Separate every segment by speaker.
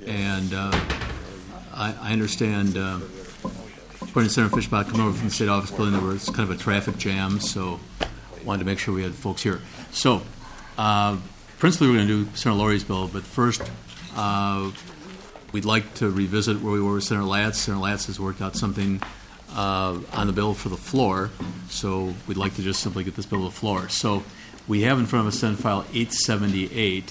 Speaker 1: And I understand, according to Senator Fischbach, coming over from the state office building, there was kind of a traffic jam, so wanted to make sure we had folks here. So, principally, we're going to do Senator Lori's bill, but first, we'd like to revisit where we were with Senator Latz. Senator Latz has worked out something on the bill for the floor, so we'd like to just simply get this bill to the floor. So we have in front of us Senate File 878.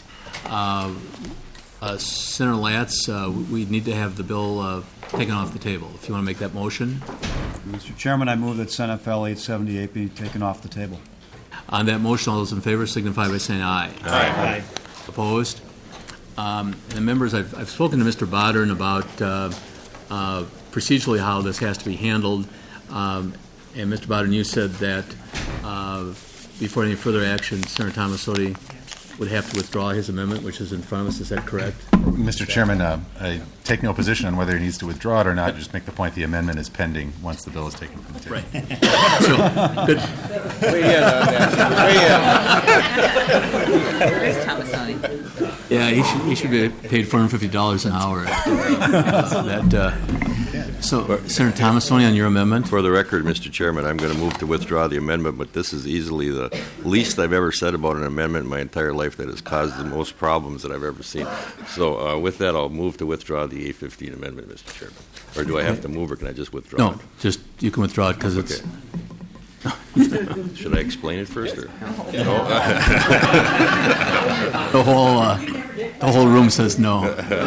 Speaker 1: Senator Latz, we need to have the bill taken off the table. If you want to make that motion.
Speaker 2: Mr. Chairman, I move that Senate File 878 be taken off the table.
Speaker 1: On that motion, all those in favor signify by saying aye.
Speaker 3: Aye.
Speaker 1: Opposed? And members, I've spoken to Mr. Bodden about procedurally how this has to be handled. And Mr. Bodden, you said that before any further action, Senator Tomassoni would have to withdraw his amendment, which is in front of us. Is that correct?
Speaker 4: Mr. Chairman, I take no position on whether he needs to withdraw it or not. Just make the point the amendment is pending once the bill is taken from the table.
Speaker 1: Right. So, good.
Speaker 3: Weigh in on that.
Speaker 5: Where is Tomassoni?
Speaker 1: Yeah, he should be paid $450 an hour. So, Senator Tomassoni, on your amendment.
Speaker 6: For the record, Mr. Chairman, I'm going to move to withdraw the amendment, but this is easily the least I've ever said about an amendment in my entire life that has caused the most problems that I've ever seen. So with that, I'll move to withdraw the 815 amendment, Mr. Chairman. Or do I have to move, or can I just withdraw it?
Speaker 1: No, just you can withdraw it because it's...
Speaker 6: Should I explain it first? Or?
Speaker 1: No. The whole room says no.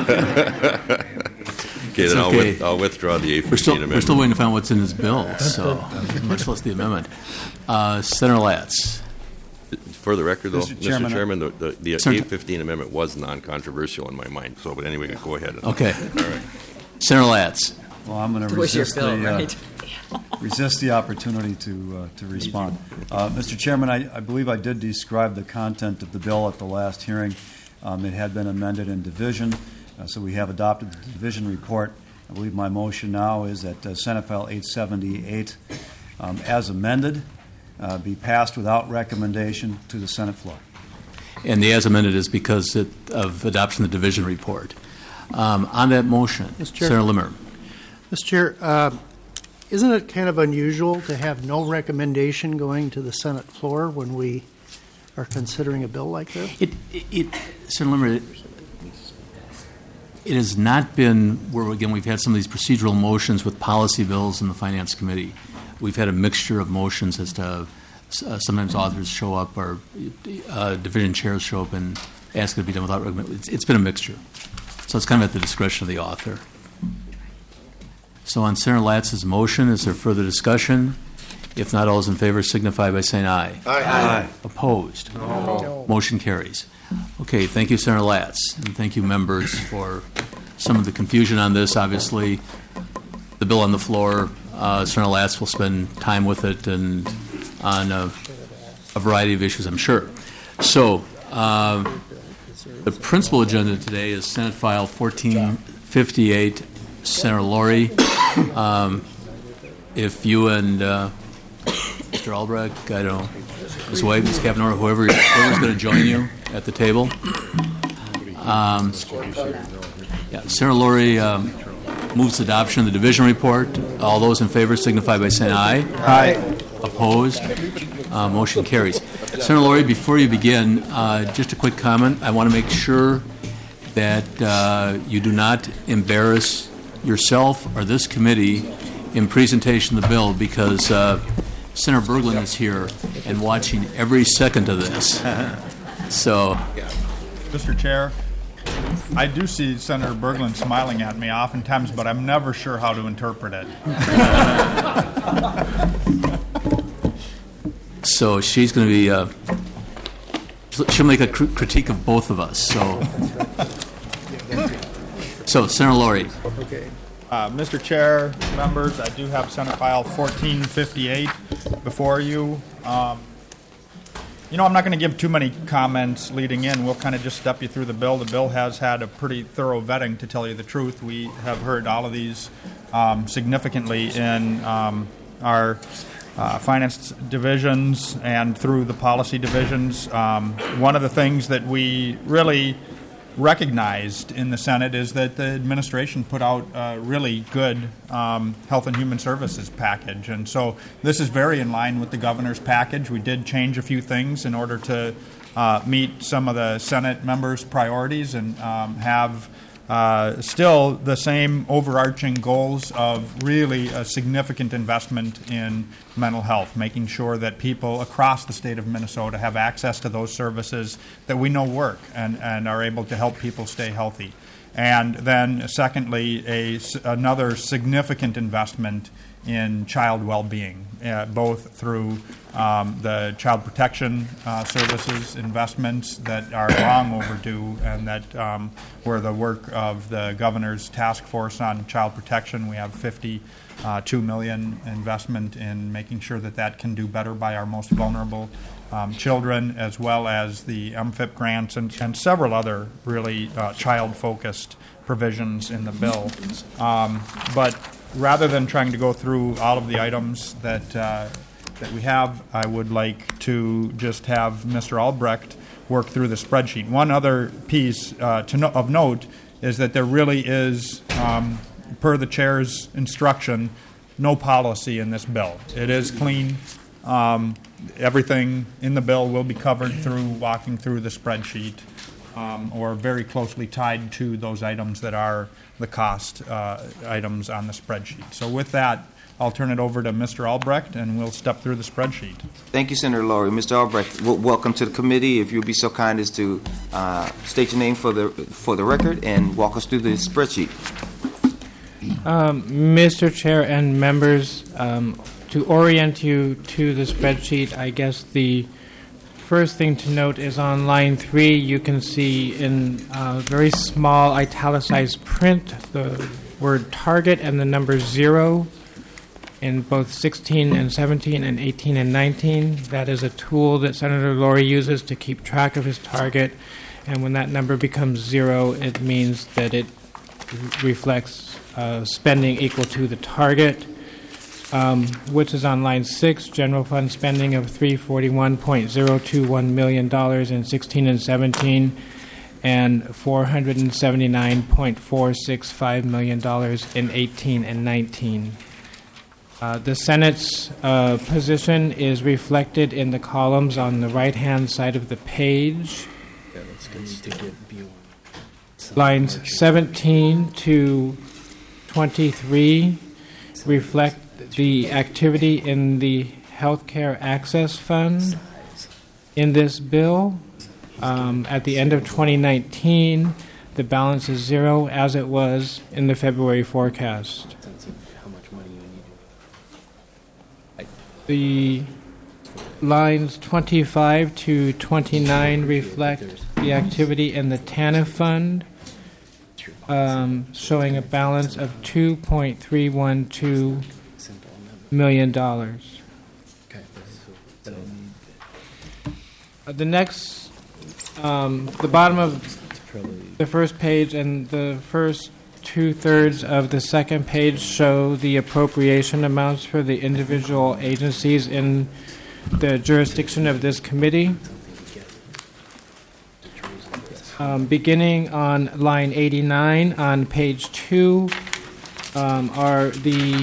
Speaker 6: Okay, then okay. I'll withdraw the 815 amendment.
Speaker 1: We're still waiting to find what's in his bill, so much less the amendment. Senator Latz.
Speaker 6: For the record, though,
Speaker 2: Mr.
Speaker 6: Chairman, the 815 amendment was non-controversial in my mind. So, but anyway, go ahead.
Speaker 1: Okay.
Speaker 6: All right.
Speaker 1: Senator Latz.
Speaker 2: Well, I'm going to resist the opportunity to respond. Mr. Chairman, I believe I did describe the content of the bill at the last hearing. It had been amended in division, so we have adopted the division report. I believe my motion now is that Senate File 878, as amended, be passed without recommendation to the Senate floor.
Speaker 1: And the as amended is because of adoption of the division report. On that motion, Senator Limmer.
Speaker 7: Mr. Chair, isn't it kind of unusual to have no recommendation going to the Senate floor when we are considering a bill like this?
Speaker 1: Senator Limmer, it has not been where, again, we've had some of these procedural motions with policy bills in the Finance Committee. We've had a mixture of motions as to sometimes authors show up or division chairs show up and ask it to be done without recommendation. It's been a mixture. So it's kind of at the discretion of the author. So on Senator Latz's motion, is there further discussion? If not, all those in favor signify by saying aye.
Speaker 3: Aye.
Speaker 1: Opposed?
Speaker 3: No.
Speaker 1: Motion carries. Okay, thank you, Senator Latz, and thank you, members, for some of the confusion on this. Obviously, the bill on the floor, Senator Latz will spend time with it and on a variety of issues, I'm sure. So the principal agenda today is Senate File 1458, Senator Lori. If you and Mr. Albrecht, I don't know, his wife, Ms. Kavanaugh, whoever's going to join you at the table. Senator Lori moves adoption of the division report. All those in favor signify by saying aye.
Speaker 3: Aye.
Speaker 1: Opposed? Motion carries. Senator Lori, before you begin, just a quick comment. I want to make sure that you do not embarrass yourself or this committee in presentation of the bill, because Senator Berglund is here and watching every second of this. So,
Speaker 8: Mr. Chair, I do see Senator Berglund smiling at me oftentimes, but I'm never sure how to interpret it.
Speaker 1: So she's going to be, she'll make a critique of both of us. So Senator Lori.
Speaker 8: Okay. Mr. Chair, members, I do have Senate File 1458 before you. I'm not going to give too many comments leading in. We'll kind of just step you through the bill. The bill has had a pretty thorough vetting, to tell you the truth. We have heard all of these significantly in our finance divisions and through the policy divisions. One of the things that we really recognized in the Senate is that the administration put out a really good Health and Human Services package. And so this is very in line with the governor's package. We did change a few things in order to meet some of the Senate members' priorities and have still the same overarching goals of really a significant investment in mental health, making sure that people across the state of Minnesota have access to those services that we know work and are able to help people stay healthy. And then secondly, another significant investment in child well-being, both through the child protection services investments that are long overdue and that were the work of the governor's task force on child protection. We have $52 million investment in making sure that can do better by our most vulnerable children, as well as the MFIP grants and several other really child-focused provisions in the bill. But rather than trying to go through all of the items that we have, I would like to just have Mr. Albrecht work through the spreadsheet. One other piece of note is that there really is, per the chair's instruction, no policy in this bill. It is clean. Everything in the bill will be covered through walking through the spreadsheet or very closely tied to those items that are the cost items on the spreadsheet. So with that, I'll turn it over to Mr. Albrecht, and we'll step through the spreadsheet.
Speaker 3: Thank you, Senator Laurie. Mr. Albrecht, welcome to the committee. If you'll be so kind as to state your name for the record and walk us through the spreadsheet.
Speaker 9: Mr. Chair and members, to orient you to the spreadsheet, I guess the first thing to note is on line 3, you can see in very small italicized print the word target and the number 0 in both 16 and 17 and 18 and 19. That is a tool that Senator Laurie uses to keep track of his target, and when that number becomes 0, it means that it reflects spending equal to the target, which is on line 6, general fund spending of $341.021 million in 16 and 17, and $479.465 million in 18 and 19. The Senate's position is reflected in the columns on the right-hand side of the page. Lines 17 to 23 reflect the activity in the Healthcare Access Fund in this bill. At the end of 2019, the balance is 0, as it was in the February forecast. The lines 25 to 29 reflect the activity in the TANF Fund, showing a balance of $2.312 million. The next, the bottom of the first page and the first 2/3 of the second page show the appropriation amounts for the individual agencies in the jurisdiction of this committee. Beginning on line 89 on page 2 are the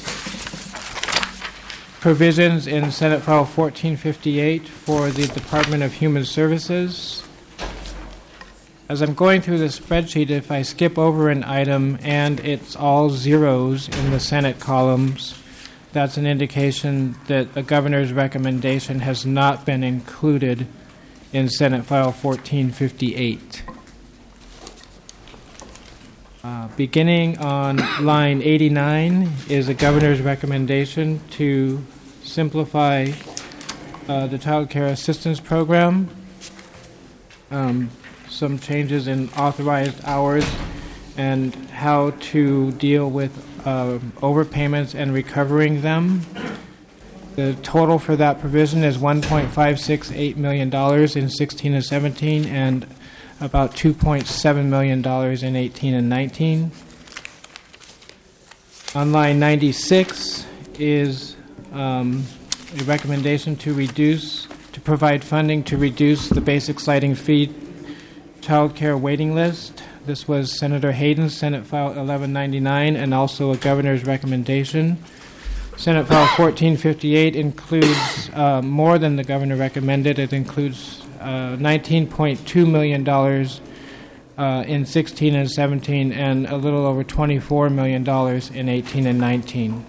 Speaker 9: provisions in Senate File 1458 for the Department of Human Services. As I'm going through the spreadsheet, if I skip over an item and it's all zeros in the Senate columns, that's an indication that the governor's recommendation has not been included in Senate File 1458. Beginning on line 89 is the governor's recommendation to simplify the Child Care Assistance Program. Some changes in authorized hours and how to deal with overpayments and recovering them. The total for that provision is $1.568 million in 16 and 17 and about $2.7 million in 18 and 19. On line 96 is a recommendation to provide funding to reduce the basic sliding fee child care waiting list. This was Senator Hayden's Senate File 1199 and also a governor's recommendation. Senate File 1458 includes more than the governor recommended. It includes $19.2 million in 16 and 17 and a little over $24 million in 18 and 19.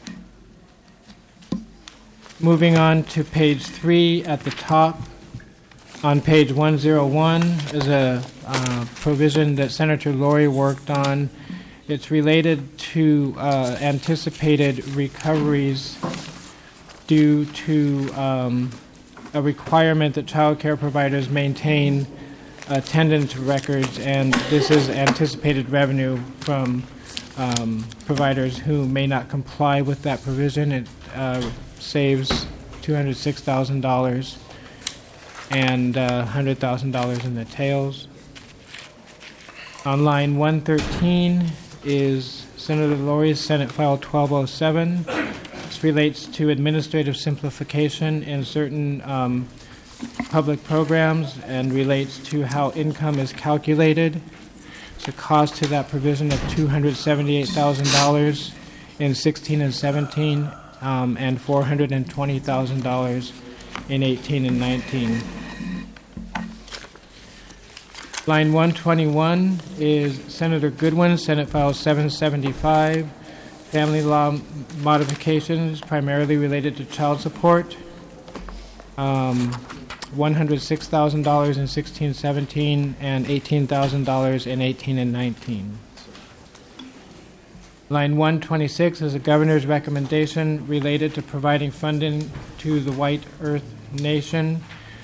Speaker 9: Moving on to page 3 at the top. On page 101 is a provision that Senator Lori worked on. It's related to anticipated recoveries due to a requirement that child care providers maintain attendance records, and this is anticipated revenue from providers who may not comply with that provision. It saves $206,000 and $100,000 in the tails. On line 113 is Senator Lori's Senate File 1207. This relates to administrative simplification in certain public programs and relates to how income is calculated. It's a cost to that provision of $278,000 in 16 and 17 and $420,000 in 18 and 19. Line 121 is Senator Goodwin, Senate File 775, family law modifications primarily related to child support. $106,000 in 16-17 and $18,000 in 18 and 19. Line 126 is a governor's recommendation related to providing funding to the White Earth Nation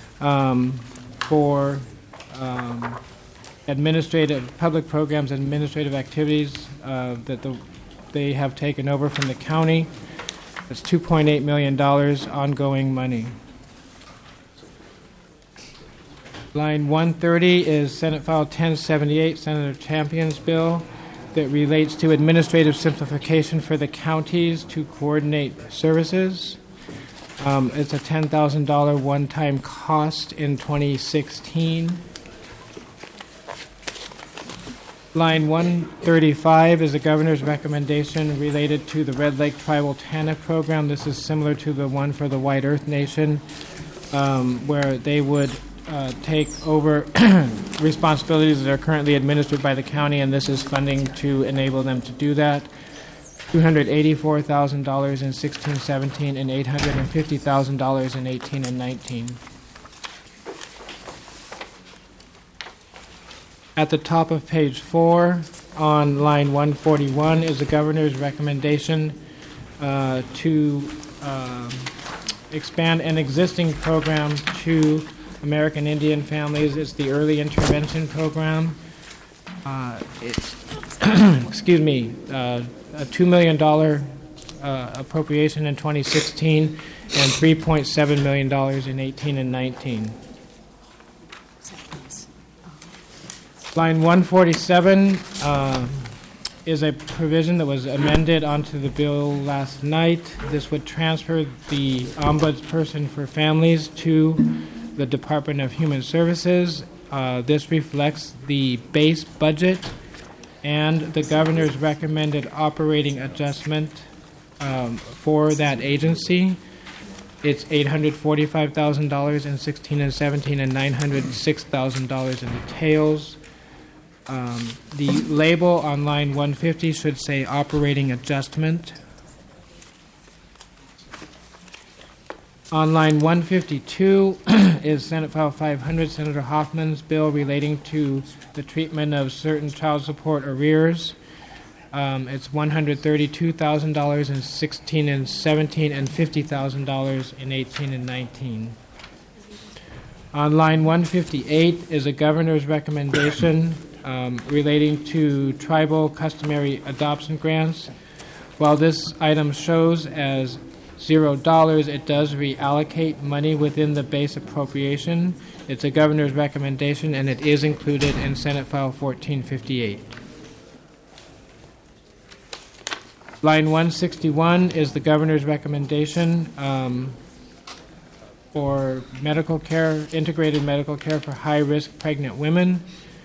Speaker 9: for administrative public programs and administrative activities that they have taken over from the county. It's $2.8 million ongoing money. Line 130 is Senate File 1078, Senator Champion's bill that relates to administrative simplification for the counties to coordinate services. It's a $10,000 one-time cost in 2016. Line 135 is the governor's recommendation related to the Red Lake Tribal TANF program. This is similar to the one for the White Earth Nation, where they would take over responsibilities that are currently administered by the county, and this is funding to enable them to do that. $284,000 in 16-17 and $850,000 in 18 and 19. At the top of page 4, on line 141, is the governor's recommendation to expand an existing program to American Indian families. It's the Early Intervention Program. It's excuse me, a $2 million appropriation in 2016 and $3.7 million in 18 and 19. Line 147 is a provision that was amended onto the bill last night. This would transfer the Ombudsperson for Families to the Department of Human Services. This reflects the base budget and the governor's recommended operating adjustment for that agency. It's $845,000 in 16 and 17 and $906,000 in the tails. The label on line 150 should say operating adjustment. On line 152 is Senate File 500, Senator Hoffman's bill relating to the treatment of certain child support arrears. It's $132,000 in 16 and 17 and $50,000 in 18 and 19. On line 158 is a governor's recommendation relating to tribal customary adoption grants. While this item shows as $0, it does reallocate money within the base appropriation. It's a governor's recommendation, and it is included in Senate File 1458. Line 161 is the governor's recommendation for medical care, integrated medical care for high-risk pregnant women.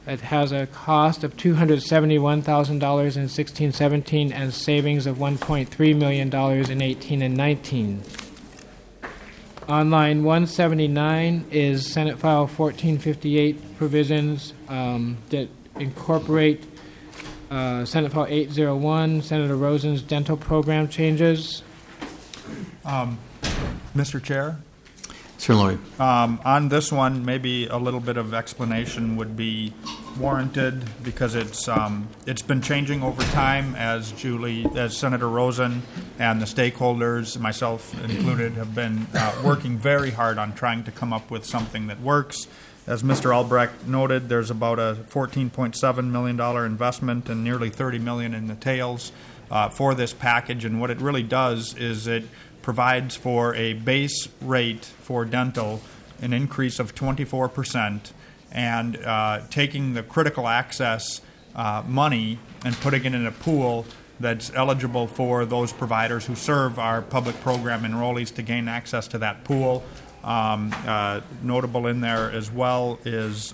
Speaker 9: It has a cost of $271,000 in 16-17 and savings of $1.3 million in 18 and 19. On line 179 is Senate File 1458 provisions that incorporate Senate File 801, Senator Rosen's dental program changes.
Speaker 8: Mr. Chair?
Speaker 1: Sir Lori.
Speaker 8: On this one, maybe a little bit of explanation would be warranted because it's been changing over time as Senator Rosen and the stakeholders, myself included, have been working very hard on trying to come up with something that works. As Mr. Albrecht noted, there's about a $14.7 million investment and nearly $30 million in the tails for this package, and what it really does is it provides for a base rate for dental, an increase of 24%, and taking the critical access money and putting it in a pool that's eligible for those providers who serve our public program enrollees to gain access to that pool. Notable in there as well is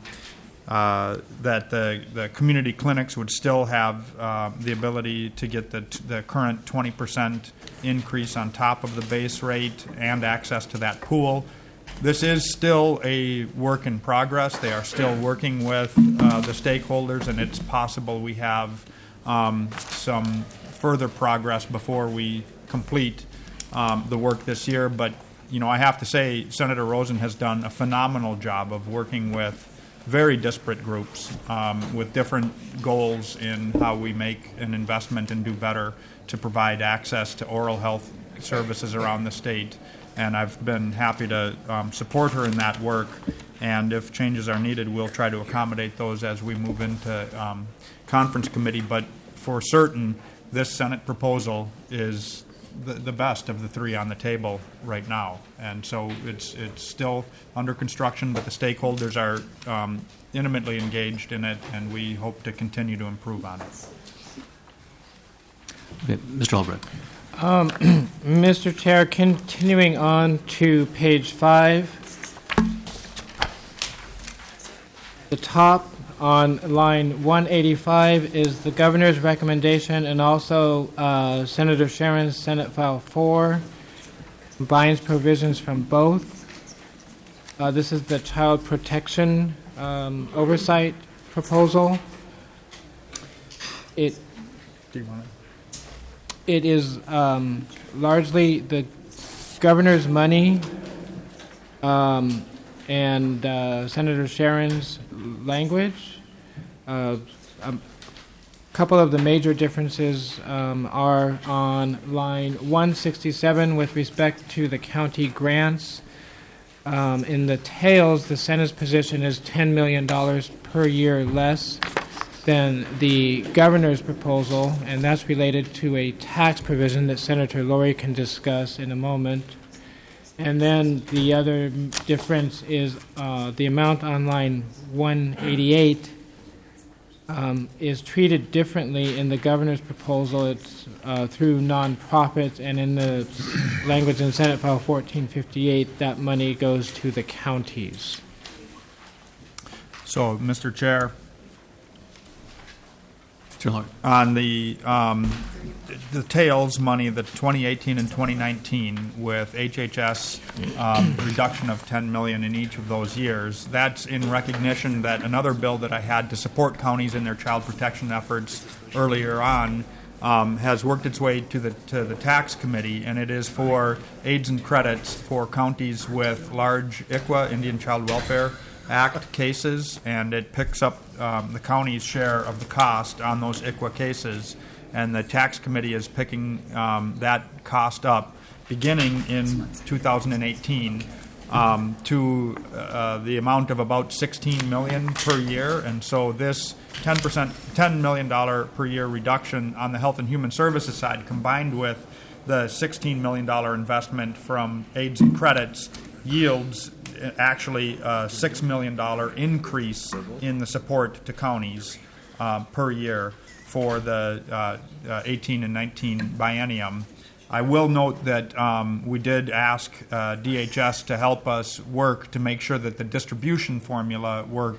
Speaker 8: that the community clinics would still have the ability to get the current 20% increase on top of the base rate and access to that pool. This is still a work in progress. They are still working with the stakeholders, and it's possible we have some further progress before we complete the work this year. But, I have to say Senator Rosen has done a phenomenal job of working with very disparate groups with different goals in how we make an investment and do better to provide access to oral health services around the state. And I've been happy to support her in that work. And if changes are needed, we'll try to accommodate those as we move into conference committee. But for certain, this Senate proposal is the best of the three on the table right now. And so it's still under construction, but the stakeholders are intimately engaged in it, and we hope to continue to improve on it.
Speaker 1: Okay, Mr. Albrecht.
Speaker 9: Mr. Chair, continuing on to page 5, the top on line 185 is the governor's recommendation, and also Senator Sharon's Senate File 4 combines provisions from both. This is the child protection oversight proposal. It is largely the governor's money and Senator Sharon's language. A couple of the major differences are on line 167 with respect to the county grants. In the tails, the Senate's position is $10 million per year less than the governor's proposal, and that's related to a tax provision that Senator Lori can discuss in a moment. And then the other difference is the amount on line 188 is treated differently in the governor's proposal. It's through nonprofits, and in the language in Senate File 1458, that money goes to the counties.
Speaker 8: So, Mr. Chair,
Speaker 1: Sure.
Speaker 8: on the tails money, the 2018 and 2019, with HHS reduction of $10 million in each of those years, that's in recognition that another bill that I had to support counties in their child protection efforts earlier on has worked its way to the tax committee, and it is for aids and credits for counties with large ICWA, Indian Child Welfare Act cases, and it picks up the county's share of the cost on those ICWA cases, and the tax committee is picking that cost up beginning in 2018 to the amount of about $16 million per year. And so this $10 million per year reduction on the Health and Human Services side, combined with the $16 million investment from aids and credits, yields actually a $6 million increase in the support to counties per year for the 18 and 19 biennium. I will note that we did ask DHS to help us work to make sure that the distribution formula works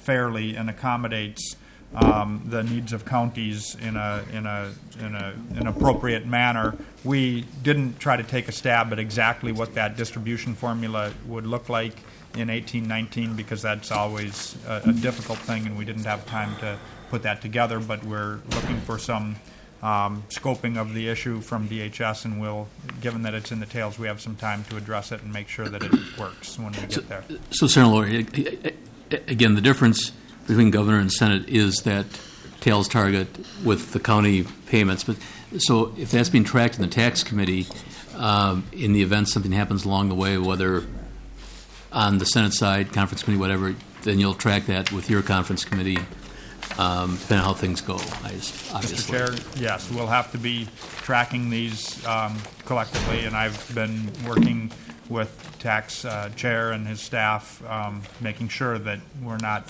Speaker 8: fairly and accommodates the needs of counties in an appropriate manner. We didn't try to take a stab at exactly what that distribution formula would look like in 1819 because that's always a difficult thing, and we didn't have time to put that together. But we're looking for some scoping of the issue from DHS, and we'll, given that it's in the tails, we have some time to address it and make sure that it works when we get there.
Speaker 1: So, Senator Lori, again, the difference between governor and Senate is that tails target with the county payments. But so if that's being tracked in the tax committee, in the event something happens along the way, whether on the Senate side, conference committee, whatever, then you'll track that with your conference committee, depending on how things go, obviously.
Speaker 8: Mr. Chair, yes, we'll have to be tracking these collectively, and I've been working with tax chair and his staff, making sure that we're not,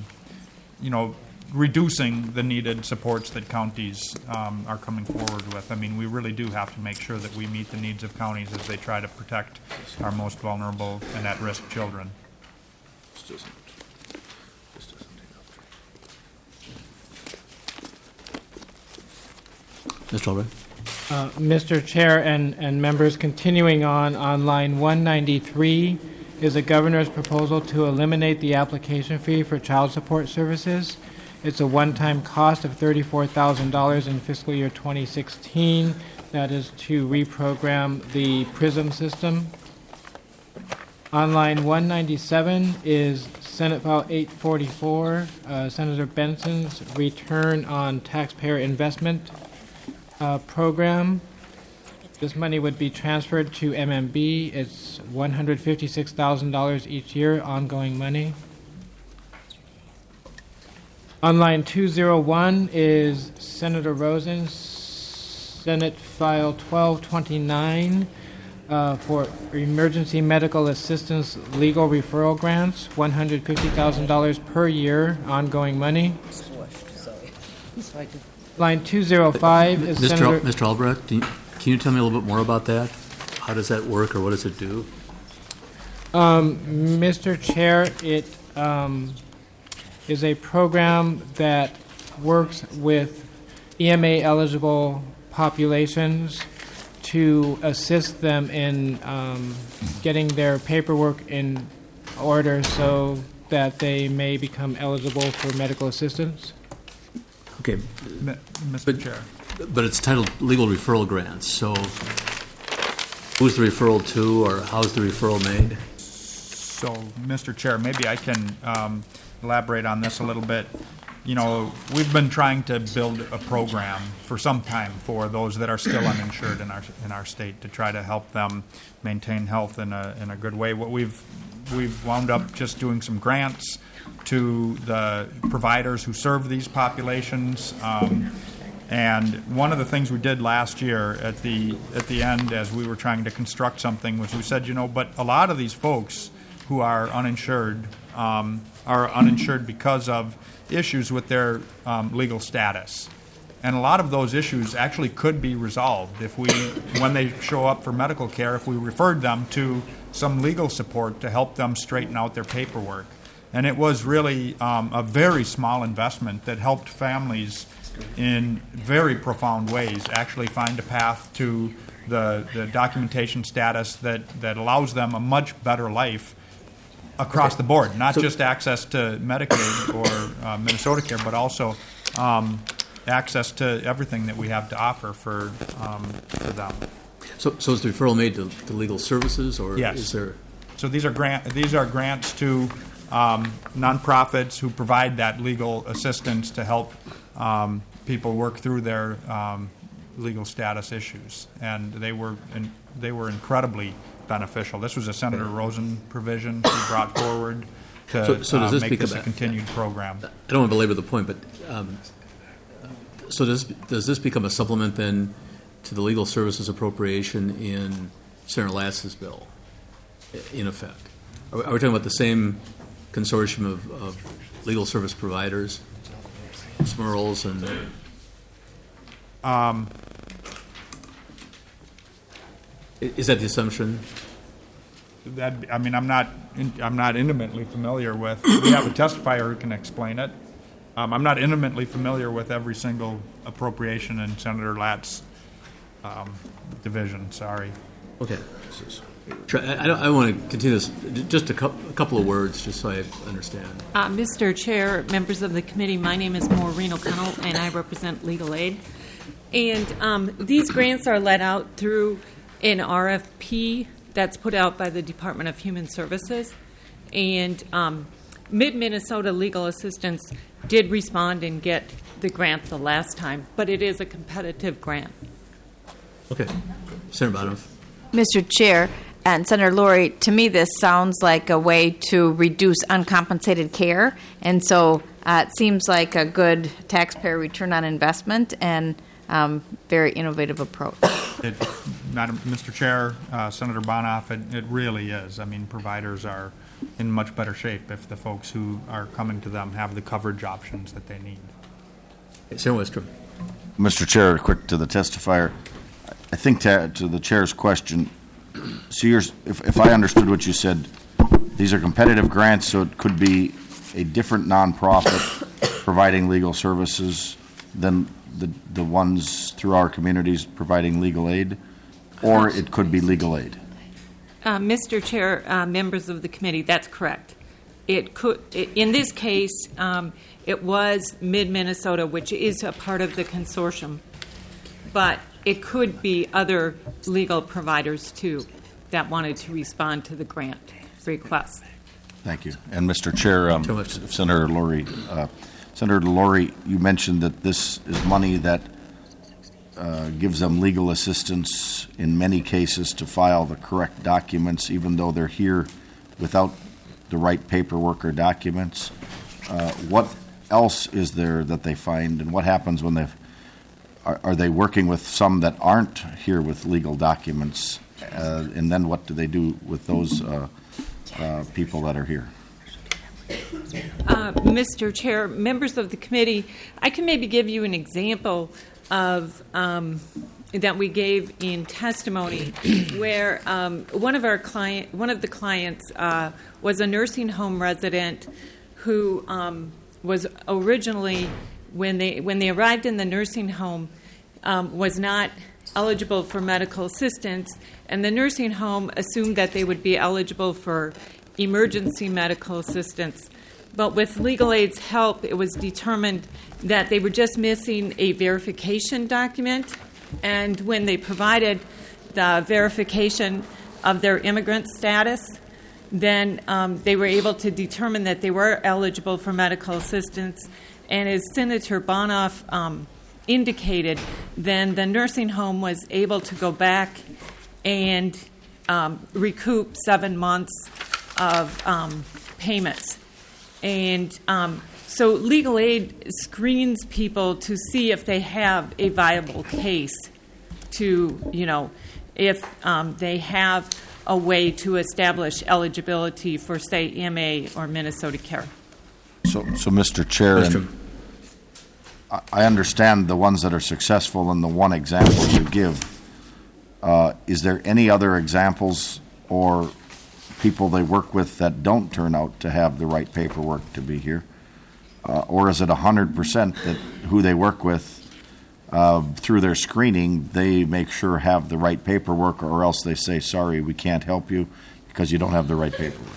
Speaker 8: reducing the needed supports that counties are coming forward with. I mean, we really do have to make sure that we meet the needs of counties as they try to protect our most vulnerable and at-risk children.
Speaker 1: Mr. Albright.
Speaker 9: Mr. Chair and members, continuing on line 193 is the governor's proposal to eliminate the application fee for child support services. It's a one-time cost of $34,000 in fiscal year 2016. That is to reprogram the PRISM system. On line 197 is Senate File 844, Senator Benson's return on taxpayer investment program. This money would be transferred to MMB. It's $156,000 each year, ongoing money. On line 201 is Senator Rosen's Senate File 1229 for emergency medical assistance legal referral grants, $150,000 per year, ongoing money. Line 205 is Senator...
Speaker 1: Mr. Albrecht, can you tell me a little bit more about that? How does that work, or what does it do?
Speaker 9: Mr. Chair, it is a program that works with EMA-eligible populations to assist them in getting their paperwork in order so that they may become eligible for medical assistance.
Speaker 1: Okay.
Speaker 8: Mr. Chair.
Speaker 1: But it's titled Legal Referral Grants, so who's the referral to, or how's the referral made?
Speaker 8: So, Mr. Chair, maybe I can elaborate on this a little bit. You know, we've been trying to build a program for some time for those that are still uninsured in our state to try to help them maintain health in a good way. What we've wound up just doing some grants to the providers who serve these populations. And one of the things we did last year at the end, as we were trying to construct something, was we said, but a lot of these folks who are uninsured because of issues with their legal status. And a lot of those issues actually could be resolved if when they show up for medical care, if we referred them to some legal support to help them straighten out their paperwork. And it was really a very small investment that helped families in very profound ways actually find a path to the documentation status that allows them a much better life across the board, not just access to Medicaid or Minnesota Care, but also access to everything that we have to offer for them.
Speaker 1: So is the referral made to legal services, or
Speaker 8: yes.
Speaker 1: Is there?
Speaker 8: So these are grants to nonprofits who provide that legal assistance to help people work through their legal status issues, and they were incredibly beneficial. This was a Senator Rosen provision he brought forward to make this a continued program.
Speaker 1: I don't want to belabor the point, but so does this become a supplement then to the legal services appropriation in Senator Lass's bill, in effect? Are we talking about the same consortium of legal service providers, SMERLs and...
Speaker 8: Is that the assumption? I'm not intimately familiar with. We have a testifier who can explain it. I'm not intimately familiar with every single appropriation in Senator Latt's division. Sorry.
Speaker 1: Okay. I want to continue this. Just a couple of words, just so I understand.
Speaker 5: Mr. Chair, members of the committee, my name is Maureen O'Connell, and I represent Legal Aid. And these grants are let out through an RFP that's put out by the Department of Human Services. And Mid-Minnesota Legal Assistance did respond and get the grant the last time, but it is a competitive grant.
Speaker 1: Okay. Senator Bottoms.
Speaker 10: Mr. Chair and Senator Lori, to me this sounds like a way to reduce uncompensated care, and so it seems like a good taxpayer return on investment and very innovative approach.
Speaker 8: Mr. Chair, Senator Bonoff, it really is. I mean, providers are in much better shape if the folks who are coming to them have the coverage options that they need.
Speaker 1: Senator Wistrom.
Speaker 11: Mr. Chair, quick to the testifier. I think to the chair's question, so if I understood what you said, these are competitive grants, so it could be a different nonprofit providing legal services than the ones through our communities providing legal aid, or it could be legal aid.
Speaker 5: Mr. Chair, members of the committee, that's correct. It could, in this case, it was Mid-Minnesota, which is a part of the consortium, but it could be other legal providers, too, that wanted to respond to the grant request.
Speaker 11: Thank you. And Mr. Chair, Senator Lori, you mentioned that this is money that gives them legal assistance in many cases to file the correct documents, even though they're here without the right paperwork or documents. What else is there that they find, and what happens when are they working with some that aren't here with legal documents, and then what do they do with those people that are here?
Speaker 5: Mr. Chair, members of the committee, I can maybe give you an example of that we gave in testimony, where one of the clients was a nursing home resident who was originally, when they arrived in the nursing home, was not eligible for medical assistance, and the nursing home assumed that they would be eligible for emergency medical assistance. But with Legal Aid's help, it was determined that they were just missing a verification document, and when they provided the verification of their immigrant status, then they were able to determine that they were eligible for medical assistance. And as Senator Bonoff indicated, then the nursing home was able to go back and recoup 7 months of payments. And so Legal Aid screens people to see if they have a viable case to, if they have a way to establish eligibility for, say, MA or Minnesota Care.
Speaker 11: So Mr. Chair, I understand the ones that are successful in the one example you give. Is there any other examples or people they work with that don't turn out to have the right paperwork to be here? Or is it 100% that who they work with through their screening, they make sure have the right paperwork, or else they say, sorry, we can't help you because you don't have the right paperwork?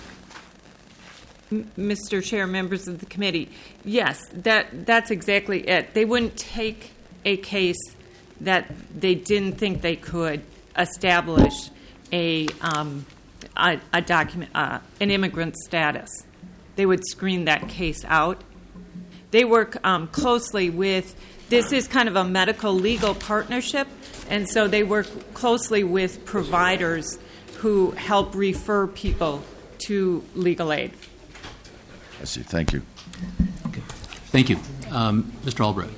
Speaker 5: Mr. Chair, members of the committee, yes, that's exactly it. They wouldn't take a case that they didn't think they could establish a document, an immigrant status. They would screen that case out. They work closely with, this is kind of a medical legal partnership, and so they work closely with providers who help refer people to Legal Aid.
Speaker 11: I see. Thank you.
Speaker 1: Okay. Thank you. Mr. Albrecht.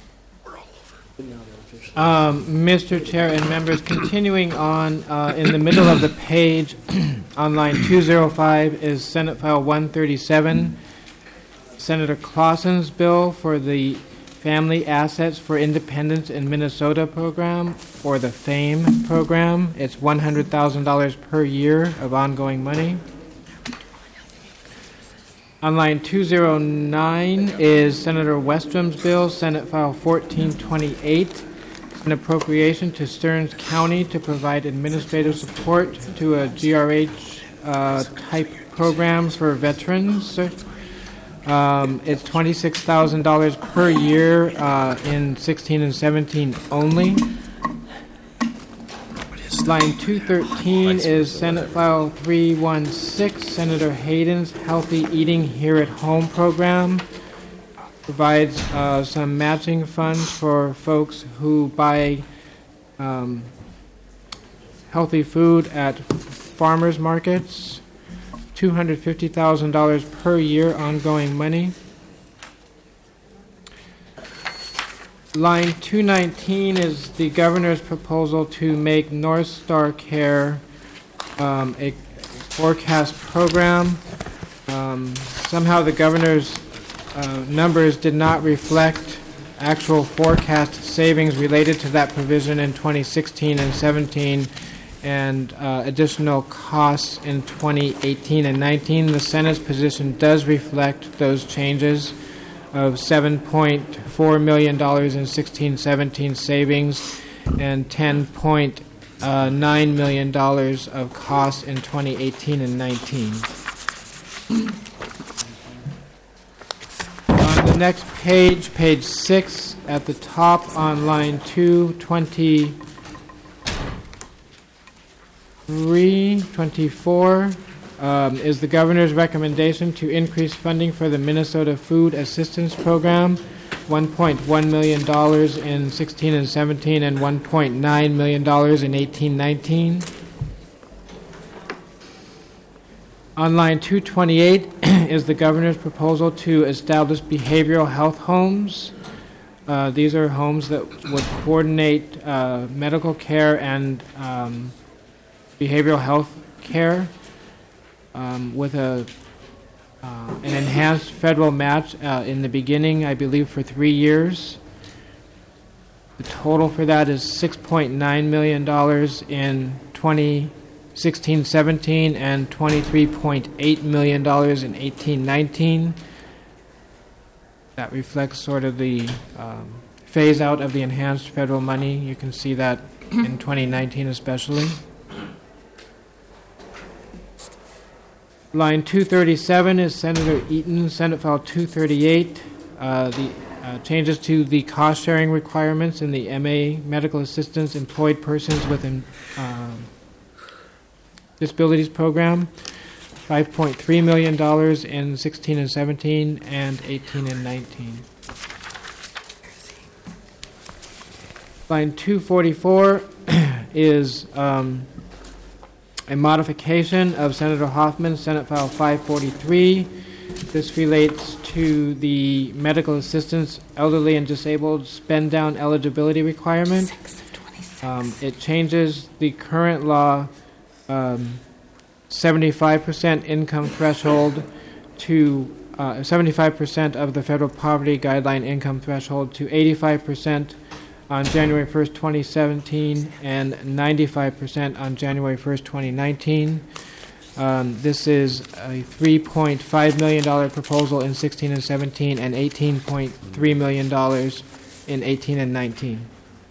Speaker 9: Mr. Chair and members, continuing on in the middle of the page on line 205 is Senate File 137, Senator Clausen's bill for the Family Assets for Independence in Minnesota program, or the FAME program. It's $100,000 per year of ongoing money. On line 209 is Senator Westrum's bill, Senate File 1428, an appropriation to Stearns County to provide administrative support to a GRH type program for veterans. It's $26,000 per year in 16 and 17 only. Line 213 is Senate File 316, Senator Hayden's Healthy Eating Here at Home program. Provides some matching funds for folks who buy healthy food at farmers markets. $250,000 per year ongoing money. Line 219 is the governor's proposal to make North Star Care a forecast program. Somehow the governor's numbers did not reflect actual forecast savings related to that provision in 2016 and 17 and additional costs in 2018 and 19. The Senate's position does reflect those changes of $7.4 million in 16-17 savings and $10.9 million of costs in 2018 and 19. On the next page, page 6, at the top on line 224, is the governor's recommendation to increase funding for the Minnesota Food Assistance Program, $1.1 million in 16 and 17 and $1.9 million in 18-19. On line 228 is the governor's proposal to establish behavioral health homes. These are homes that would coordinate medical care and behavioral health care with an enhanced federal match in the beginning, I believe, for 3 years. The total for that is $6.9 million in 2016-17 and $23.8 million in 18-19. That reflects sort of the phase out of the enhanced federal money. You can see that in 2019 especially. Line 237 is Senator Eaton, Senate File 238. The changes to the cost-sharing requirements in the MA Medical Assistance Employed Persons with Disabilities Program. $5.3 million in 16 and 17 and 18 and 19. Line 244 is a modification of Senator Hoffman, Senate File 543. This relates to the medical assistance, elderly and disabled spend-down eligibility requirement. It changes the current law 75% income threshold to 75% of the federal poverty guideline income threshold to 85% on January 1st, 2017, and 95% on January 1st, 2019. This is a $3.5 million proposal in 16 and 17 and $18.3 million in 18 and 19.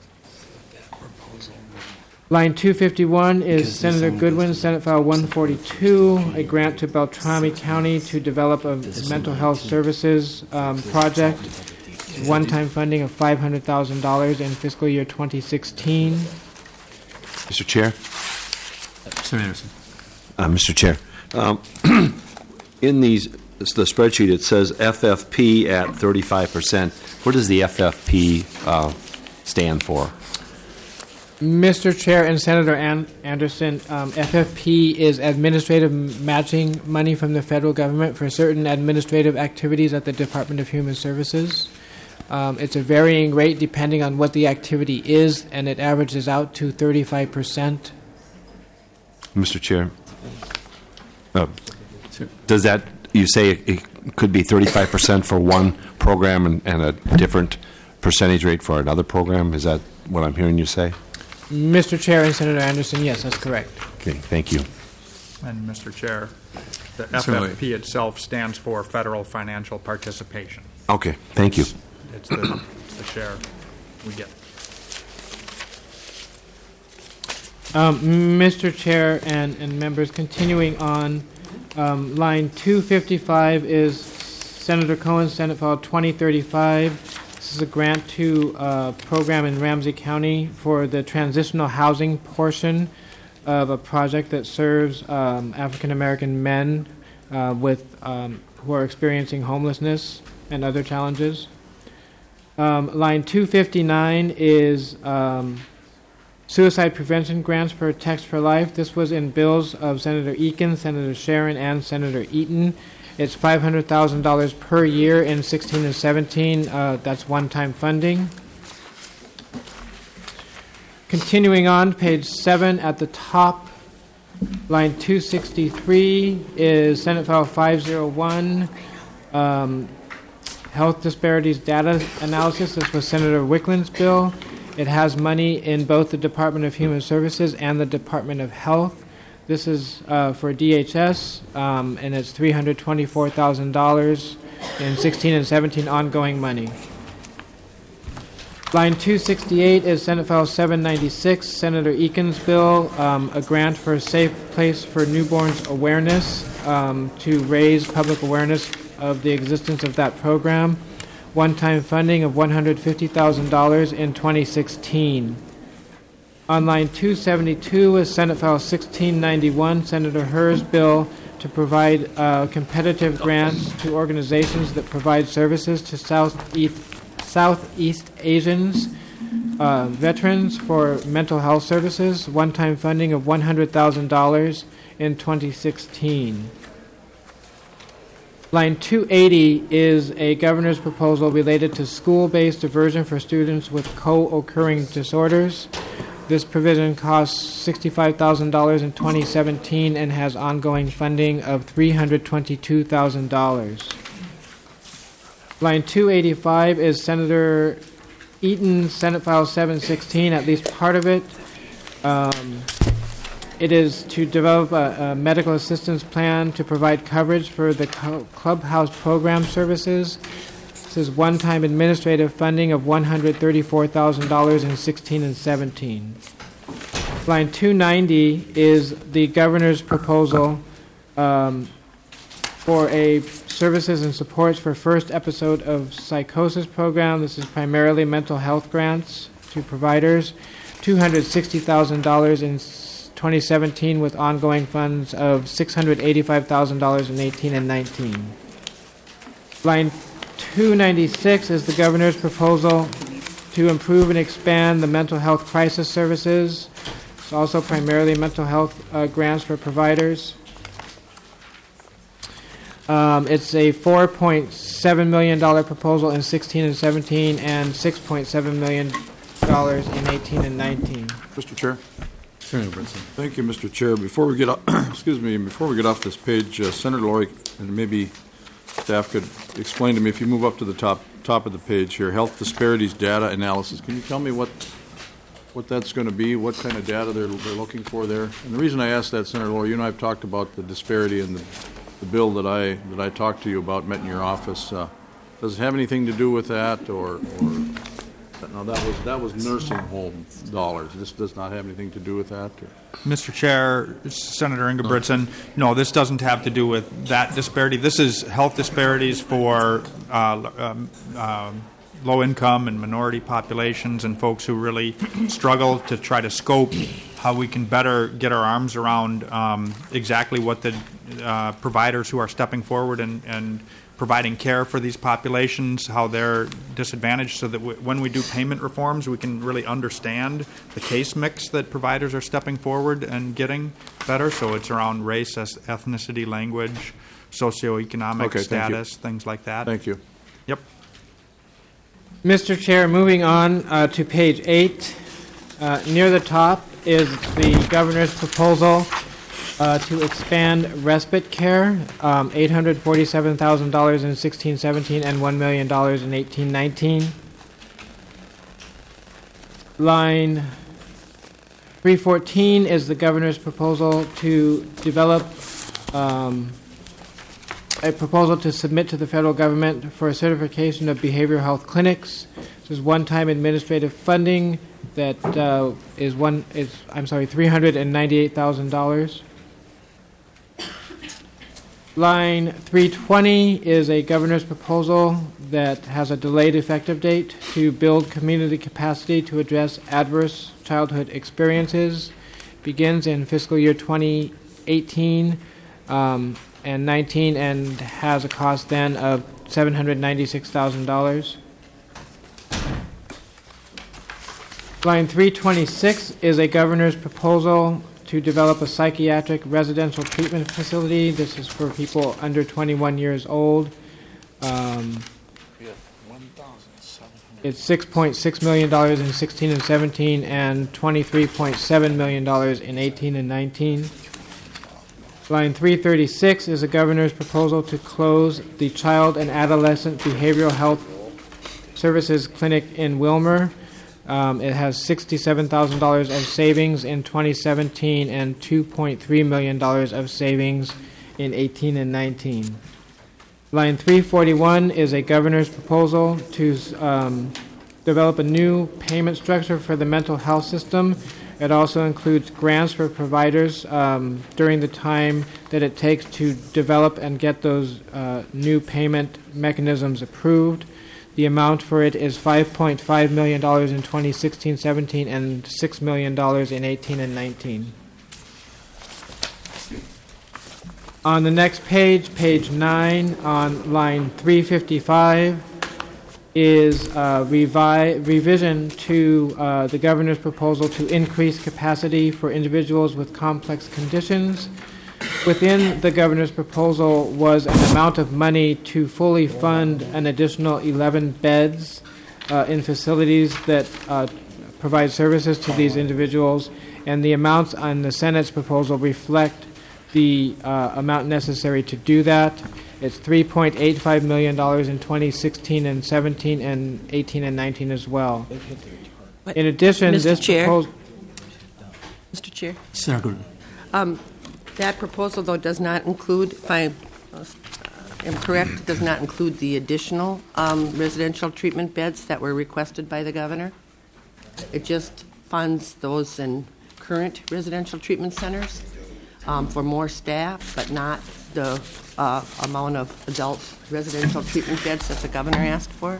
Speaker 9: Line 251 is Senator Goodwin, Senate File 142, a grant to Beltrami County to develop a mental health services project. One-time funding of $500,000 in fiscal year 2016.
Speaker 12: Mr. Chair?
Speaker 1: Senator Anderson.
Speaker 12: Mr. Chair, in the spreadsheet it says FFP at 35%. What does the FFP stand for?
Speaker 9: Mr. Chair and Senator Anderson, FFP is administrative matching money from the federal government for certain administrative activities at the Department of Human Services. It's a varying rate depending on what the activity is, and it averages out to 35%.
Speaker 12: Mr. Chair, does that, you say it could be 35% for one program and a different percentage rate for another program? Is that what I'm hearing you say?
Speaker 9: Mr. Chair and Senator Anderson, yes, that's correct.
Speaker 12: Okay, thank you.
Speaker 8: And Mr. Chair, the
Speaker 1: Certainly.
Speaker 8: FFP itself stands for Federal Financial Participation.
Speaker 12: Okay, thank you.
Speaker 8: It's the share we get.
Speaker 9: Mr. Chair and members, continuing on, line 255 is Senator Cohen's Senate File 2035. This is a grant to a program in Ramsey County for the transitional housing portion of a project that serves African American men who are experiencing homelessness and other challenges. Line 259 is suicide prevention grants for Text for Life. This was in bills of Senator Eakin, Senator Sharon, and Senator Eaton. It's $500,000 per year in 16 and 17. That's one-time funding. Continuing on, page 7 at the top, line 263 is Senate File 501, Health Disparities Data Analysis. This was Senator Wickland's bill. It has money in both the Department of Human Services and the Department of Health. This is for DHS, and it's $324,000 in 16 and 17 ongoing money. Line 268 is Senate File 796, Senator Eakin's bill, a grant for a safe place for newborns awareness to raise public awareness of the existence of that program. One-time funding of $150,000 in 2016. On line 272 is Senate File 1691, Senator Herr's bill to provide competitive grants to organizations that provide services to Southeast Asians, veterans for mental health services, one-time funding of $100,000 in 2016. Line 280 is a governor's proposal related to school-based diversion for students with co-occurring disorders. This provision costs $65,000 in 2017 and has ongoing funding of $322,000. Line 285 is Senator Eaton, Senate File 716, at least part of it. It is to develop a medical assistance plan to provide coverage for the Clubhouse program services. This is one-time administrative funding of $134,000 in 16 and 17. Line 290 is the governor's proposal for a services and supports for first episode of psychosis program. This is primarily mental health grants to providers, $260,000 in 2017 with ongoing funds of $685,000 in 18 and 19. Line 296 is the governor's proposal to improve and expand the mental health crisis services. It's also primarily mental health grants for providers. It's a $4.7 million proposal in 16 and 17 and $6.7 million in 18 and 19.
Speaker 13: Mr. Chair.
Speaker 1: Senator Brinson.
Speaker 13: Thank you, Mr. Chair. Before we get off, before we get off this page, Senator Lori, and maybe staff could explain to me, if you move up to the top of the page here, health disparities data analysis. Can you tell me what that's going to be, what kind of data they're looking for there? And the reason I asked that, Senator Lori, you and I have talked about the disparity in the bill that I talked to you about, met in your office. Does it have anything to do with that, or no? That was nursing home dollars. This does not have anything to do with that. Or?
Speaker 8: Mr. Chair, Senator Ingebrigtsen, no, this doesn't have to do with that disparity. This is health disparities for low-income and minority populations and folks who really struggle to try to scope how we can better get our arms around exactly what the providers who are stepping forward and providing care for these populations, how they're disadvantaged, so that when we do payment reforms, we can really understand the case mix that providers are stepping forward and getting better. So it's around race, ethnicity, language, socioeconomic status, things like that.
Speaker 13: Thank you.
Speaker 8: Yep.
Speaker 9: Mr. Chair, moving on to page 8, near the top is the governor's proposal to expand respite care, $847,000 in 16-17 and $1 million in 18-19. Line 314 is the governor's proposal to develop a proposal to submit to the federal government for a certification of behavioral health clinics. This is one-time administrative funding that is $398,000. Line 320 is a governor's proposal that has a delayed effective date to build community capacity to address adverse childhood experiences. Begins in fiscal year 2018 and 19 and has a cost then of $796,000. Line 326 is a governor's proposal to develop a psychiatric residential treatment facility. This is for people under 21 years old. It's $6.6 million in 16 and 17 and $23.7 million in 18 and 19. Line 336 is the governor's proposal to close the Child and Adolescent Behavioral Health Services Clinic in Wilmer. It has $67,000 of savings in 2017 and $2.3 million of savings in 18 and 19. Line 341 is a governor's proposal to develop a new payment structure for the mental health system. It also includes grants for providers during the time that it takes to develop and get those new payment mechanisms approved. The amount for it is $5.5 million in 2016-17 and $6 million in 18 and 19. On the next page, page 9, on line 355, is a revision to the governor's proposal to increase capacity for individuals with complex conditions. Within the governor's proposal was an amount of money to fully fund an additional 11 beds in facilities that provide services to these individuals, and the amounts on the Senate's proposal reflect the amount necessary to do that. It's $3.85 million in 2016 and 17 and 18 and 19 as well. In addition,
Speaker 14: Mr.
Speaker 9: this
Speaker 14: Chair.
Speaker 9: proposal...
Speaker 14: Mr. Chair.
Speaker 1: Senator Goodwin.
Speaker 14: That proposal, though, does not include, if I am correct, does not include the additional residential treatment beds that were requested by the governor. It just funds those in current residential treatment centers for more staff, but not the amount of adult residential treatment beds that the governor asked for.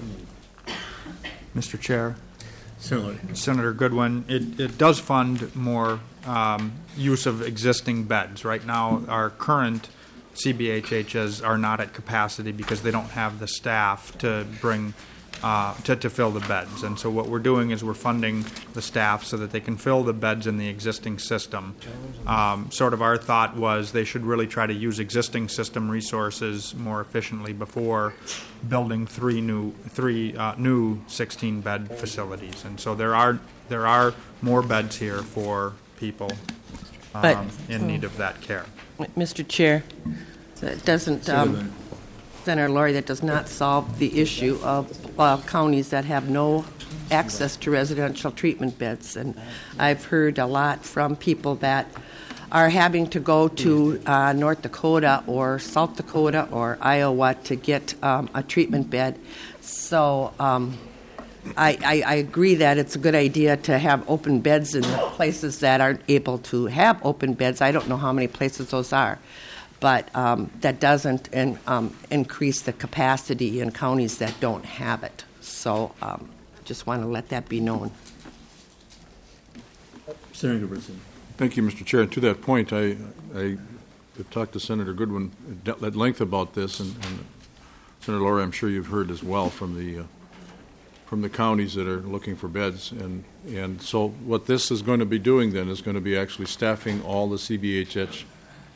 Speaker 8: Mr. Chair.
Speaker 1: Certainly.
Speaker 8: Senator Goodwin, it does fund more use of existing beds. Right now, our current CBHHs are not at capacity because they don't have the staff to bring to fill the beds. And so what we're doing is we're funding the staff so that they can fill the beds in the existing system. Sort of our thought was they should really try to use existing system resources more efficiently before building three new 16-bed facilities. And so there are more beds here for people in need of that care.
Speaker 14: Mr. Chair, that doesn't, Senator Laurie, that does not solve the issue of counties that have no access to residential treatment beds. And I've heard a lot from people that are having to go to North Dakota or South Dakota or Iowa to get a treatment bed. So I agree that it's a good idea to have open beds in the places that aren't able to have open beds. I don't know how many places those are. But that doesn't increase the capacity in counties that don't have it. So just want to let that be known.
Speaker 1: Senator Goodwin.
Speaker 13: Thank you, Mr. Chair. And to that point, I talked to Senator Goodwin at length about this, and Senator Laurie, I'm sure you've heard as well from the counties that are looking for beds. And so what this is going to be doing then is going to be actually staffing all the CBHH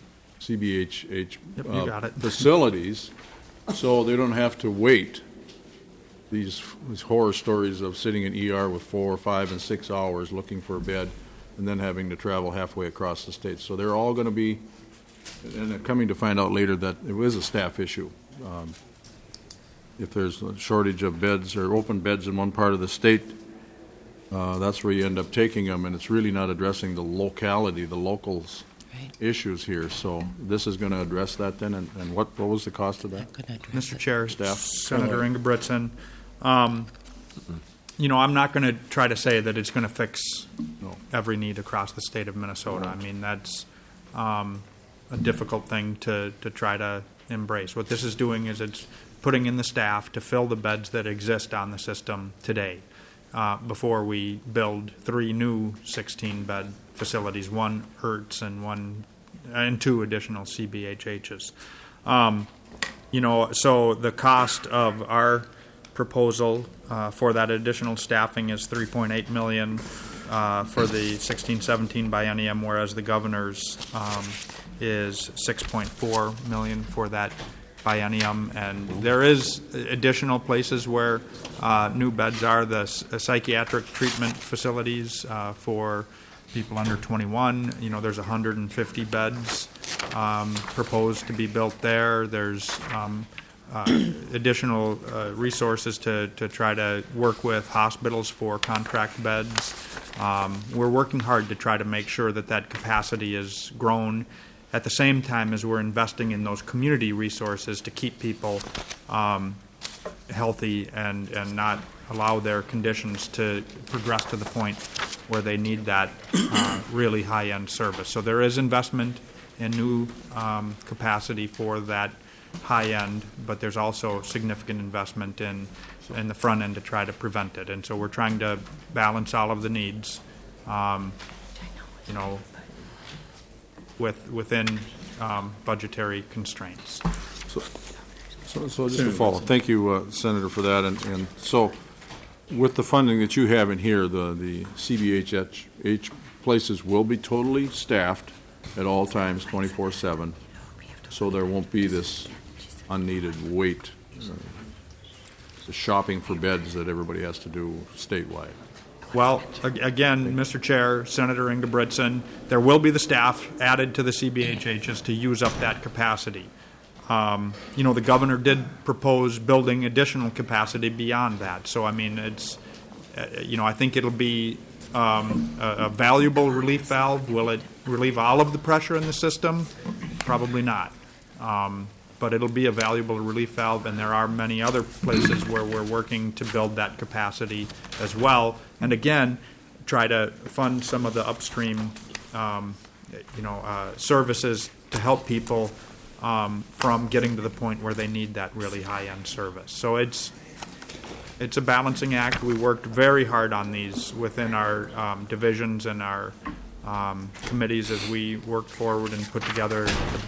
Speaker 13: facilities, so they don't have to wait these horror stories of sitting in ER with 4 or 5 and 6 hours looking for a bed and then having to travel halfway across the state. So they're all going to be, and I'm coming to find out later that it is a staff issue. If there's a shortage of beds or open beds in one part of the state, that's where you end up taking them, and it's really not addressing the locality, the locals' issues here. So this is going to address that then, and what was the cost of that?
Speaker 8: Mr. Chair,
Speaker 13: Staff.
Speaker 8: Senator Ingebrigtsen, I'm not going to try to say that it's going to fix every need across the state of Minnesota. I mean, that's a difficult thing to try to embrace. What this is doing is it's putting in the staff to fill the beds that exist on the system today before we build 3 new 16-bed facilities, 1 IRTS and 2 additional CBHHs. So the cost of our proposal for that additional staffing is $3.8 million for the 16-17 biennium, whereas the governor's is $6.4 million for that biennium. And there is additional places where new beds are. The psychiatric treatment facilities for people under 21. There's 150 beds proposed to be built there. There's additional resources to try to work with hospitals for contract beds. We're working hard to try to make sure that capacity is grown at the same time as we're investing in those community resources to keep people healthy and not allow their conditions to progress to the point where they need that really high-end service. So there is investment in new capacity for that high end, but there's also significant investment in the front end to try to prevent it. And so we're trying to balance all of the needs, within budgetary constraints.
Speaker 13: So just to follow, thank you, Senator, for that. And so with the funding that you have in here, the CBHH places will be totally staffed at all times, 24/7. So there won't be this unneeded wait, the shopping for beds that everybody has to do statewide.
Speaker 8: Well, again, Mr. Chair, Senator Ingebrigtsen, there will be the staff added to the CBHHs to use up that capacity. The governor did propose building additional capacity beyond that. So, I mean, it's, I think it'll be a valuable relief valve. Will it relieve all of the pressure in the system? Probably not. But it'll be a valuable relief valve, and there are many other places where we're working to build that capacity as well. And again, try to fund some of the upstream, services to help people from getting to the point where they need that really high-end service. So it's a balancing act. We worked very hard on these within our divisions and our committees as we worked forward and put together,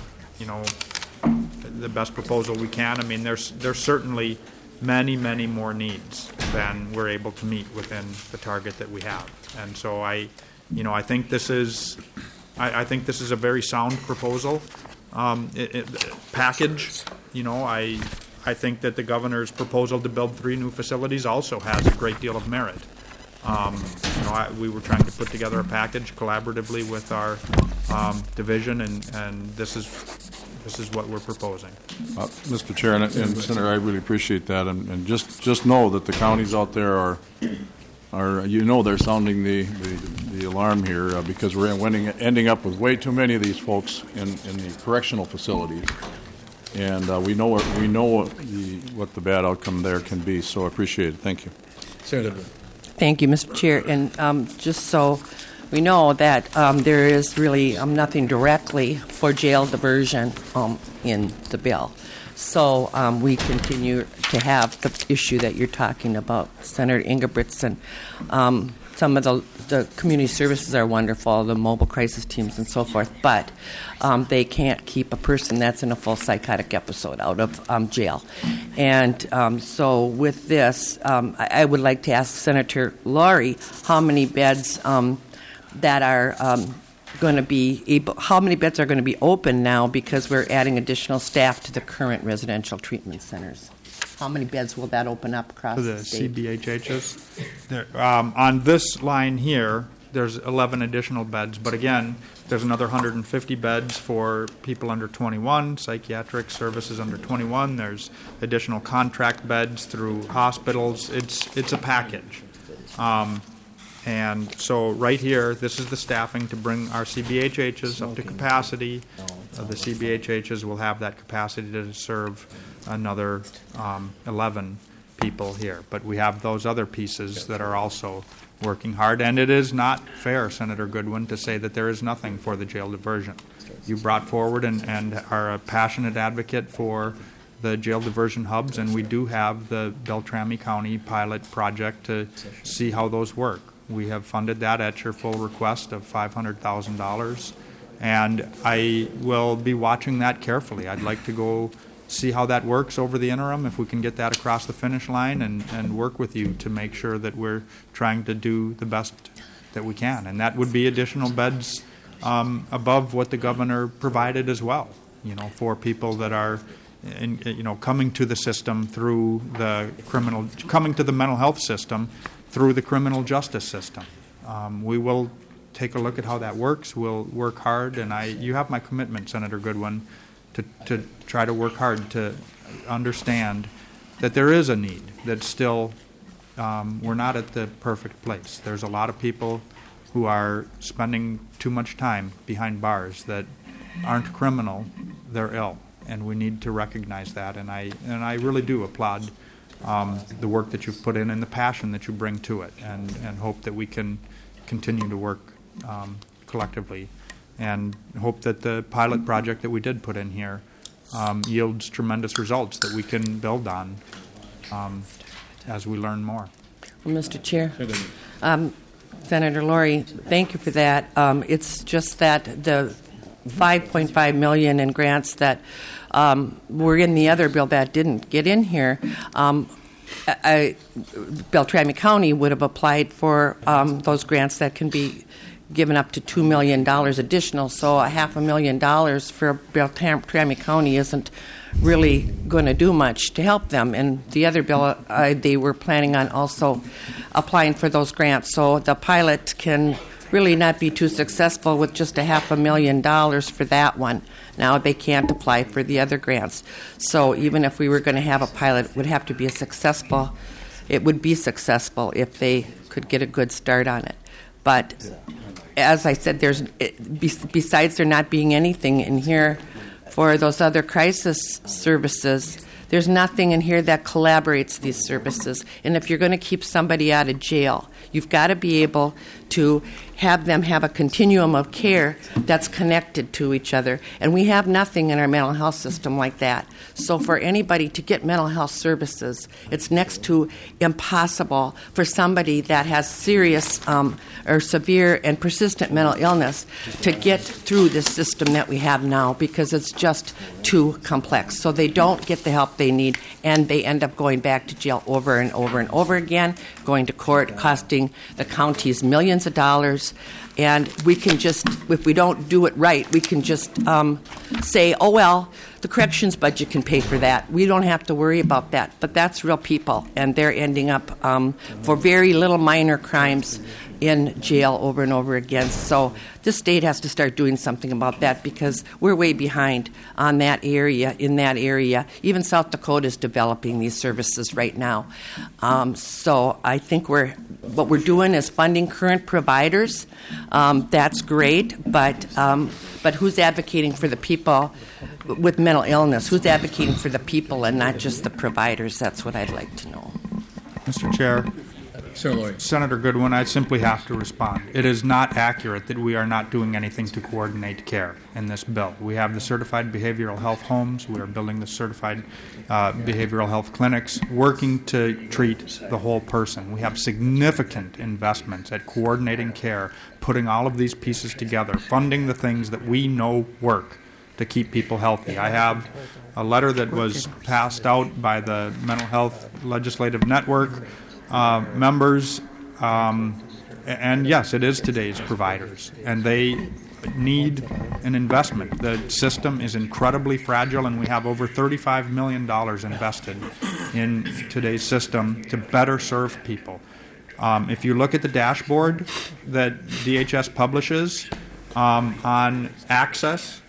Speaker 8: the best proposal we can. I mean, there's certainly many, many more needs than we're able to meet within the target that we have. And so I think this is a very sound proposal package. I think that the governor's proposal to build 3 new facilities also has a great deal of merit. We were trying to put together a package collaboratively with our division, and this is what we're proposing.
Speaker 13: Mr. Chair and Senator, I really appreciate that, and just know that the counties out there are they're sounding the alarm here because we're ending up with way too many of these folks in the correctional facilities, and we know what the bad outcome there can be. So I appreciate it. Thank you,
Speaker 1: Senator.
Speaker 14: Thank you, Mr. Chair. And just so we know that there is really nothing directly for jail diversion in the bill. So we continue to have the issue that you're talking about, Senator Ingebrigtsen. Some of the community services are wonderful, the mobile crisis teams and so forth, but they can't keep a person that's in a full psychotic episode out of jail. And so with this, I would like to ask Senator Laurie how many beds that are going to be able, how many beds are going to be open now because we're adding additional staff to the current residential treatment centers? How many beds will that open up across the state?
Speaker 8: CBHHs? On this line here, there's 11 additional beds, but again, there's another 150 beds for people under 21, psychiatric services under 21. There's additional contract beds through hospitals. It's a package. And so right here, this is the staffing to bring our CBHHs up to capacity. The CBHHs will have that capacity to serve another 11 people here. But we have those other pieces that are also working hard. And it is not fair, Senator Goodwin, to say that there is nothing for the jail diversion. You brought forward and are a passionate advocate for the jail diversion hubs, and we do have the Beltrami County pilot project to see how those work. We have funded that at your full request of $500,000, and I will be watching that carefully. I'd like to go see how that works over the interim, if we can get that across the finish line, and work with you to make sure that we're trying to do the best that we can. And that would be additional beds above what the governor provided as well, for people that are coming to the system through coming to the mental health system through the criminal justice system. We will take a look at how that works. We'll work hard, and you have my commitment, Senator Goodwin, to try to work hard to understand that there is a need, that still we're not at the perfect place. There's a lot of people who are spending too much time behind bars that aren't criminal, they're ill. And we need to recognize that, and I really do applaud the work that you've put in and the passion that you bring to it, and hope that we can continue to work collectively, and hope that the pilot project that we did put in here yields tremendous results that we can build on as we learn more.
Speaker 14: Well, Mr. Chair, Senator Laurie, thank you for that. It's just that the $5.5 million in grants that were in the other bill that didn't get in here, Beltrami County would have applied for those grants that can be given up to $2 million additional. So $500,000 for Beltrami County isn't really going to do much to help them. And the other bill, they were planning on also applying for those grants. So the pilot can really not be too successful with just $500,000 for that one. Now they can't apply for the other grants. So even if we were going to have a pilot, it would have to be successful if they could get a good start on it. But as I said, besides there not being anything in here for those other crisis services, there's nothing in here that collaborates these services. And if you're going to keep somebody out of jail, you've got to be able to have them have a continuum of care that's connected to each other. And we have nothing in our mental health system like that. So for anybody to get mental health services, it's next to impossible for somebody that has serious or severe and persistent mental illness to get through this system that we have now, because it's just too complex. So they don't get the help they need, and they end up going back to jail over and over and over again, going to court, costing the counties millions of dollars. And we can just, if we don't do it right, we can just say, oh, well, the corrections budget can pay for that. We don't have to worry about that. But that's real people, and they're ending up for very little minor crimes in jail over and over again. So the state has to start doing something about that, because we're way behind on that area, in that area. Even South Dakota is developing these services right now. So I think what we're doing is funding current providers. That's great, but who's advocating for the people with mental illness? Who's advocating for the people and not just the providers? That's what I'd like to know.
Speaker 8: Mr. Chair. Senator Goodwin, I simply have to respond. It is not accurate that we are not doing anything to coordinate care in this bill. We have the certified behavioral health homes. We are building the certified behavioral health clinics, working to treat the whole person. We have significant investments at coordinating care, putting all of these pieces together, funding the things that we know work to keep people healthy. I have a letter that was passed out by the Mental Health Legislative Network members, and yes, it is today's providers, and they need an investment. The system is incredibly fragile, and we have over $35 million invested in today's system to better serve people. If you look at the dashboard that DHS publishes on access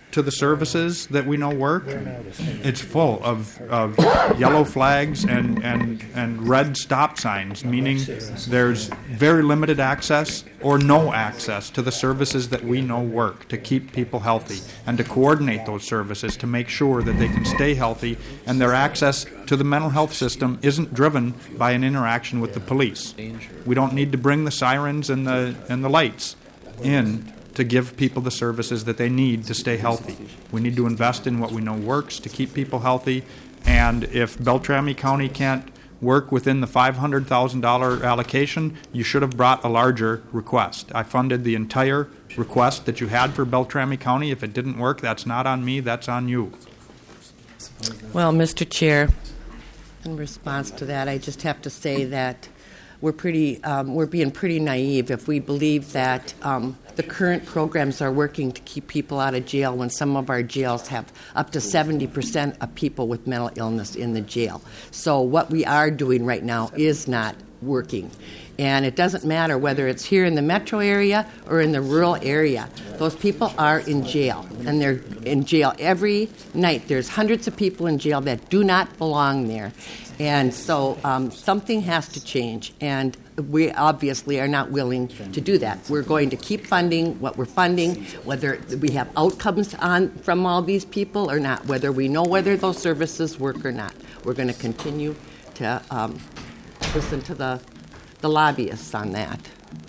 Speaker 8: to the services that we know work, it's full of yellow flags and red stop signs, meaning there's very limited access or no access to the services that we know work to keep people healthy and to coordinate those services to make sure that they can stay healthy and their access to the mental health system isn't driven by an interaction with the police. We don't need to bring the sirens and the lights in to give people the services that they need to stay healthy. We need to invest in what we know works to keep people healthy, and if Beltrami County can't work within the $500,000 allocation, you should have brought a larger request. I funded the entire request that you had for Beltrami County. If it didn't work, that's not on me, that's on you.
Speaker 14: Well, Mr. Chair, in response to that, I just have to say that we're being pretty naive if we believe that the current programs are working to keep people out of jail when some of our jails have up to 70% of people with mental illness in the jail. So what we are doing right now is not working. And it doesn't matter whether it's here in the metro area or in the rural area. Those people are in jail, and they're in jail every night. There's hundreds of people in jail that do not belong there. And so something has to change, and we obviously are not willing to do that. We're going to keep funding what we're funding, whether we have outcomes from all these people or not, whether we know whether those services work or not. We're going to continue to listen to the lobbyists on that.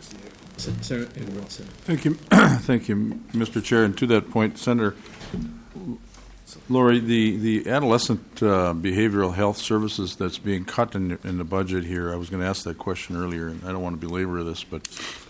Speaker 13: Thank you, thank you, Mr. Chair. And to that point, Senator Lori, the adolescent behavioral health services that's being cut in the budget here, I was going to ask that question earlier, and I don't want to belabor this, but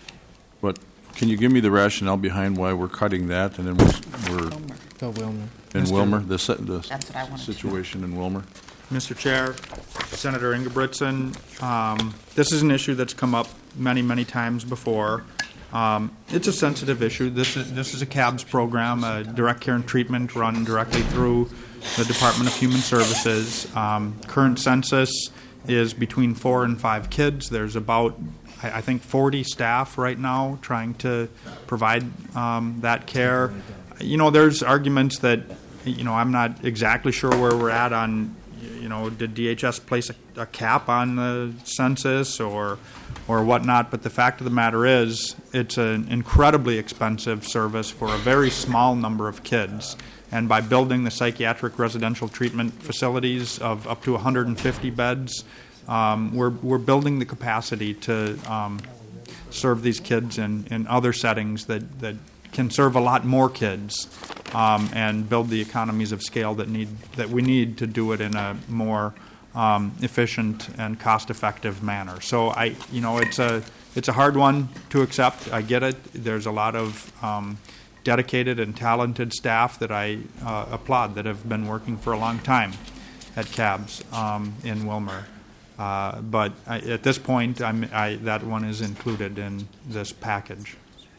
Speaker 13: can you give me the rationale behind why we're cutting that, and then we're
Speaker 9: Wilmer.
Speaker 13: in Wilmer, the situation in Wilmer?
Speaker 8: Mr. Chair, Senator Ingebrigtsen, this is an issue that's come up many, many times before. It's a sensitive issue. This is a CABS program, a direct care and treatment run directly through the Department of Human Services. Current census is between 4 and 5 kids. There's about, I think, 40 staff right now trying to provide that care. You know, there's arguments that, you know, I'm not exactly sure where we're at on, you know, did DHS place a cap on the census or whatnot, but the fact of the matter is it's an incredibly expensive service for a very small number of kids. And by building the psychiatric residential treatment facilities of up to 150 beds, we're building the capacity to serve these kids in other settings that can serve a lot more kids and build the economies of scale that we need to do it in a more efficient and cost-effective manner. So it's a hard one to accept. I get it. There's a lot of dedicated and talented staff that I applaud that have been working for a long time at CABS in Wilmer. But at this point, that one is included in this package.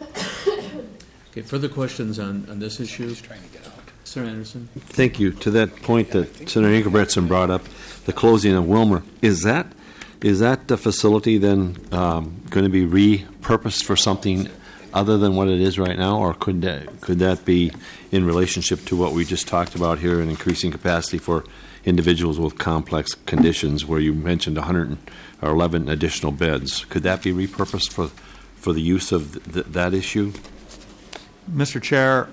Speaker 1: Okay, further questions on this issue? Senator Anderson.
Speaker 12: Thank you. To that point that Senator Ingebrigtsen brought up, the closing of Wilmer, is that the facility then going to be repurposed for something other than what it is right now, or could that be in relationship to what we just talked about here, in increasing capacity for individuals with complex conditions, where you mentioned 111 additional beds? Could that be repurposed for the use of that issue?
Speaker 8: Mr. Chair,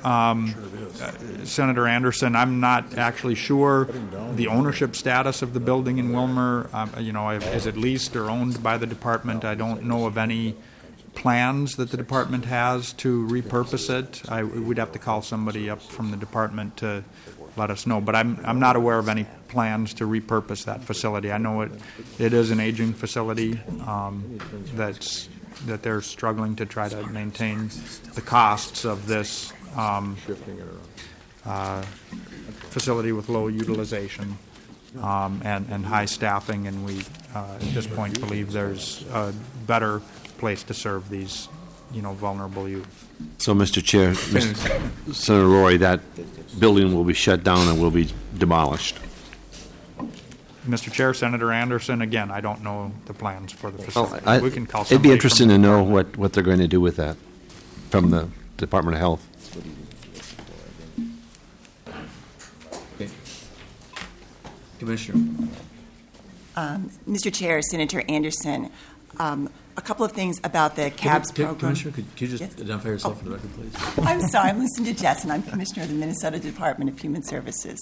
Speaker 8: Senator Anderson, I'm not actually sure the ownership status of the building in Wilmer. Is it leased or owned by the department? I don't know of any plans that the department has to repurpose it. We'd have to call somebody up from the department to let us know. But I'm not aware of any plans to repurpose that facility. I know it is an aging facility that they're struggling to try to maintain the costs of this facility with low utilization and high staffing, and we at this point believe there's a better place to serve these vulnerable youth.
Speaker 12: So, Mr. Chair, Senator Roy, that building will be shut down and will be demolished.
Speaker 8: Mr. Chair, Senator Anderson, again, I don't know the plans for the facility. We can call somebody.
Speaker 12: It'd be interesting to know what they're going to do with that from the Department of Health.
Speaker 1: Commissioner.
Speaker 15: Mr. Chair, Senator Anderson, a couple of things about the CABS program.
Speaker 1: Commissioner, could you just identify yourself for the record, please?
Speaker 15: I'm sorry, I'm listening to Jess, and I'm Commissioner of the Minnesota Department of Human Services.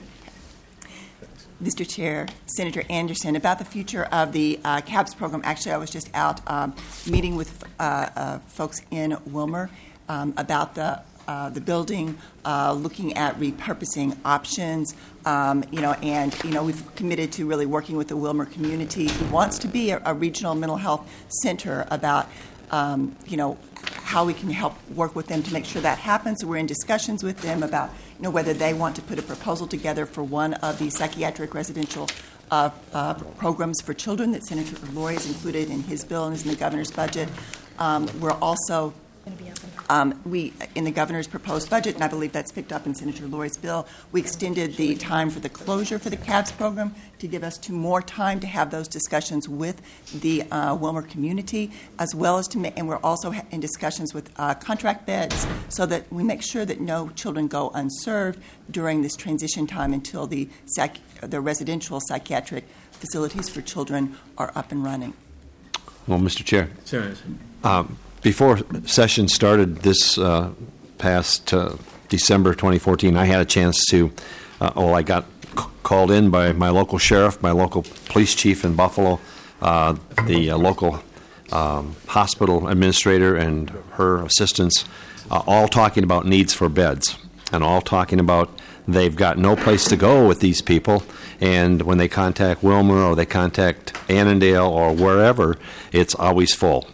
Speaker 15: Mr. Chair, Senator Anderson, about the future of the CABS program. Actually, I was just out meeting with folks in Wilmer about the building, looking at repurposing options, we've committed to really working with the Wilmer community who wants to be a regional mental health center about, how we can help work with them to make sure that happens. So we're in discussions with them about, whether they want to put a proposal together for one of the psychiatric residential programs for children that Senator Laurie has included in his bill and is in the governor's budget. We're also in the governor's proposed budget, and I believe that's picked up in Senator Laurie's bill, we extended the time for the closure for the CABS program to give us more time to have those discussions with the Wilmer community, as well as and we're also in discussions with contract beds so that we make sure that no children go unserved during this transition time until the residential psychiatric facilities for children are up and running.
Speaker 12: Well, Mr. Chair.
Speaker 1: Sorry.
Speaker 12: Before session started this past December 2014, I had a chance to, I got called in by my local sheriff, my local police chief in Buffalo, the local hospital administrator and her assistants, all talking about needs for beds and all talking about they've got no place to go with these people, and when they contact Wilmer or they contact Annandale or wherever, it's always full.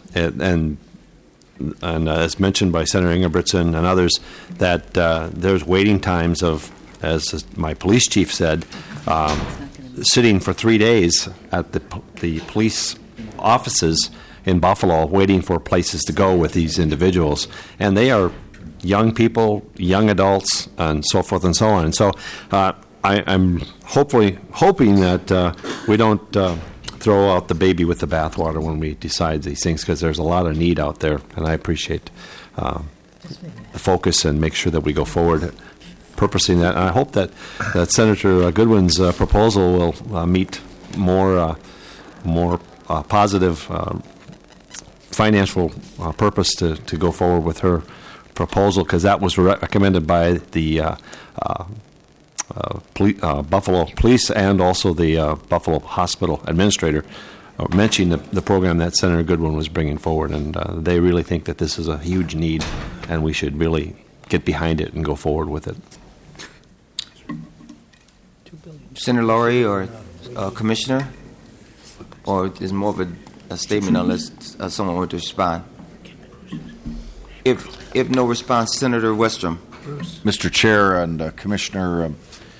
Speaker 12: And as mentioned by Senator Ingebrigtsen and others, that there's waiting times of, as my police chief said, sitting for 3 days at the police offices in Buffalo waiting for places to go with these individuals. And they are young people, young adults, and so forth and so on. And so I'm hoping that we don't throw out the baby with the bathwater when we decide these things, because there's a lot of need out there, and I appreciate the focus and make sure that we go forward purposing that. And I hope that Senator Goodwin's proposal will meet more positive financial purpose to go forward with her proposal, because that was recommended by the Buffalo Police and also the Buffalo Hospital Administrator, mentioning the program that Senator Goodwin was bringing forward, and they really think that this is a huge need, and we should really get behind it and go forward with it.
Speaker 3: Senator Laurie or Commissioner, or is more of a statement unless someone were to respond? If no response, Senator Westrom.
Speaker 11: Mr. Chair and Commissioner,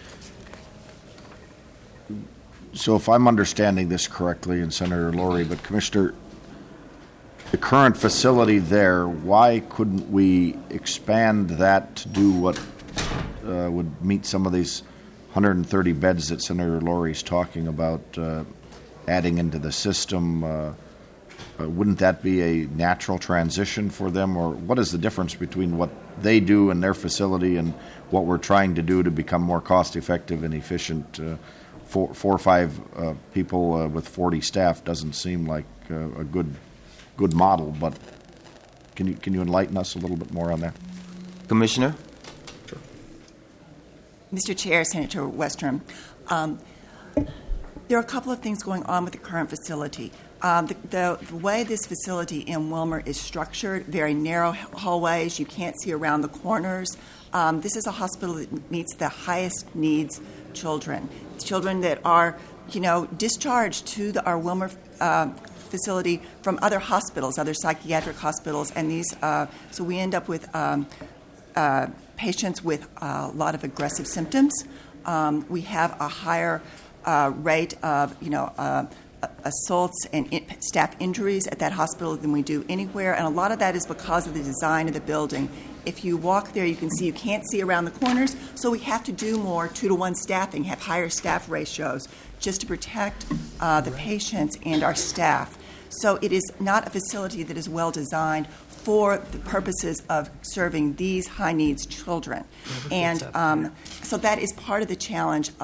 Speaker 11: so if I'm understanding this correctly, and Senator Laurie, but Commissioner, the current facility there, why couldn't we expand that to do what would meet some of these 130 beds that Senator Laurie's talking about adding into the system? Wouldn't that be a natural transition for them, or what is the difference between what they do in their facility and what we're trying to do to become more cost-effective and efficient? Four or five people with 40 staff doesn't seem like a good model, but can you enlighten us a little bit more on that?
Speaker 3: Commissioner?
Speaker 15: Sure. Mr. Chair, Senator Westrom, there are a couple of things going on with the current facility. The way this facility in Wilmer is structured, very narrow hallways, you can't see around the corners. This is a hospital that meets the highest needs children that are, discharged to our Wilmer facility from other hospitals, other psychiatric hospitals, and these. So we end up with patients with a lot of aggressive symptoms. We have a higher rate of, assaults and staff injuries at that hospital than we do anywhere, and a lot of that is because of the design of the building. If you walk there, you can see you can't see around the corners, so we have to do more 2-to-1 staffing, have higher staff ratios just to protect the patients and our staff. So it is not a facility that is well designed for the purposes of serving these high needs children. And so that is part of the challenge of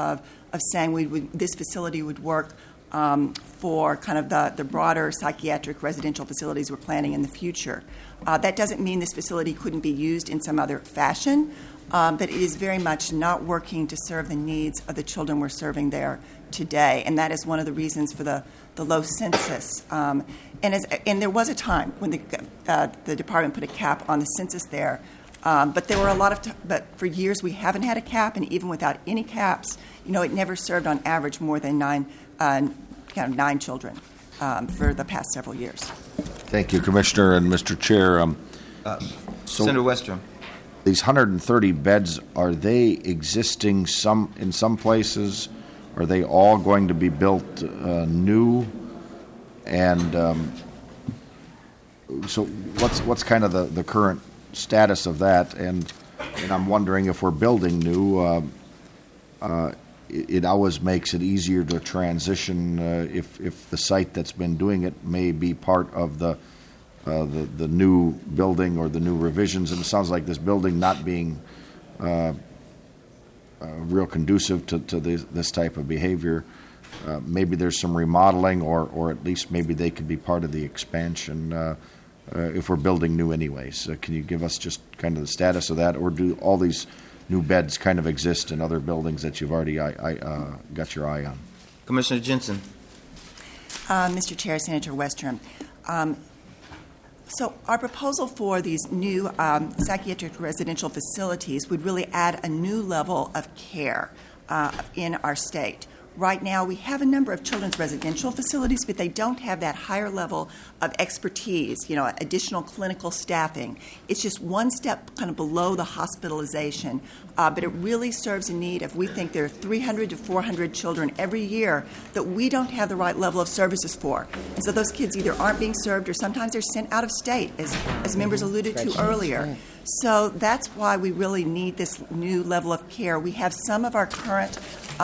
Speaker 15: of saying this facility would work for kind of the broader psychiatric residential facilities we're planning in the future. That doesn't mean this facility couldn't be used in some other fashion, but it is very much not working to serve the needs of the children we're serving there today, and that is one of the reasons for the low census. And there was a time when the department put a cap on the census there, but there were a lot of but for years we haven't had a cap, and even without any caps, it never served on average more than nine children for the past several years.
Speaker 11: Thank you, Commissioner and Mr. Chair.
Speaker 3: Senator Westrom.
Speaker 11: These 130 beds, are they existing in some places? Are they all going to be built new? And so what's kind of the current status of that? And I'm wondering if we're building new, it always makes it easier to transition if the site that's been doing it may be part of the new building or the new revisions. And it sounds like this building not being real conducive to this type of behavior. Maybe there's some remodeling, or at least maybe they could be part of the expansion if we're building new anyways. Can you give us just kind of the status of that, or do all these new beds kind of exist in other buildings that you've already got your eye on?
Speaker 3: Commissioner Jensen.
Speaker 15: Mr. Chair, Senator Westrom. So our proposal for these new psychiatric residential facilities would really add a new level of care in our state. Right now, we have a number of children's residential facilities, but they don't have that higher level of expertise, additional clinical staffing. It's just one step kind of below the hospitalization, but it really serves a need if we think there are 300 to 400 children every year that we don't have the right level of services for. And so those kids either aren't being served or sometimes they're sent out of state, as members alluded to earlier. So that's why we really need this new level of care. We have some of our current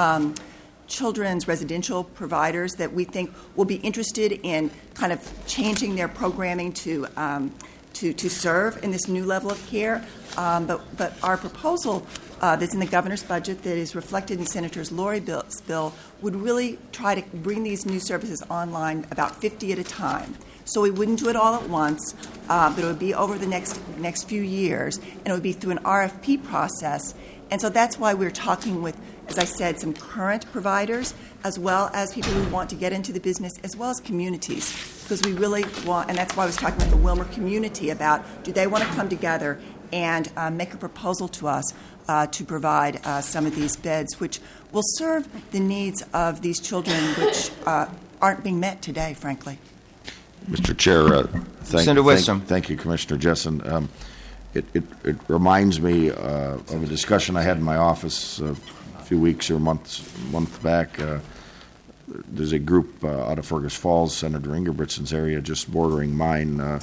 Speaker 15: children's residential providers that we think will be interested in kind of changing their programming to serve in this new level of care. But our proposal that's in the governor's budget that is reflected in Senator Lori's bill would really try to bring these new services online about 50 at a time. So we wouldn't do it all at once, but it would be over the next few years, and it would be through an RFP process. And so that's why we're talking with, as I said, some current providers, as well as people who want to get into the business, as well as communities, because we really want, and that's why I was talking with the Wilmer community about, do they want to come together and make a proposal to us to provide some of these beds, which will serve the needs of these children, which aren't being met today, frankly.
Speaker 11: Mr. Chair,
Speaker 3: Senator Westrom.
Speaker 11: Thank you, Commissioner Jessen. It reminds me of a discussion I had in my office a few weeks or month back. There's a group out of Fergus Falls, Senator Ingebrigtsen's area, just bordering mine, a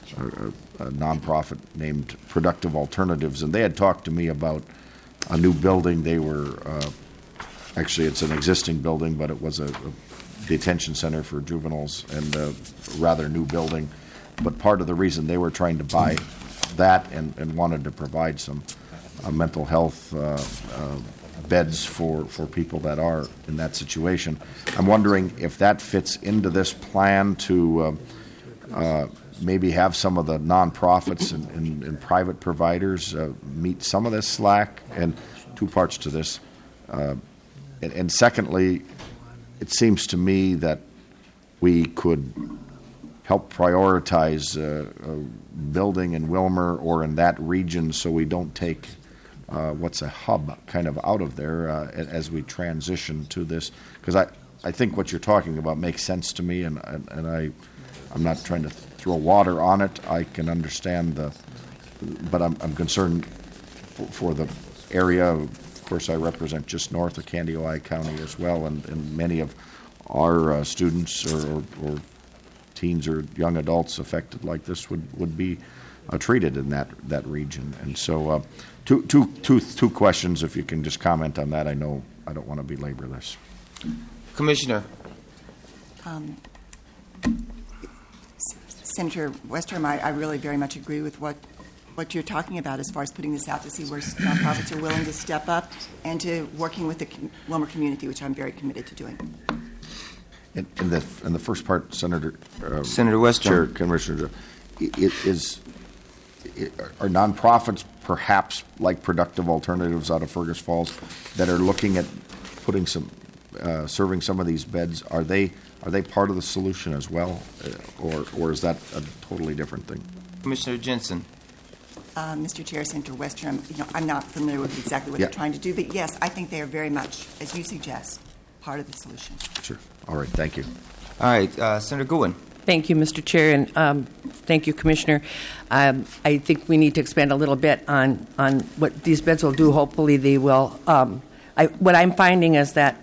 Speaker 11: nonprofit named Productive Alternatives, and they had talked to me about a new building. They were actually, it's an existing building, but it was a detention center for juveniles, and a rather new building. But part of the reason they were trying to buy that and wanted to provide some mental health beds for people that are in that situation. I'm wondering if that fits into this plan to maybe have some of the nonprofits and private providers meet some of this slack. And two parts to this. And secondly, it seems to me that we could help prioritize building in Wilmer or in that region so we don't take what's a hub kind of out of there as we transition to this. Because I think what you're talking about makes sense to me, and I'm not trying to throw water on it. I can understand but I'm concerned for the area. Of course, I represent just north of Candioi County as well, and many of our students or teens or young adults affected like this would be treated in that region. And so two questions, if you can just comment on that. I know I don't want to belabor this.
Speaker 3: Commissioner.
Speaker 15: Senator Westrom, I really very much agree with what what you're talking about as far as putting this out to see where nonprofits are willing to step up and to working with the Wilmer community, which I'm very committed to doing.
Speaker 11: In the first part, Senator
Speaker 3: Westrom.
Speaker 11: Chair, Commissioner, are nonprofits perhaps like Productive Alternatives out of Fergus Falls that are looking at putting serving some of these beds? Are they part of the solution as well, or is that a totally different thing?
Speaker 3: Commissioner Jensen.
Speaker 15: Mr. Chair, Senator Westrom, I'm not familiar with exactly what they're trying to do, but yes, I think they are very much, as you suggest, part of the solution.
Speaker 11: Sure. All right. Thank you.
Speaker 3: All right. Senator Goodwin.
Speaker 14: Thank you, Mr. Chair, and thank you, Commissioner. I think we need to expand a little bit on what these beds will do. Hopefully they will. What I'm finding is that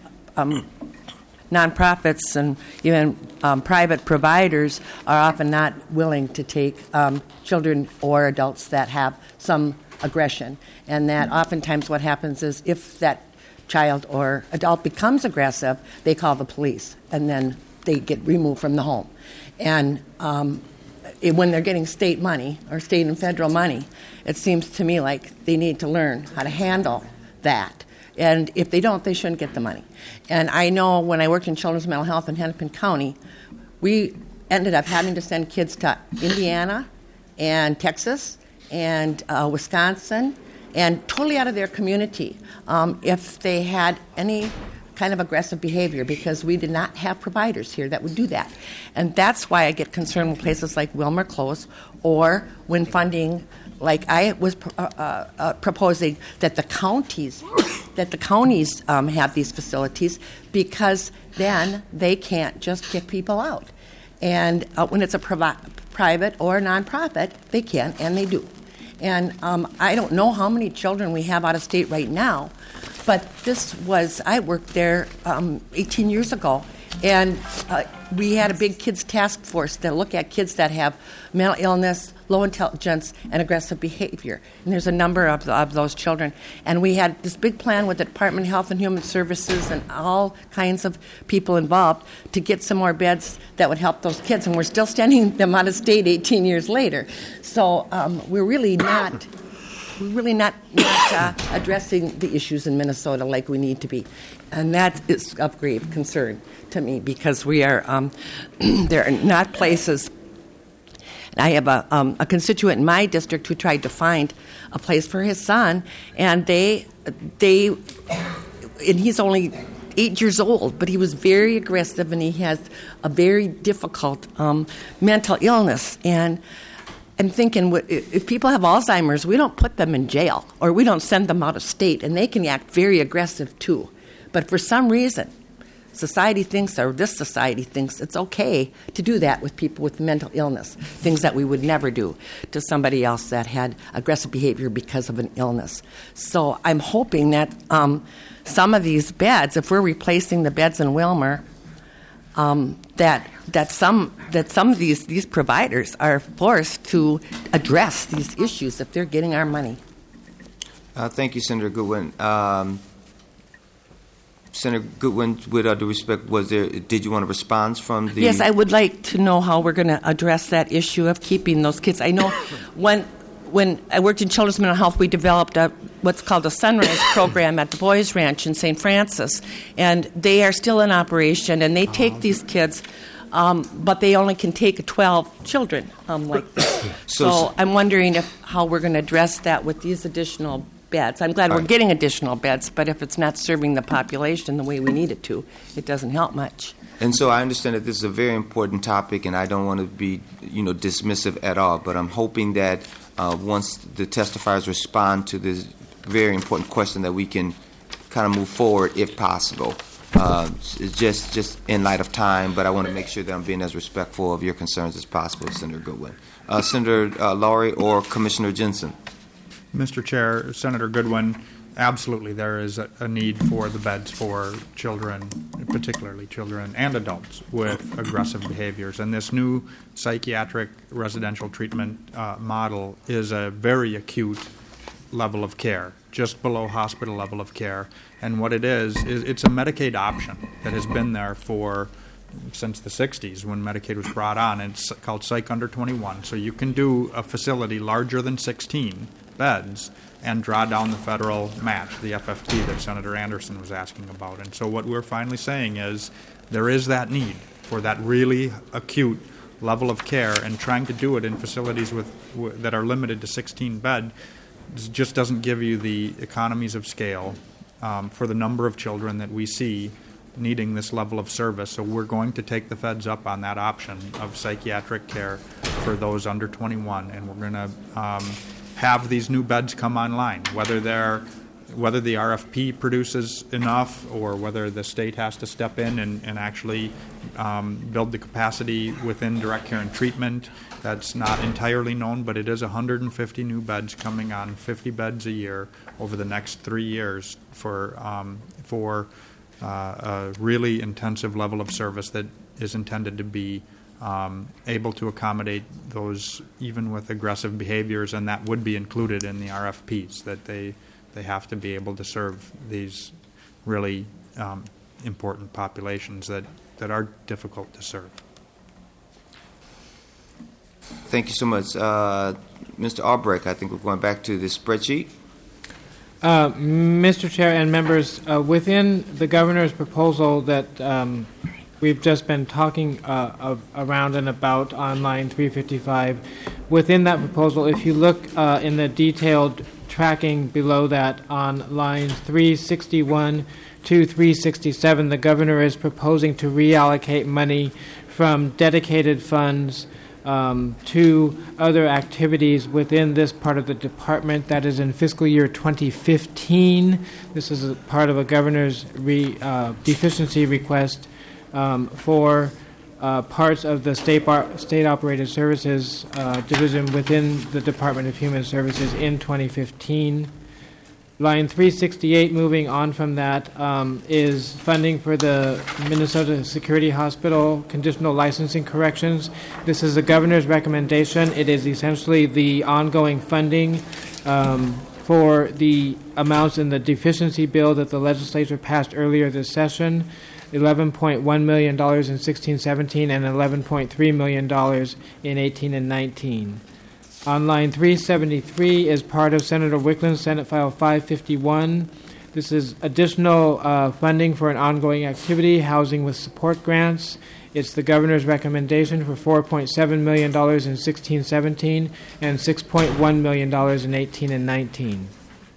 Speaker 14: nonprofits and even private providers are often not willing to take children or adults that have some aggression, and that oftentimes what happens is if that child or adult becomes aggressive, they call the police, and then they get removed from the home. And when they're getting state money or state and federal money, it seems to me like they need to learn how to handle that. And if they don't, they shouldn't get the money. And I know when I worked in children's mental health in Hennepin County, we ended up having to send kids to Indiana and Texas and Wisconsin and totally out of their community if they had any kind of aggressive behavior, because we did not have providers here that would do that. And that's why I get concerned when places like Wilmer close, or when funding, like I was proposing that the counties have these facilities, because then they can't just kick people out. And when it's a private or nonprofit, they can, and they do. And I don't know how many children we have out of state right now, but I worked there 18 years ago, and we had a big kids task force that look at kids that have mental illness, low intelligence, and aggressive behavior. And there's a number of those children. And we had this big plan with the Department of Health and Human Services and all kinds of people involved to get some more beds that would help those kids. And we're still sending them out of state 18 years later. So we're really not addressing the issues in Minnesota like we need to be. And that is of grave concern to me, because we are there are not places. I have a constituent in my district who tried to find a place for his son, and and he's only 8 years old, but he was very aggressive, and he has a very difficult mental illness. And I'm thinking, if people have Alzheimer's, we don't put them in jail, or we don't send them out of state, and they can act very aggressive too. But for some reason, this society thinks it's okay to do that with people with mental illness, things that we would never do to somebody else that had aggressive behavior because of an illness. So I'm hoping that some of these beds, if we're replacing the beds in Wilmer, that some of these providers are forced to address these issues if they're getting our money.
Speaker 3: Thank you, Senator Goodwin. Senator Goodwin, with all due respect, did you want a response from the...
Speaker 14: Yes, I would like to know how we're going to address that issue of keeping those kids. I know when I worked in children's mental health, we developed what's called a Sunrise program at the Boys Ranch in St. Francis, and they are still in operation, and they take these kids, but they only can take 12 children like this. So I'm wondering how we're going to address that with these additional beds. I'm glad we're getting additional beds, but if it's not serving the population the way we need it to, it doesn't help much.
Speaker 3: And so I understand that this is a very important topic, and I don't want to be, dismissive at all. But I'm hoping that once the testifiers respond to this very important question, that we can kind of move forward if possible. It's just in light of time, but I want to make sure that I'm being as respectful of your concerns as possible, Senator Goodwin. Senator Lowry or Commissioner Jensen?
Speaker 8: Mr. Chair, Senator Goodwin, absolutely there is a need for the beds for children, particularly children and adults with aggressive behaviors. And this new psychiatric residential treatment model is a very acute level of care, just below hospital level of care. And what it is it's a Medicaid option that has been there for since the 60s when Medicaid was brought on. It's called Psych Under 21. So you can do a facility larger than 16 beds and draw down the federal match, the FFT that Senator Anderson was asking about. And so what we're finally saying is there is that need for that really acute level of care, and trying to do it in facilities that are limited to 16 bed just doesn't give you the economies of scale for the number of children that we see needing this level of service. So we're going to take the feds up on that option of psychiatric care for those under 21, and we're going to have these new beds come online, whether the RFP produces enough or whether the state has to step in and actually build the capacity within direct care and treatment. That's not entirely known, but it is 150 new beds coming on, 50 beds a year over the next 3 years for a really intensive level of service that is intended to be able to accommodate those even with aggressive behaviors, and that would be included in the RFPs, that they have to be able to serve these really important populations that are difficult to serve.
Speaker 3: Thank you so much. Mr. Albrecht, I think we're going back to the spreadsheet.
Speaker 9: Mr. Chair and members, within the governor's proposal that we've just been talking around and about on line 355, within that proposal, if you look in the detailed tracking below that on lines 361 to 367, the governor is proposing to reallocate money from dedicated funds to other activities within this part of the department. That is in fiscal year 2015. This is a part of a governor's deficiency request for parts of the state-operated services division within the Department of Human Services in 2015. Line 368, moving on from that, is funding for the Minnesota Security Hospital conditional licensing corrections. This is the governor's recommendation. It is essentially the ongoing funding for the amounts in the deficiency bill that the legislature passed earlier this session, $11.1 million in 16-17 and $11.3 million in 18 and 19. On line 373 is part of Senator Wickland's Senate File 551. This is additional funding for an ongoing activity, housing with support grants. It's the governor's recommendation for $4.7 million in 16-17 and $6.1 million in 18 and 19.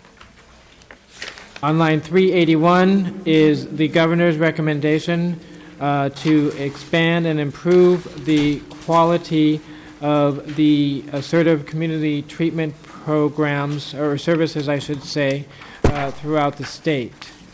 Speaker 9: On line 381 is the governor's recommendation to expand and improve the quality of the assertive community treatment programs, or services, I should say, throughout the state.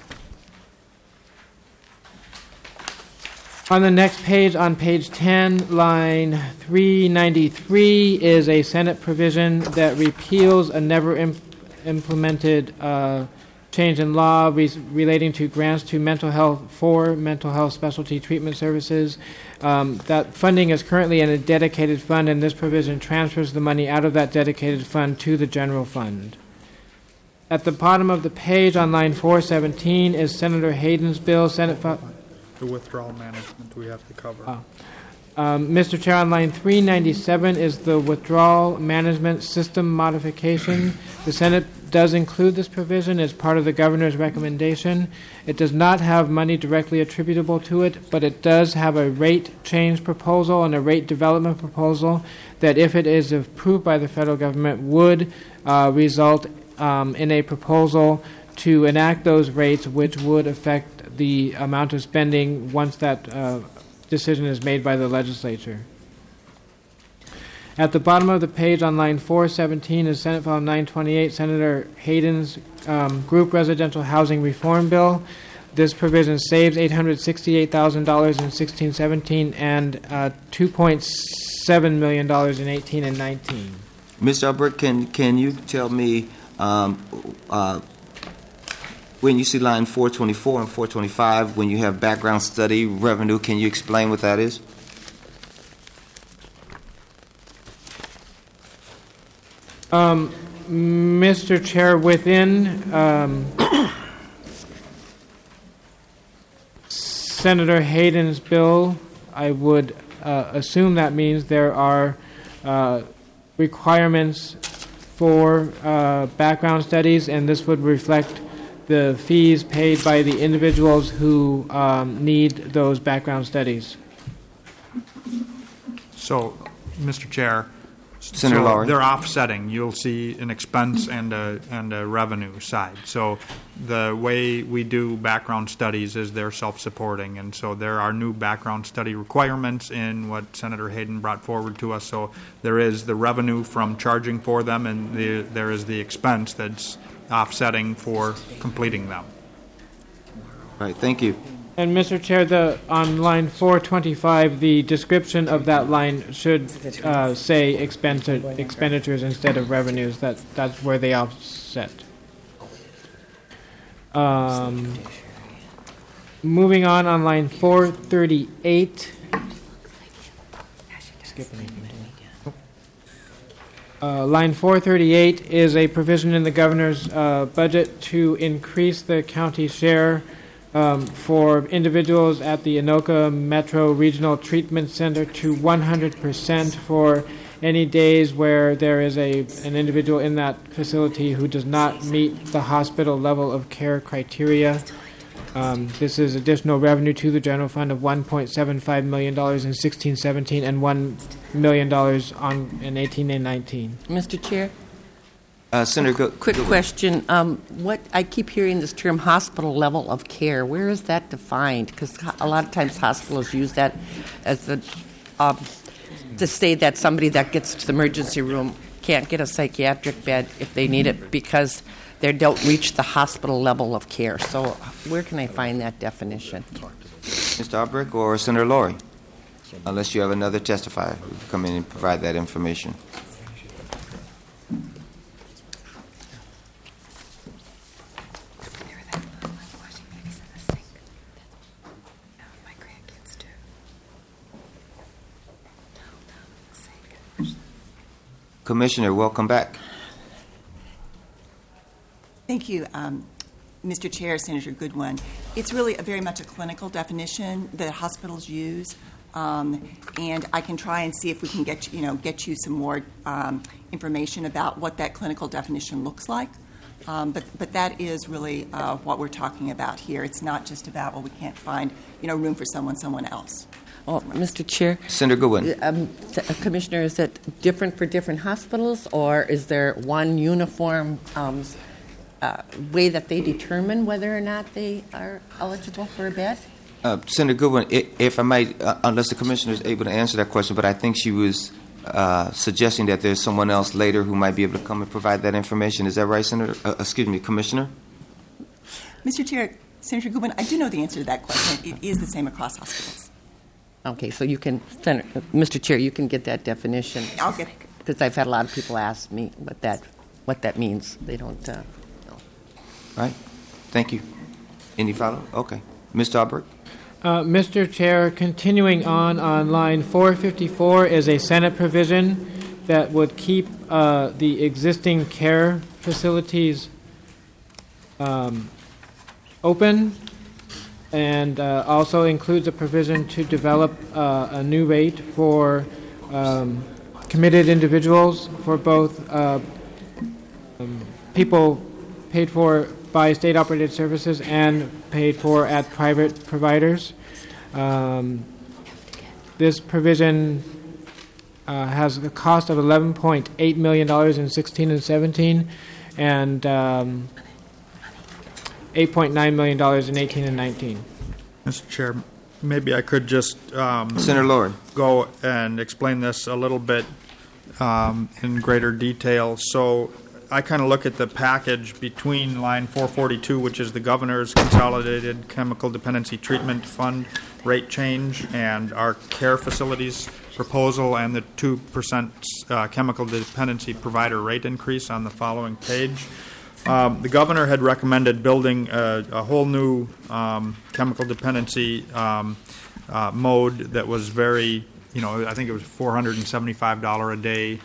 Speaker 9: On the next page, on page 10, line 393, is a Senate provision that repeals a never implemented change in law relating to grants to mental health specialty treatment services. That funding is currently in a dedicated fund, and this provision transfers the money out of that dedicated fund to the general fund. At the bottom of the page on line 417 is Senator Hayden's bill,
Speaker 8: The withdrawal management we have to cover.
Speaker 9: Mr. Chair, on line 397 is the withdrawal management system modification. The Senate does include this provision as part of the governor's recommendation. It does not have money directly attributable to it, but it does have a rate change proposal and a rate development proposal that, if it is approved by the federal government, would result in a proposal to enact those rates, which would affect the amount of spending once that decision is made by the legislature. At the bottom of the page on line 417 is Senate File 928, Senator Hayden's Group Residential Housing Reform Bill. This provision saves $868,000 in 16-17 and $2.7 million in 18 and 19.
Speaker 3: Mr. Albrecht, can you tell me when you see line 424 and 425, when you have background study revenue, can you explain what that is?
Speaker 9: Mr. Chair, within Senator Hayden's bill I would assume that means there are requirements for background studies, and this would reflect the fees paid by the individuals who need those background studies.
Speaker 8: So, Mr. Chair,
Speaker 3: Senator Lowry.
Speaker 8: They're offsetting. You'll see an expense and a revenue side. So the way we do background studies is they're self-supporting, and so there are new background study requirements in what Senator Hayden brought forward to us. So there is the revenue from charging for them, and there is the expense that's offsetting for completing them.
Speaker 3: Right, thank you.
Speaker 9: And Mr. Chair, on line 425, the description of that line should say expenditures instead of revenues. That's where they offset. Moving on line 438. Line 438 is a provision in the governor's budget to increase the county share for individuals at the Anoka Metro Regional Treatment Center to 100% for any days where there is an individual in that facility who does not meet the hospital level of care criteria. This is additional revenue to the general fund of $1.75 million in 16-17 and $1 million in 18 and 19.
Speaker 14: Mr. Chair?
Speaker 3: Senator,
Speaker 14: quick question. What I keep hearing this term hospital level of care. Where is that defined? Because a lot of times hospitals use that as to say that somebody that gets to the emergency room can't get a psychiatric bed if they need it because they don't reach the hospital level of care. So where can I find that definition?
Speaker 3: Mr. Albrecht or Senator Lowry? Unless you have another testifier who can come in and provide that information. Commissioner, welcome back.
Speaker 15: Thank you, Mr. Chair, Senator Goodwin. It's really very much a clinical definition that hospitals use, and I can try and see if we can get you some more information about what that clinical definition looks like. But that is really what we're talking about here. It's not just about, well, we can't find room for someone else.
Speaker 14: Well, Mr. Chair.
Speaker 3: Senator Goodwin.
Speaker 14: Commissioner, is it different for different hospitals, or is there one uniform way that they determine whether or not they are eligible for a bed?
Speaker 3: Senator Goodwin, if I might, unless the commissioner is able to answer that question, but I think she was suggesting that there's someone else later who might be able to come and provide that information. Is that right, Commissioner?
Speaker 15: Mr. Chair, Senator Goodwin, I do know the answer to that question. It is the same across hospitals.
Speaker 14: Okay, so you can, Mr. Chair, you can get that definition.
Speaker 15: I'll get it.
Speaker 14: Because I've had a lot of people ask me what that means. They don't know.
Speaker 3: Right. Thank you. Any follow? Okay. Mr. Albrecht?
Speaker 9: Mr. Chair, continuing on line 454 is a Senate provision that would keep the existing care facilities open, and also includes a provision to develop a new rate for committed individuals for both people paid for by state-operated services and paid for at private providers. This provision has a cost of $11.8 million in 16 and 17, and $8.9 million in 18 and 19.
Speaker 8: Mr. Chair, maybe I could just
Speaker 3: Senator Lowry,
Speaker 8: go and explain this a little bit in greater detail. So I kind of look at the package between line 442, which is the governor's consolidated chemical dependency treatment fund rate change, and our care facilities proposal, and the 2% chemical dependency provider rate increase on the following page. The governor had recommended building a whole new chemical dependency mode that was very, I think it was $475 a day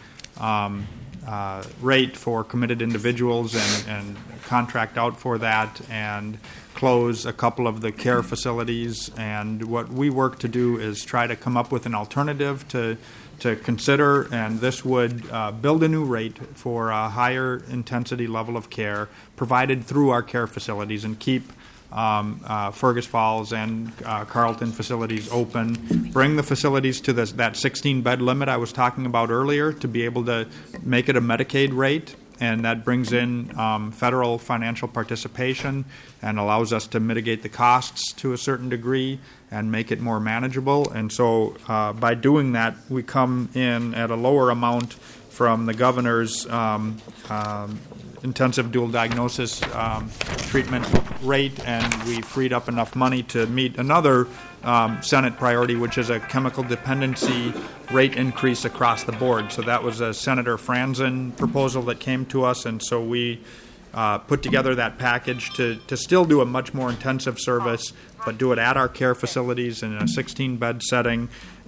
Speaker 8: rate for committed individuals, and contract out for that, and close a couple of the care facilities, and what we work to do is try to come up with an alternative to consider, and this would build a new rate for a higher intensity level of care provided through our care facilities and keep Fergus Falls and Carlton facilities open, bring the facilities to that 16-bed limit I was talking about earlier to be able to make it a Medicaid rate, and that brings in federal financial participation and allows us to mitigate the costs to a certain degree and make it more manageable. And so by doing that, we come in at a lower amount from the governor's intensive dual diagnosis treatment rate, and we freed up enough money to meet another Senate priority, which is a chemical dependency rate increase across the board. So that was a Senator Franzen proposal that came to us, and so we put together that package to still do a much more intensive service, but do it at our care facilities in a 16-bed setting,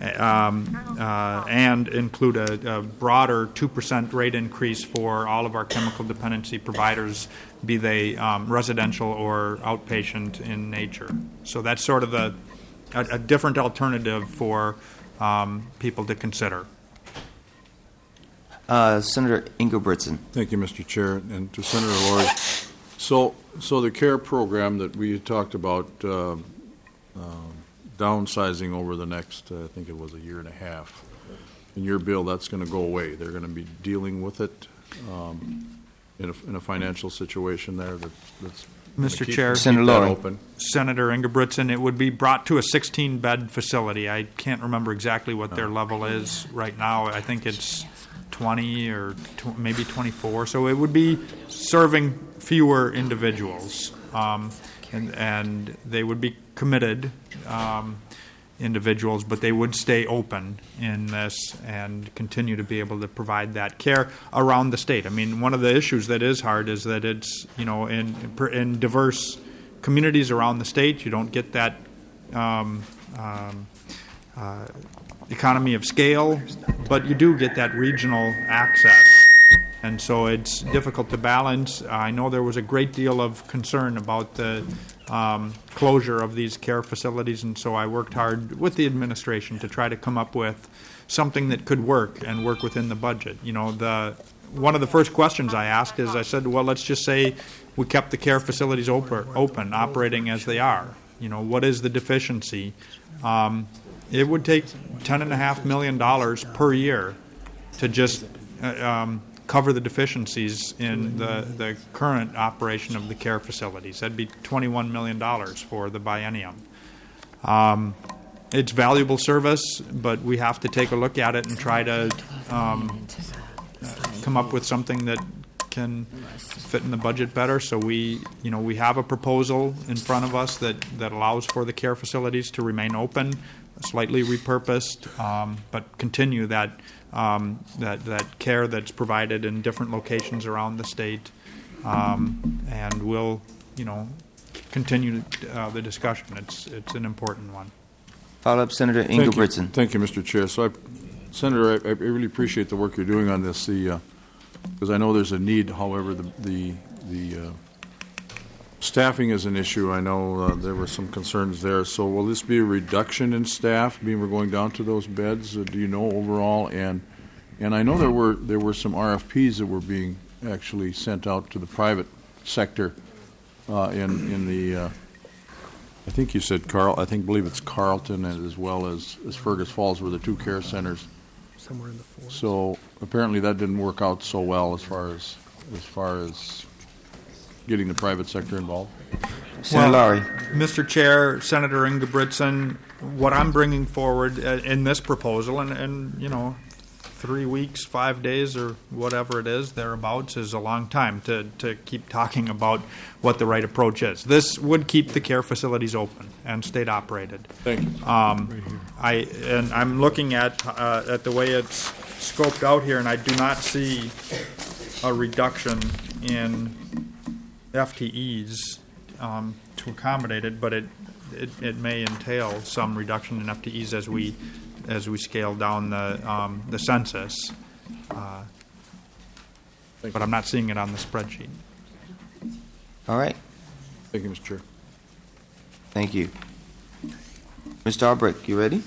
Speaker 8: and include a broader 2% rate increase for all of our chemical dependency providers, be they residential or outpatient in nature. So that's sort of a different alternative for people to consider.
Speaker 3: Senator Ingebrigtsen.
Speaker 13: Thank you, Mr. Chair, and to Senator Laurie. So the CARE program that we talked about downsizing over the next, I think it was a year and a half. In your bill, that's going to go away. They're going to be dealing with it in a financial situation there that's
Speaker 8: Mr. Chair, Senator Ingebrigtsen, it would be brought to a 16-bed facility. I can't remember exactly what their level is right now. I think it's 20 or maybe 24. So it would be serving fewer individuals, and they would be committed individuals, but they would stay open in this and continue to be able to provide that care around the state. I mean, one of the issues that is hard is that it's, in diverse communities around the state, you don't get that economy of scale, but you do get that regional access. And so it's difficult to balance. I know there was a great deal of concern about the closure of these care facilities, and so I worked hard with the administration to try to come up with something that could work and work within the budget. One of the first questions I asked is, I said, well, let's just say we kept the care facilities open, operating as they are. What is the deficiency? It would take $10.5 million per year to just cover the deficiencies in the current operation of the care facilities. That'd be $21 million for the biennium. It's valuable service, but we have to take a look at it and try to come up with something that can fit in the budget better. So we have a proposal in front of us that allows for the care facilities to remain open, slightly repurposed, but continue that care that's provided in different locations around the state, and we'll continue the discussion. It's an important one.
Speaker 3: Follow up, Senator Ingebrigtsen.
Speaker 13: Thank you, Mr. Chair. So, Senator, I really appreciate the work you're doing on this. Because I know there's a need. However, the staffing is an issue. I know there were some concerns there. So will this be a reduction in staff, being we're going down to those beds? Do you know overall? And I know there were some RFPs that were being actually sent out to the private sector in the. I think you said believe it's Carlton, as well as Fergus Falls were the two care centers.
Speaker 7: Somewhere in the forest.
Speaker 13: So apparently that didn't work out so well as far as getting the private sector involved.
Speaker 8: Senator Laurie. Mr. Chair, Senator Ingebrigtsen, what I'm bringing forward in this proposal, and 3 weeks, 5 days, or whatever it is, thereabouts, is a long time to keep talking about what the right approach is. This would keep the care facilities open and state operated.
Speaker 13: Thank you.
Speaker 8: I'm looking at the way it's scoped out here, and I do not see a reduction in FTEs to accommodate it, but it may entail some reduction in FTEs as we scale down the census, but I'm not seeing it on the spreadsheet.
Speaker 3: All right.
Speaker 13: Thank you, Mr. Chair.
Speaker 3: Thank you. Mr. Albrecht, you ready?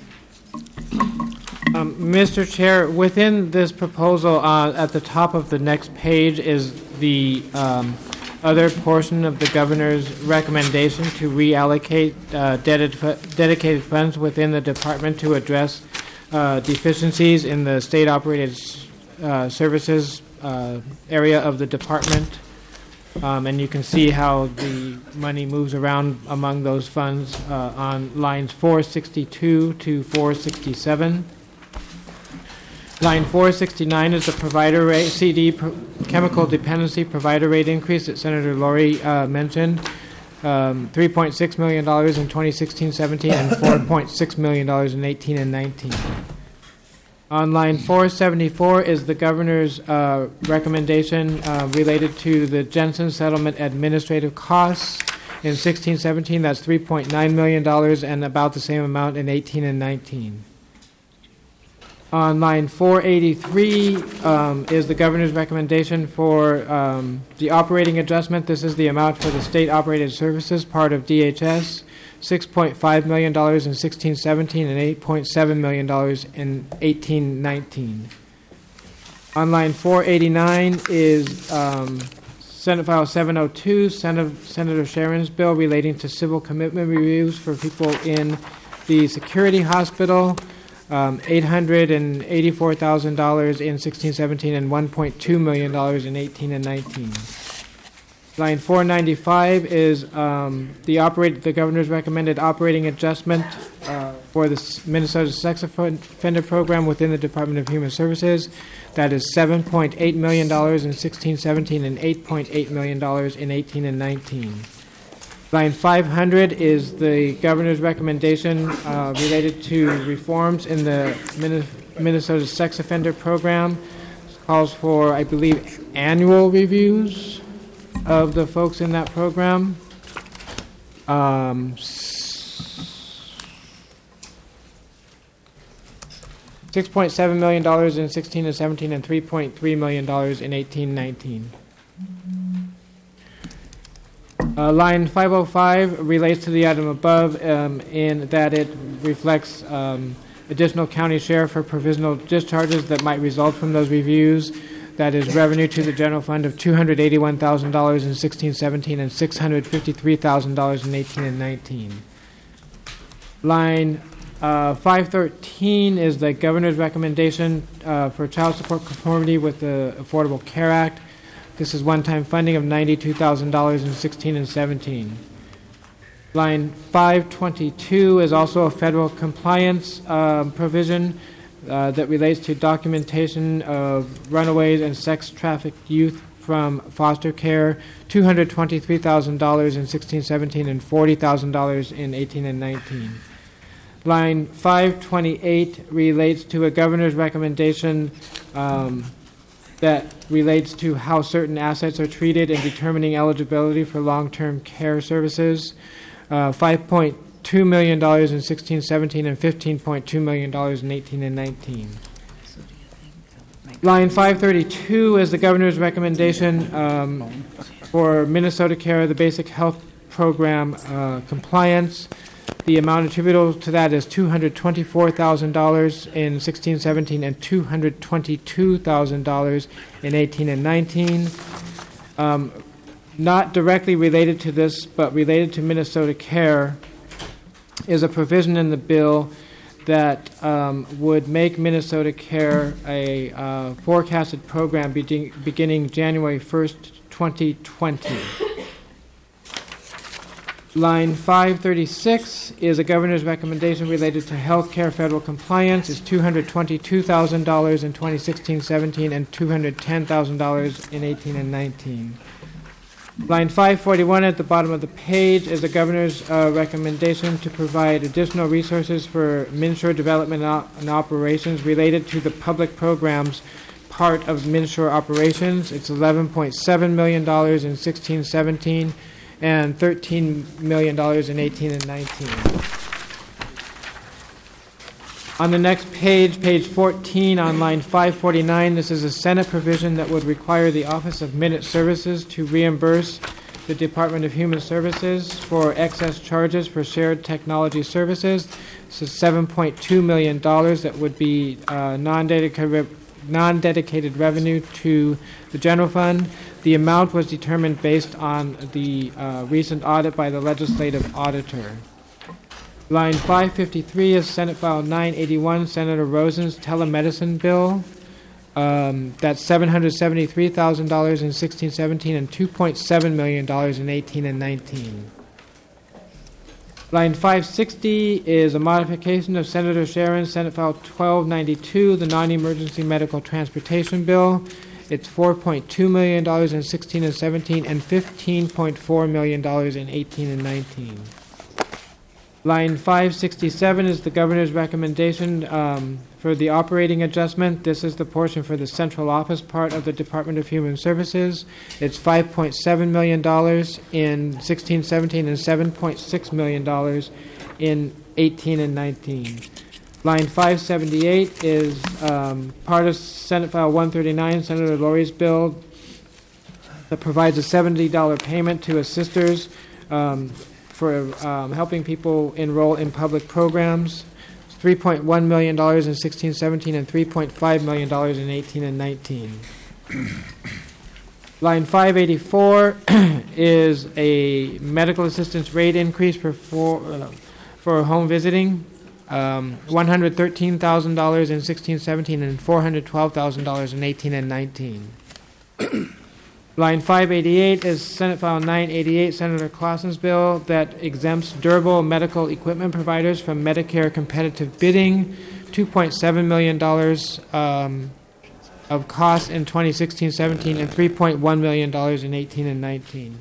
Speaker 9: Mr. Chair, within this proposal, at the top of the next page is the other portion of the governor's recommendation to reallocate dedicated funds within the department to address deficiencies in the state-operated services area of the department. And you can see how the money moves around among those funds on lines 462 to 467. Line 469 is the provider rate, chemical dependency provider rate increase that Senator Laurie mentioned. $3.6 million in 2016-17 and $4.6 million in 18 and 19. On line 474 is the governor's recommendation related to the Jensen settlement administrative costs. In 16-17, that's $3.9 million and about the same amount in 18 and 19. On line 483 is the governor's recommendation for the operating adjustment. This is the amount for the state-operated services, part of DHS, $6.5 million in 16-17 and $8.7 million in 18-19. On line 489 is Senate File 702, Senator Sharon's bill relating to civil commitment reviews for people in the security hospital. $884,000 in 16-17 and $1.2 million in 18 and 19. Line 495 is the governor's recommended operating adjustment for the Minnesota Sex Offender Program within the Department of Human Services. That is $7.8 million in 16-17 and $8.8 million in 18 and 19. Line 500 is the governor's recommendation related to reforms in the Minnesota Sex Offender Program. It calls for, I believe, annual reviews of the folks in that program. $6.7 million in 16 and 17 and $3.3 million in 18-19. Line 505 relates to the item above in that it reflects additional county share for provisional discharges that might result from those reviews. That is revenue to the general fund of $281,000 in 16-17 and $653,000 in 18 and 19. Line 513 is the governor's recommendation for child support conformity with the Affordable Care Act. This is one-time funding of $92,000 in 16 and 17. Line 522 is also a federal compliance provision that relates to documentation of runaways and sex-trafficked youth from foster care, $223,000 in 16-17 and $40,000 in 18 and 19. Line 528 relates to a governor's recommendation that relates to how certain assets are treated in determining eligibility for long-term care services. $5.2 million in 16-17 and $15.2 million in 18 and 19. Line 532 is the governor's recommendation for Minnesota Care, the Basic Health Program compliance. The amount attributable to that is $224,000 in 16-17 and $222,000 in 18 and 19. Not directly related to this, but related to Minnesota Care, is a provision in the bill that would make Minnesota Care a forecasted program beginning January 1st, 2020. Line 536 is a governor's recommendation related to health care federal compliance. It's $222,000 in 2016-17 and $210,000 in 18 and 19. Line 541 at the bottom of the page is the governor's recommendation to provide additional resources for MNsure development and operations related to the public programs part of MNsure operations. It's $11.7 million in 16-17 and $13 million in 18 and 19. On the next page, page 14, on line 549, this is a Senate provision that would require the Office of Minute Services to reimburse the Department of Human Services for excess charges for shared technology services. This is $7.2 million that would be non-dedicated revenue to the general fund. The amount was determined based on the recent audit by the legislative auditor. Line 553 is Senate File 981, Senator Rosen's telemedicine bill. That's $773,000 in 16-17 and $2.7 million in 18 and 19. Line 560 is a modification of Senator Sharon's Senate File 1292, the non-emergency medical transportation bill. It's $4.2 million in 16 and 17 and $15.4 million in 18 and 19. Line 567 is the governor's recommendation for the operating adjustment. This is the portion for the central office part of the Department of Human Services. It's $5.7 million in 16-17 and $7.6 million in 18 and 19. Line 578 is part of Senate File 139, Senator Lori's bill, that provides a $70 payment to assisters for helping people enroll in public programs. It's $3.1 million in 16-17 and $3.5 million in 18 and 19. Line 584 is a medical assistance rate increase for home visiting. $113,000 in 16-17 and $412,000 in 18 and 19. Line 588 is Senate File 988, Senator Clausen's bill that exempts durable medical equipment providers from Medicare competitive bidding, $2.7 million of costs in 2016-17 and $3.1 million in 18 and 19.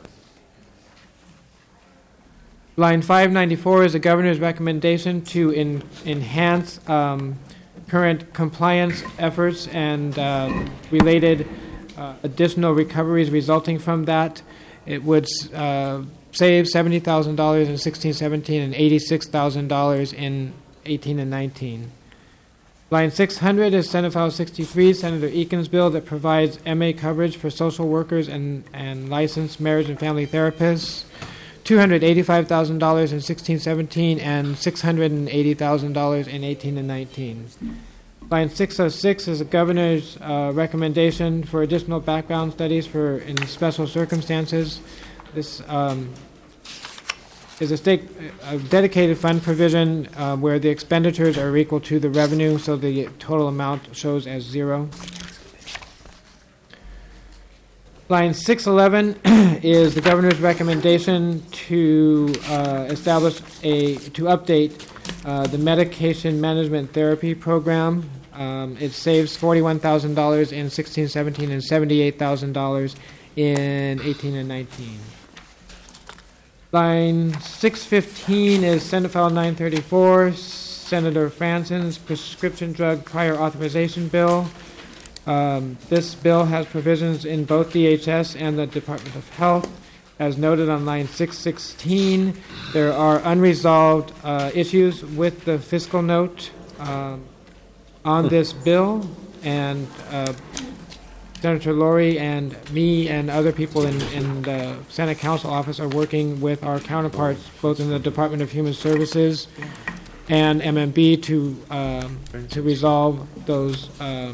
Speaker 9: Line 594 is the governor's recommendation to enhance current compliance efforts and related additional recoveries resulting from that. It would save $70,000 in 16-17 and $86,000 in 18 and 19. Line 600 is Senate File 63, Senator Eakin's bill that provides MA coverage for social workers and licensed marriage and family therapists. $285,000 in 16-17 and $680,000 in 18 and 19. Line 606 is the governor's recommendation for additional background studies in special circumstances. This is a dedicated fund provision where the expenditures are equal to the revenue, so the total amount shows as zero. Line 611 is the governor's recommendation to update the medication management therapy program. It saves $41,000 in 16-17 and $78,000 in 18 and 19. Line 615 is Senate File 934, Senator Fransen's prescription drug prior authorization bill. This bill has provisions in both DHS and the Department of Health. As noted on line 616, there are unresolved issues with the fiscal note on this bill, and Senator Lori and me and other people in the Senate Council office are working with our counterparts both in the Department of Human Services and MMB to resolve those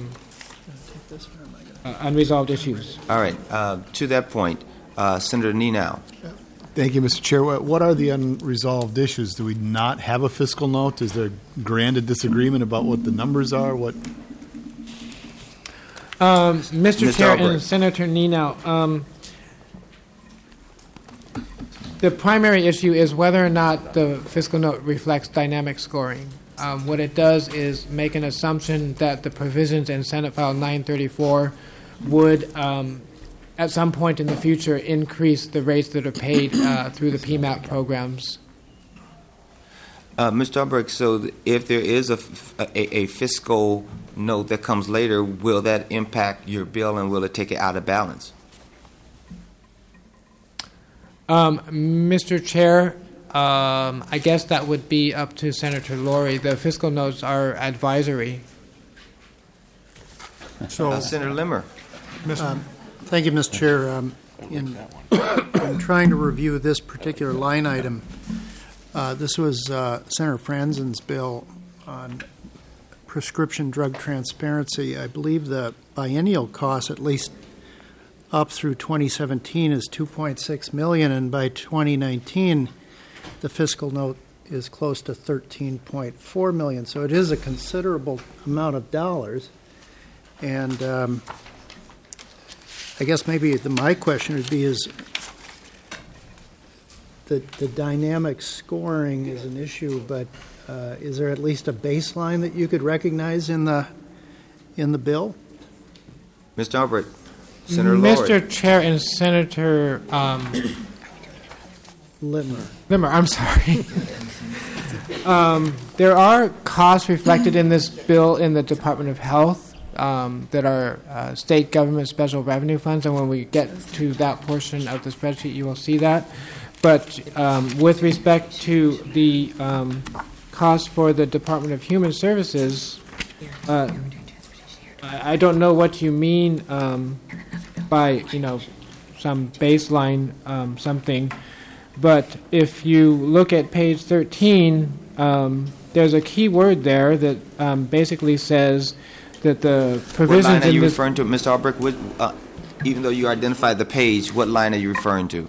Speaker 9: unresolved issues.
Speaker 3: All right. To that point, Senator Nenow.
Speaker 16: Thank you, Mr. Chair. What are the unresolved issues? Do we not have a fiscal note? Is there grand disagreement about what the numbers are? What?
Speaker 9: Mr. Chair and Senator Nenow, the primary issue is whether or not the fiscal note reflects dynamic scoring. What it does is make an assumption that the provisions in Senate File 934 would, at some point in the future, increase the rates that are paid through the PMAP programs.
Speaker 3: Mr. Alberg, so if there is a fiscal note that comes later, will that impact your bill and will it take it out of balance?
Speaker 9: Mr. Chair, I guess that would be up to Senator Lori. The fiscal notes are advisory.
Speaker 3: So, Senator Limmer.
Speaker 7: Thank you, Mr. Chair. in trying to review this particular line item, this was Senator Franzen's bill on prescription drug transparency. I believe the biennial cost, at least up through 2017, is $2.6 million, and by 2019, the fiscal note is close to $13.4 million. So it is a considerable amount of dollars. And I guess maybe my question would be is the dynamic scoring is an issue, but is there at least a baseline that you could recognize in the bill?
Speaker 3: Mr. Albrecht, Senator Laurie.
Speaker 9: Mr. Chair and Senator Limmer, I'm sorry. There are costs reflected in this bill in the Department of Health that are state government special revenue funds, and when we get to that portion of the spreadsheet, you will see that. But with respect to the cost for the Department of Human Services, I don't know what you mean by, some baseline something. But if you look at page 13, there's a key word there that basically says that the provisions.
Speaker 3: What line are you
Speaker 9: in
Speaker 3: referring to, Mr. Albrecht? Even though you identified the page, what line are you referring to?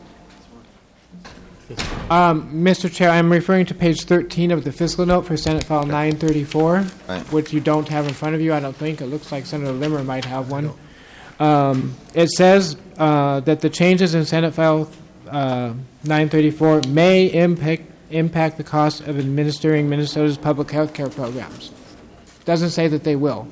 Speaker 9: Mr. Chair, I'm referring to page 13 of the fiscal note for Senate File 934, which you don't have in front of you, I don't think. It looks like Senator Limmer might have one. It says that the changes in Senate File 934 may impact the cost of administering Minnesota's public health care programs. Doesn't say that they will.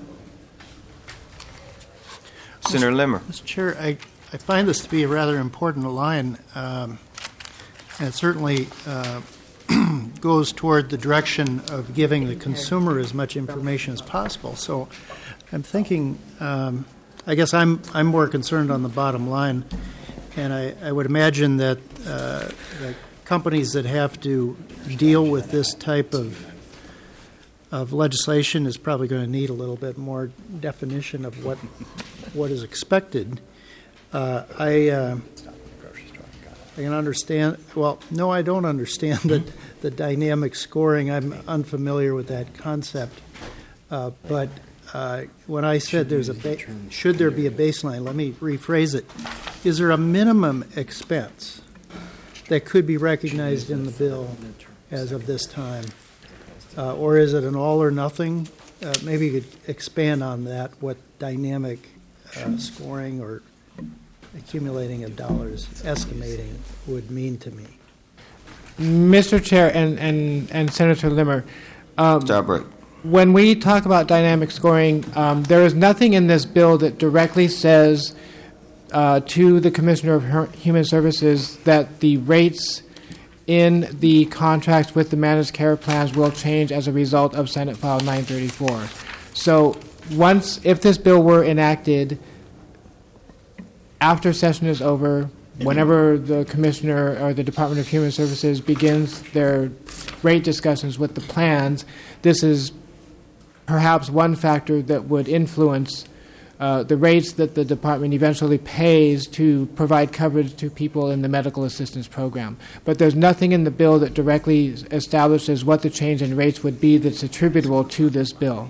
Speaker 3: Senator Limmer.
Speaker 7: Mr. Chair, I find this to be a rather important line, and it certainly goes toward the direction of giving the consumer as much information as possible. So I'm thinking, I guess I'm more concerned on the bottom line. And I would imagine that the companies that have to deal with this type of legislation is probably going to need a little bit more definition of what is expected. I can understand. Well, no, I don't understand the dynamic scoring. I'm unfamiliar with that concept. But when I said should there be a baseline, let me rephrase it. Is there a minimum expense that could be recognized in the bill as of this time? Or is it an all or nothing? Maybe you could expand on that, what dynamic scoring or accumulating of dollars, estimating would mean to me.
Speaker 9: Mr. Chair and Senator Limmer,
Speaker 3: Albrecht.
Speaker 9: When we talk about dynamic scoring, there is nothing in this bill that directly says to the Commissioner of Human Services that the rates in the contracts with the managed care plans will change as a result of Senate File 934. So if this bill were enacted after session is over, whenever the Commissioner or the Department of Human Services begins their rate discussions with the plans, this is perhaps one factor that would influence the rates that the department eventually pays to provide coverage to people in the medical assistance program. But there's nothing in the bill that directly establishes what the change in rates would be that's attributable to this bill.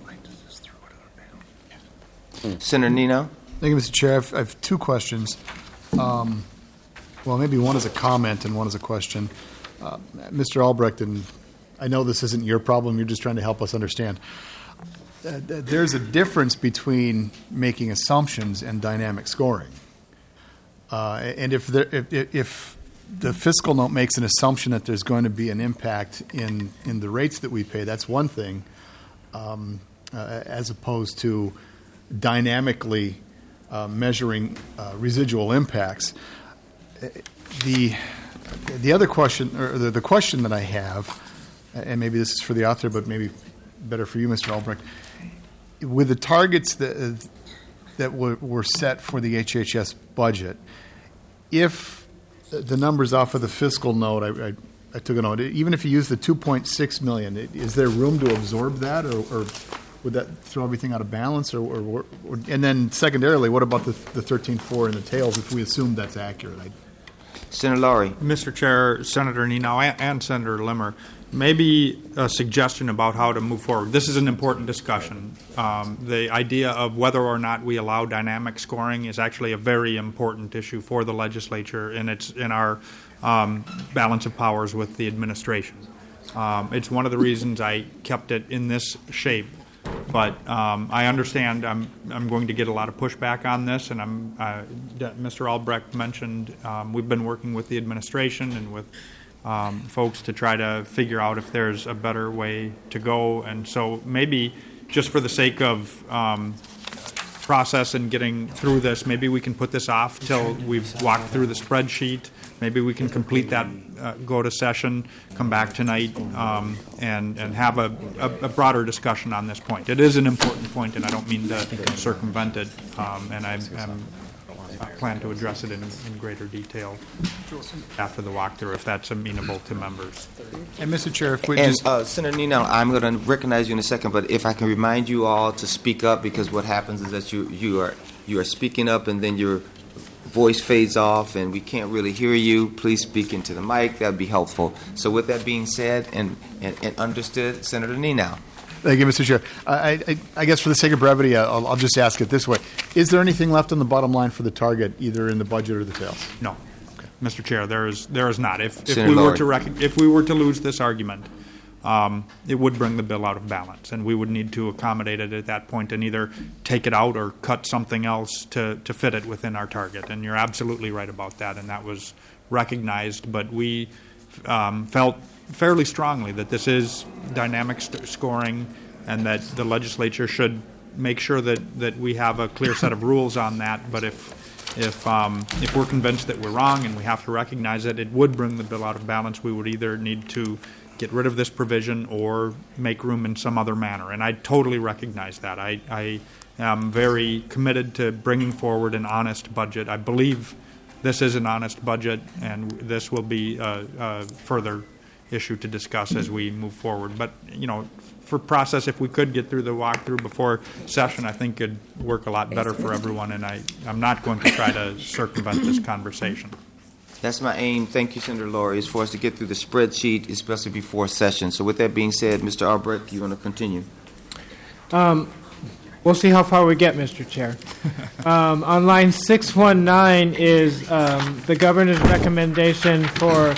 Speaker 3: Senator Nino.
Speaker 16: Thank you, Mr. Chair. I have two questions. Well, maybe one is a comment and one is a question. Mr. Albrecht, and I know this isn't your problem, you're just trying to help us understand. There's a difference between making assumptions and dynamic scoring. And if the fiscal note makes an assumption that there's going to be an impact in the rates that we pay, that's one thing, as opposed to dynamically measuring residual impacts. The other question, or the question that I have, and maybe this is for the author, but maybe better for you, Mr. Albrecht, with the targets that were set for the HHS budget, if the numbers off of the fiscal note, I took a note, even if you use the $2.6 million, is there room to absorb that, or would that throw everything out of balance? Or and then secondarily, what about the 13.4 in the tails if we assume that's accurate?
Speaker 3: Senator Laurie.
Speaker 8: Mr. Chair, Senator Nino, and Senator Limmer, maybe a suggestion about how to move forward. This is an important discussion. The idea of whether or not we allow dynamic scoring is actually a very important issue for the legislature, and it's in our balance of powers with the administration. It's one of the reasons I kept it in this shape. But I understand I'm going to get a lot of pushback on this, and Mr. Albrecht mentioned we've been working with the administration and with folks to try to figure out if there's a better way to go. And so maybe just for the sake of process and getting through this, maybe we can put this off till we've walked through the spreadsheet. Maybe we can complete that, go to session, come back tonight, and have a broader discussion on this point. It is an important point, and I don't mean to circumvent it, and I plan to address it in greater detail after the walkthrough, if that's amenable to members.
Speaker 16: And Mr. Chair, if we
Speaker 3: Senator Nino, I'm going to recognize you in a second, but if I can remind you all to speak up, because what happens is that you are speaking up and then your voice fades off and we can't really hear you. Please speak into the mic. That would be helpful. So with that being said and understood, Senator Nino.
Speaker 16: Thank you, Mr. Chair. I guess for the sake of brevity, I'll just ask it this way. Is there anything left on the bottom line for the target, either in the budget or the tails?
Speaker 8: No. Okay. Mr. Chair, there is not. If we were to lose this argument, it would bring the bill out of balance, and we would need to accommodate it at that point and either take it out or cut something else to fit it within our target. And you're absolutely right about that, and that was recognized. But we felt fairly strongly that this is dynamic scoring and that the legislature should make sure that we have a clear set of rules on that. But if we're convinced that we're wrong and we have to recognize that it would bring the bill out of balance, we would either need to get rid of this provision or make room in some other manner. And I totally recognize that. I am very committed to bringing forward an honest budget. I believe this is an honest budget, and this will be a further issue to discuss as we move forward. But, for process, if we could get through the walkthrough before session, I think it'd work a lot better for everyone, and I'm not going to try to circumvent this conversation.
Speaker 3: That's my aim. Thank you, Senator Laurie, is for us to get through the spreadsheet, especially before session. So with that being said, Mr. Albrecht, you want to continue?
Speaker 9: We'll see how far we get, Mr. Chair. On line 619 is the governor's recommendation for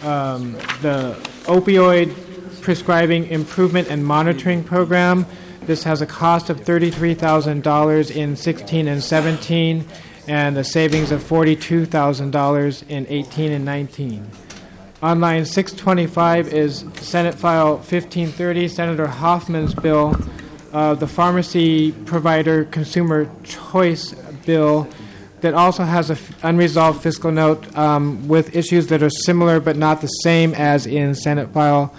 Speaker 9: the opioid prescribing improvement and monitoring program. This has a cost of $33,000 in 16 and 17, and a savings of $42,000 in 18 and 19. On line 625 is Senate File 1530, Senator Hoffman's bill, the Pharmacy Provider Consumer Choice Bill, that also has an unresolved fiscal note with issues that are similar but not the same as in Senate File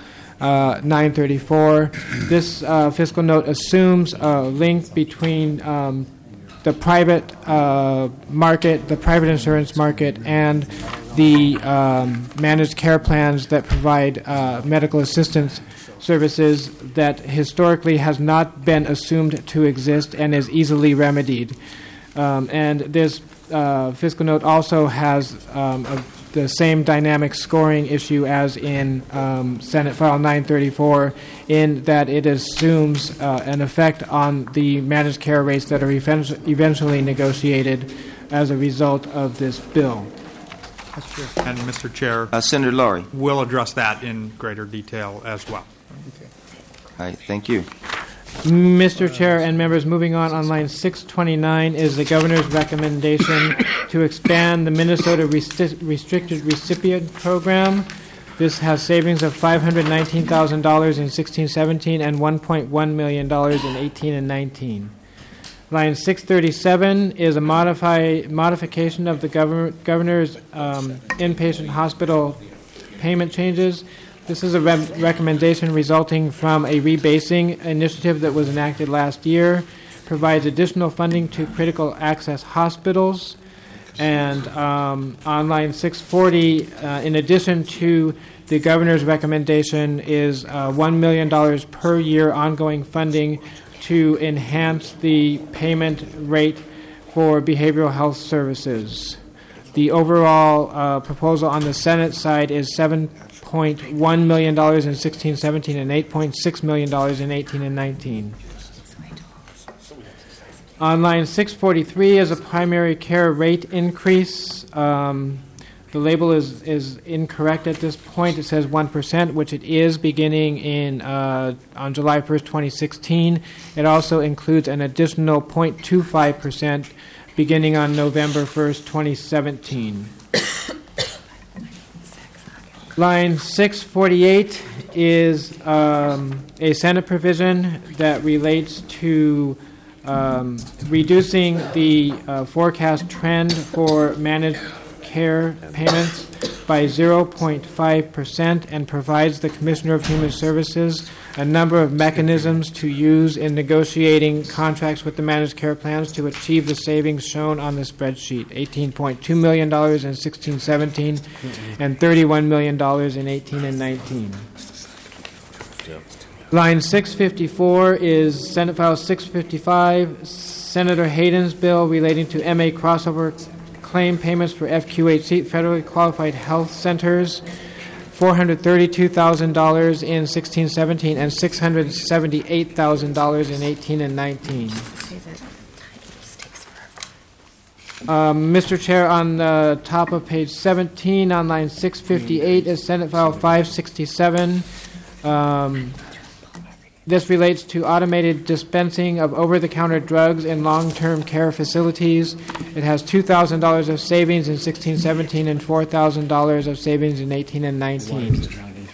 Speaker 9: 934. This fiscal note assumes a link between the private market, the private insurance market, and the managed care plans that provide medical assistance services that historically has not been assumed to exist and is easily remedied. And this fiscal note also has the same dynamic scoring issue as in Senate File 934, in that it assumes an effect on the managed care rates that are eventually negotiated as a result of this bill.
Speaker 8: And Mr. Chair,
Speaker 3: Senator Laurie,
Speaker 8: we'll address that in greater detail as well.
Speaker 3: Okay. All right, thank you.
Speaker 9: Mr. Chair and members, moving on line 629 is the governor's recommendation to expand the Minnesota Restricted Recipient Program. This has savings of $519,000 in 16-17 and $1.1 million in 18 and 19. Line 637 is a modification of the governor's inpatient hospital payment changes. This is a recommendation resulting from a rebasing initiative that was enacted last year, provides additional funding to critical access hospitals. And on line 640, in addition to the governor's recommendation, is $1 million per year ongoing funding to enhance the payment rate for behavioral health services. The overall proposal on the Senate side is $7.1 million in 16-17 and $8.6 million in 18 and 19. On line 643 is a primary care rate increase. The label is incorrect at this point. It says 1%, which it is beginning on July 1st, 2016. It also includes an additional 0.25% beginning on November 1st, 2017. Line 648 is a Senate provision that relates to reducing the forecast trend for managed care payments by 0.5% and provides the Commissioner of Human Services a number of mechanisms to use in negotiating contracts with the managed care plans to achieve the savings shown on the spreadsheet, $18.2 million in 16-17 and $31 million in 18 and 19. Line 654 is Senate File 655, Senator Hayden's bill relating to MA crossover claim payments for FQHC, federally qualified health centers, $432,000 in 16-17 and $678,000 in 18 and 19. Mr. Chair, on the top of page 17 on line 658 is Senate File 567. This relates to automated dispensing of over-the-counter drugs in long-term care facilities. It has $2,000 of savings in 16-17 and $4,000 of savings in 18 and 19.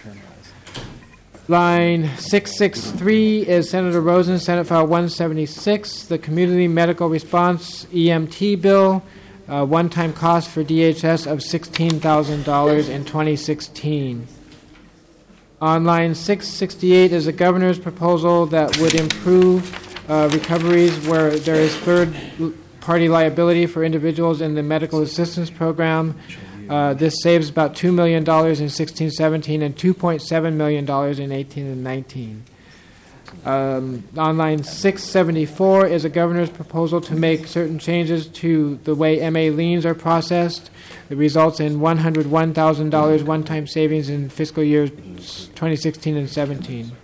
Speaker 9: Line 663 is Senator Rosen, Senate File 176, the Community Medical Response EMT bill, one-time cost for DHS of $16,000 in 2016. On line 668 is the governor's proposal that would improve recoveries where there is third-party liability for individuals in the medical assistance program. This saves about $2 million in 16-17 and $2.7 million in 18 and 19. On line 674 is the governor's proposal to make certain changes to the way MA liens are processed. It results in $101,000 one-time savings in fiscal years 2016 and 17.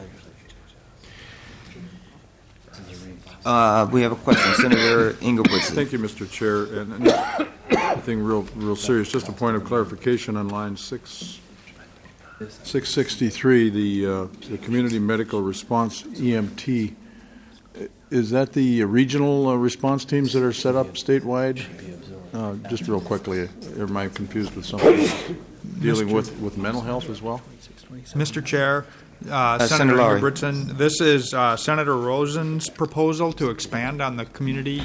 Speaker 3: We have a question. Senator Engelbrechtson.
Speaker 13: Thank you, Mr. Chair. And nothing real serious. Just a point of clarification on line 663, the Community Medical Response EMT. Is that the regional response teams that are set up statewide? Just real quickly, am I confused with something dealing with mental health as well?
Speaker 8: Mr. Chair, Senator Engelbrechtson, this is Senator Rosen's proposal to expand on the community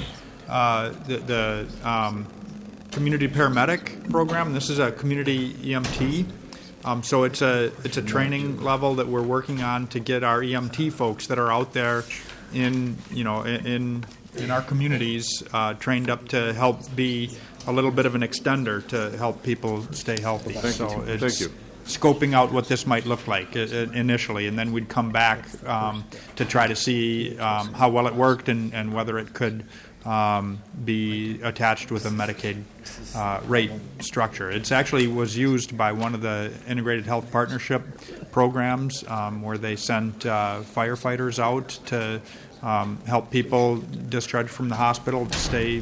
Speaker 8: community paramedic program. This is a community EMT. So it's a training level that we're working on to get our EMT folks that are out there in our communities trained up to help be a little bit of an extender to help people stay healthy. Thank you. Scoping out what this might look like initially, and then we'd come back to try to see how well it worked and whether it could be attached with a Medicaid rate structure. It actually was used by one of the Integrated Health Partnership programs where they sent firefighters out to help people discharged from the hospital to stay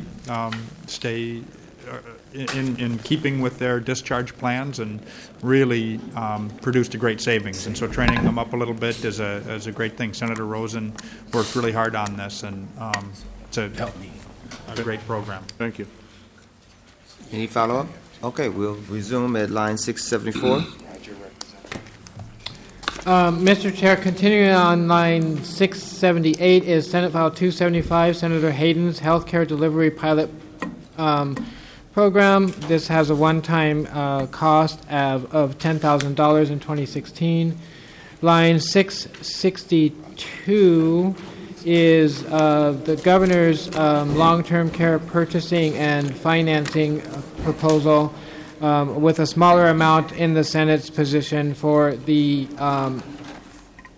Speaker 8: in keeping with their discharge plans, and really produced a great savings. And so training them up a little bit is a great thing. Senator Rosen worked really hard on this, and it's a great program.
Speaker 13: Thank you.
Speaker 3: Any follow-up? Okay, we'll resume at line 674.
Speaker 9: Mr. Chair, continuing on line 678 is Senate File 275, Senator Hayden's Healthcare Delivery Pilot Program. This has a one-time cost of $10,000 in 2016. Line 662 is the governor's long-term care purchasing and financing proposal with a smaller amount in the Senate's position for the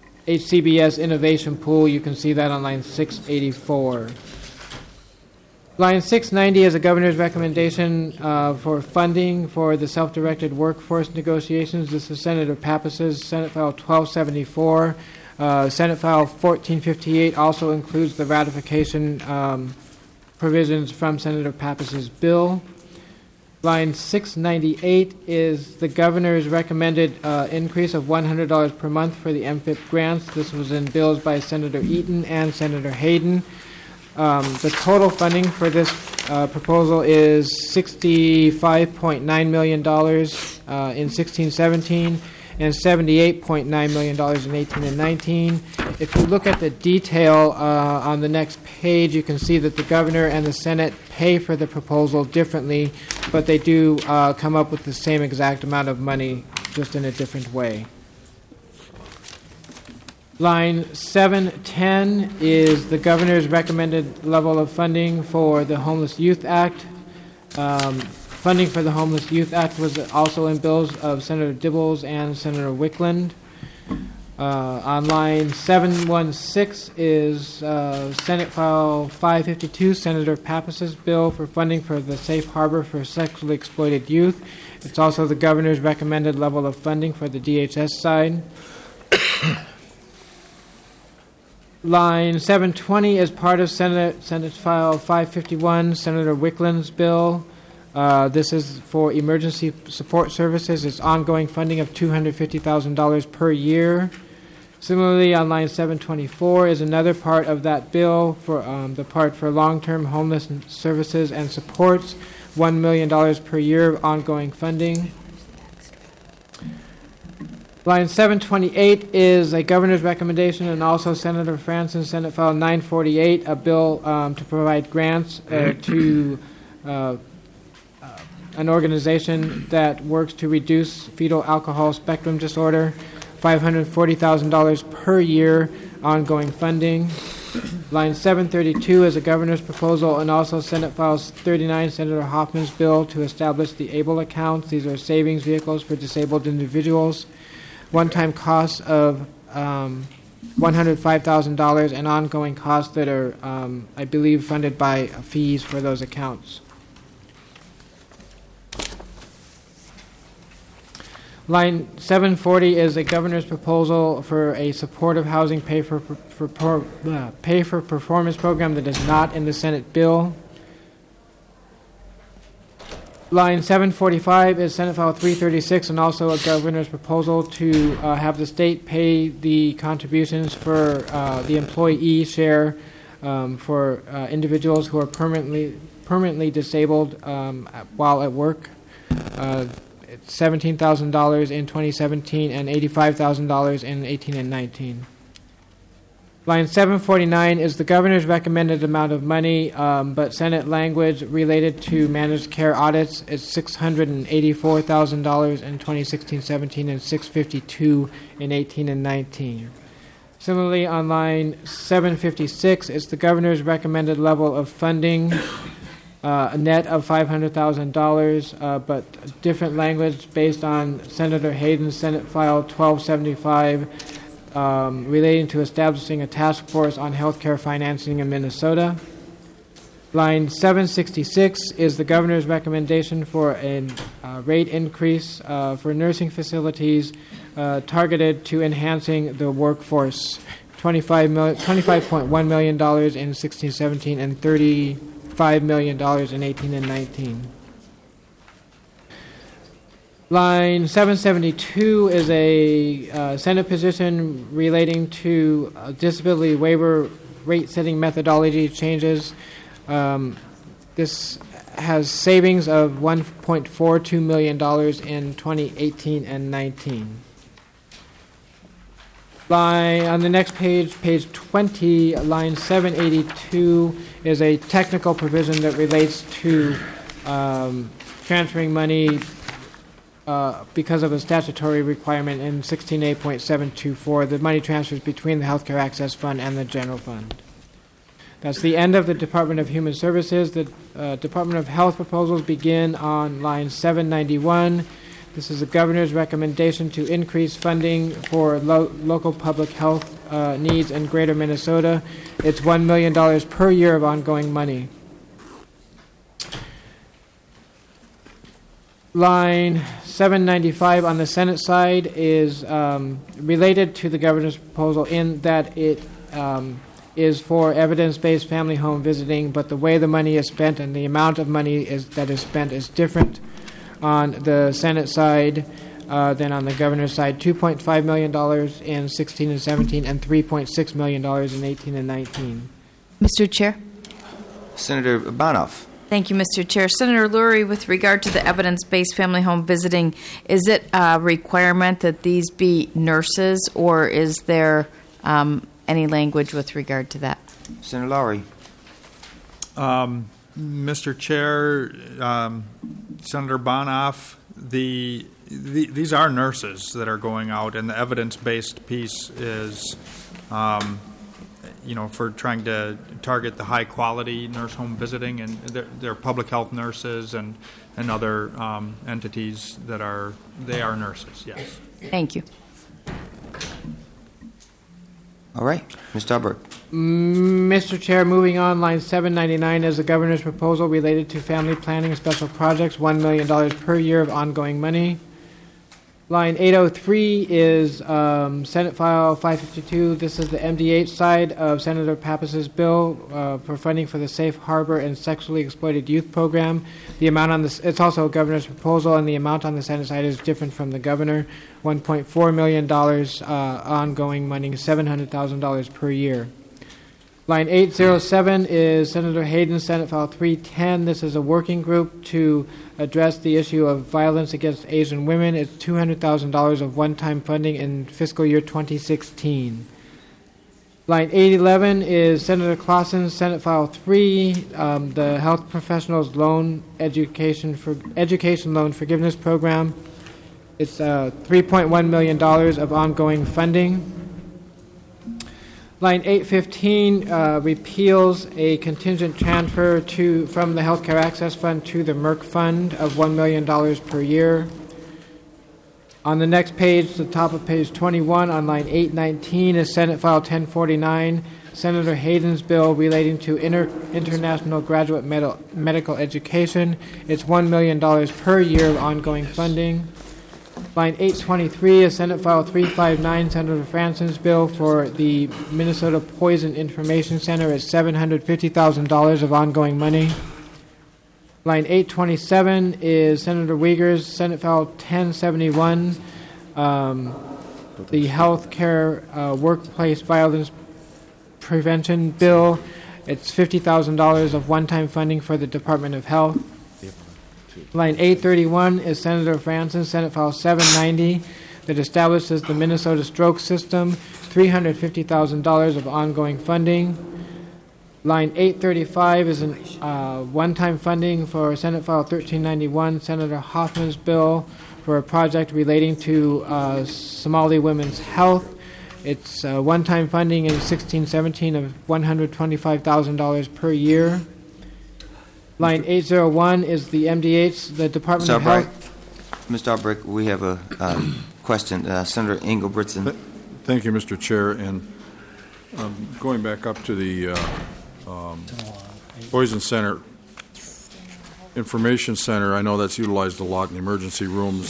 Speaker 9: HCBS Innovation Pool. You can see that on line 684. Line 690 is the governor's recommendation for funding for the self-directed workforce negotiations. This is Senator Pappas's Senate File 1274. Senate File 1458 also includes the ratification provisions from Senator Pappas's bill. Line 698 is the governor's recommended increase of $100 per month for the MFIP grants. This was in bills by Senator Eaton and Senator Hayden. The total funding for this proposal is $65.9 million in 16-17 and $78.9 million in 18 and 19. If you look at the detail on the next page, you can see that the governor and the Senate pay for the proposal differently, but they do come up with the same exact amount of money, just in a different way. Line 710 is the governor's recommended level of funding for the Homeless Youth Act. Funding for the Homeless Youth Act was also in bills of Senator Dibbles and Senator Wickland. On line 716 is Senate File 552, Senator Pappas's bill for funding for the Safe Harbor for Sexually Exploited Youth. It's also the governor's recommended level of funding for the DHS side. Line 720 is part of Senate File 551, Senator Wickland's bill. This is for emergency support services. It's ongoing funding of $250,000 per year. Similarly, on line 724 is another part of that bill for the part for long-term homeless services and supports, $1 million per year of ongoing funding. Line 728 is a governor's recommendation and also Senator Franson's Senate File 948, a bill to provide grants to an organization that works to reduce fetal alcohol spectrum disorder, $540,000 per year ongoing funding. Line 732 is a governor's proposal and also Senate Files 39, Senator Hoffman's bill to establish the ABLE accounts. These are savings vehicles for disabled individuals. One-time costs of $105,000 and ongoing costs that are, I believe, funded by fees for those accounts. Line 740 is a governor's proposal for a supportive housing pay for performance program that is not in the Senate bill. Line 745 is Senate File 336 and also a governor's proposal to have the state pay the contributions for the employee share for individuals who are permanently disabled while at work. It's $17,000 in 2017 and $85,000 in 18 and 19. Line 749 is the governor's recommended amount of money, but Senate language related to managed care audits is $684,000 in 2016-17 and $652 in 18 and 19. Similarly, on line 756 is the governor's recommended level of funding, a net of $500,000, but different language based on Senator Hayden's Senate File 1275, relating to establishing a task force on healthcare financing in Minnesota. Line 766 is the governor's recommendation for a rate increase for nursing facilities targeted to enhancing the workforce, $25.1 million in 16-17 and $35 million in 18 and 19. Line 772 is a Senate position relating to disability waiver rate-setting methodology changes. This has savings of $1.42 million in 2018 and 19. On the next page, page 20, line 782 is a technical provision that relates to transferring money because of a statutory requirement in 16A.724, the money transfers between the Healthcare Access Fund and the General Fund. That's the end of the Department of Human Services. The Department of Health proposals begin on line 791. This is the governor's recommendation to increase funding for local public health needs in greater Minnesota. It's $1 million per year of ongoing money. Line 795 on the Senate side is related to the governor's proposal in that it is for evidence-based family home visiting, but the way the money is spent and the amount of money that is spent is different on the Senate side than on the governor's side. $2.5 million in 16 and 17 and $3.6 million in 18 and 19.
Speaker 10: Mr. Chair.
Speaker 3: Senator Bonoff.
Speaker 10: Thank you, Mr. Chair. Senator Lurie, with regard to the evidence-based family home visiting, is it a requirement that these be nurses, or is there any language with regard to that?
Speaker 3: Senator Lowry.
Speaker 8: Mr. Chair, Senator Bonoff, these are nurses that are going out, and the evidence-based piece is, for trying to target the high-quality nurse home visiting, and they're public health nurses and other entities that are nurses. Yes.
Speaker 10: Thank you.
Speaker 3: All right, Mr. Albrecht.
Speaker 9: Mr. Chair, moving on, line 799 is the governor's proposal related to family planning and special projects, $1 million per year of ongoing money. Line 803 is Senate File 552. This is the MDH side of Senator Pappas's bill for funding for the Safe Harbor and Sexually Exploited Youth Program. The amount on this, it's also a governor's proposal, and the amount on the Senate side is different from the governor. $1.4 million ongoing money, $700,000 per year. Line 807 is Senator Hayden's Senate File 310. This is a working group to address the issue of violence against Asian women. It's $200,000 of one-time funding in fiscal year 2016. Line 811 is Senator Clausen's Senate File 3, the Health Professionals Loan Education Loan Forgiveness Program. It's $3.1 million of ongoing funding. Line 815 repeals a contingent transfer from the Healthcare Access Fund to the Merck Fund of $1 million per year. On the next page, the top of page 21, on line 819 is Senate File 1049, Senator Hayden's bill relating to international graduate medical education. It's $1 million per year of ongoing funding. Line 823 is Senate File 359, Senator Franson's bill for the Minnesota Poison Information Center at $750,000 of ongoing money. Line 827 is Senator Uyghur's Senate File 1071, the Health Care Workplace Violence Prevention Bill. It's $50,000 of one-time funding for the Department of Health. Line 831 is Senator Franson's Senate File 790 that establishes the Minnesota Stroke System, $350,000 of ongoing funding. Line 835 is one-time funding for Senate File 1391, Senator Hoffman's bill for a project relating to Somali women's health. It's one-time funding in 1617 of $125,000 per year. Line 801 is the MDH, the Department of Health.
Speaker 3: Mr. Albrecht, we have a question. Senator Engelbretson.
Speaker 13: Thank you, Mr. Chair. And going back up to the Poison Center Information Center, I know that's utilized a lot in the emergency rooms.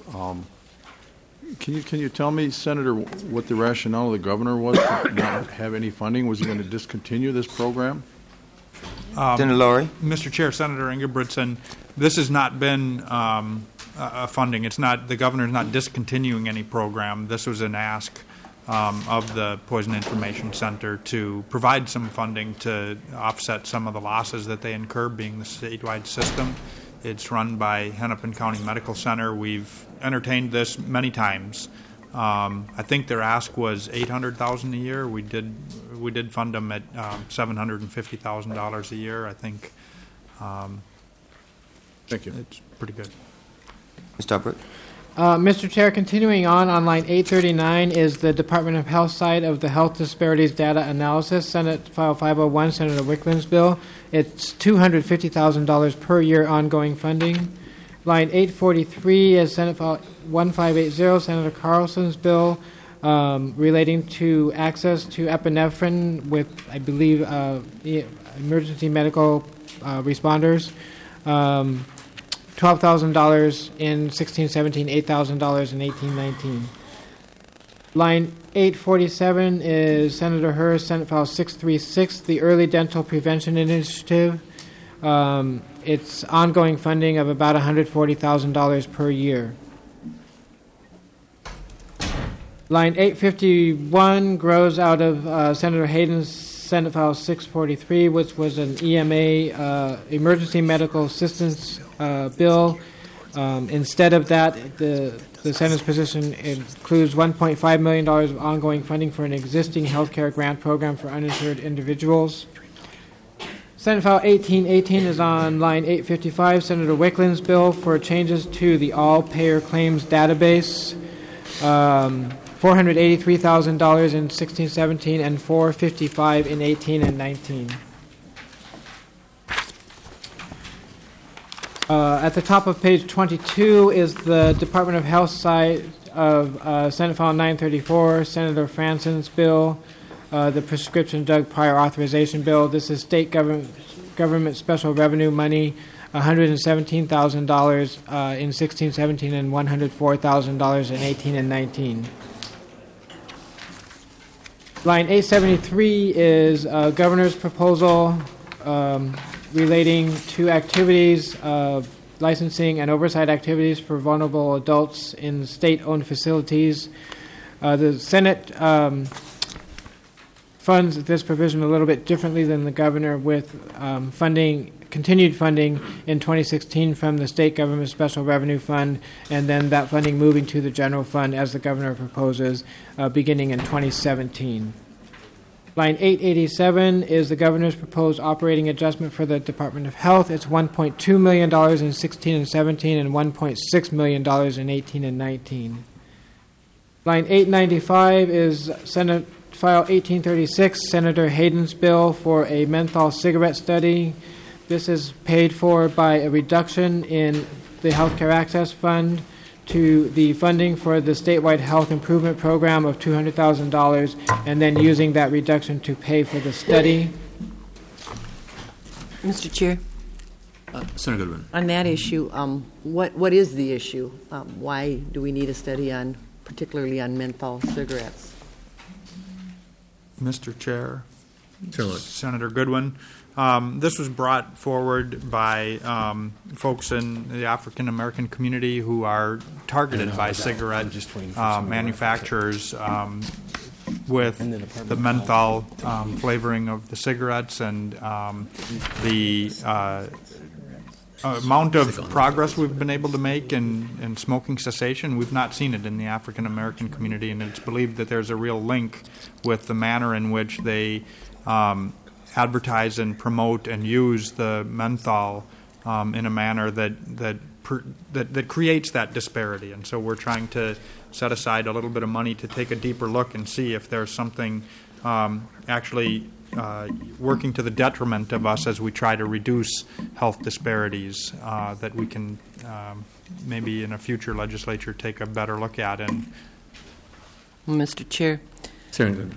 Speaker 13: Can you tell me, Senator, what the rationale of the governor was to not have any funding? Was he going to discontinue this program?
Speaker 3: Senator Lowry.
Speaker 8: Mr. Chair, Senator Engelbretson, this has not been funding. It's not, the governor is not discontinuing any program. This was an ask of the Poison Information Center to provide some funding to offset some of the losses that they incur being the statewide system. It's run by Hennepin County Medical Center. We've entertained this many times. I think their ask was $800,000 a year. We did fund them at $750,000 a year. I think.
Speaker 13: Thank you.
Speaker 8: It's pretty good.
Speaker 3: Mr. Albrecht.
Speaker 9: Mr. Chair, continuing on line 839 is the Department of Health side of the Health Disparities Data Analysis, Senate File 501, Senator Wickland's bill. It's $250,000 per year ongoing funding. Line 843 is Senate File 1580, Senator Carlson's bill relating to access to epinephrine with, I believe, emergency medical responders. $12,000 in 1617, $8,000 in 1819. Line 847 is Senator Hurst, Senate File 636, the Early Dental Prevention Initiative. It's ongoing funding of about $140,000 per year. Line 851 grows out of Senator Hayden's Senate File 643, which was an EMA, Emergency Medical Assistance bill. Instead of that, the Senate's position includes $1.5 million of ongoing funding for an existing health care grant program for uninsured individuals. Senate File 1818 is on line 855, Senator Wickland's bill for changes to the all-payer claims database. $483,000 in 1617 and $455,000 in 18 and 19. At the top of page 22 is the Department of Health side of Senate File 934, Senator Franson's bill, the Prescription Drug Prior Authorization Bill. This is state government special revenue money, $117,000 in 1617 and $104,000 in 18 and 19. Line 873 is governor's proposal relating to activities, licensing and oversight activities for vulnerable adults in state-owned facilities. The Senate funds this provision a little bit differently than the governor, with continued funding in 2016 from the state government special revenue fund, and then that funding moving to the general fund as the governor proposes, beginning in 2017. Line 887 is the governor's proposed operating adjustment for the Department of Health. It's $1.2 million in 16 and 17 and $1.6 million in 18 and 19. Line 895 is Senate File 1836, Senator Hayden's bill for a menthol cigarette study. This is paid for by a reduction in the Healthcare Access Fund to the funding for the statewide health improvement program of $200,000, and then using that reduction to pay for the study.
Speaker 14: Mr. Chair.
Speaker 1: Senator Goodwin.
Speaker 14: On that issue, what is the issue? Why do we need a study particularly on menthol cigarettes?
Speaker 8: Mr. Chair,
Speaker 1: Sure.
Speaker 8: Senator Goodwin, this was brought forward by folks in the African American community who are targeted by cigarette manufacturers with the menthol flavoring of the cigarettes, and the amount of progress we've been able to make in smoking cessation. We've not seen it in the African American community, and it's believed that there's a real link with the manner in which they advertise and promote and use the menthol in a manner that creates that disparity. And so we're trying to set aside a little bit of money to take a deeper look and see if there's something actually working to the detriment of us as we try to reduce health disparities that we can maybe in a future legislature take a better look at. And
Speaker 14: Mr. Chair.
Speaker 1: Senator.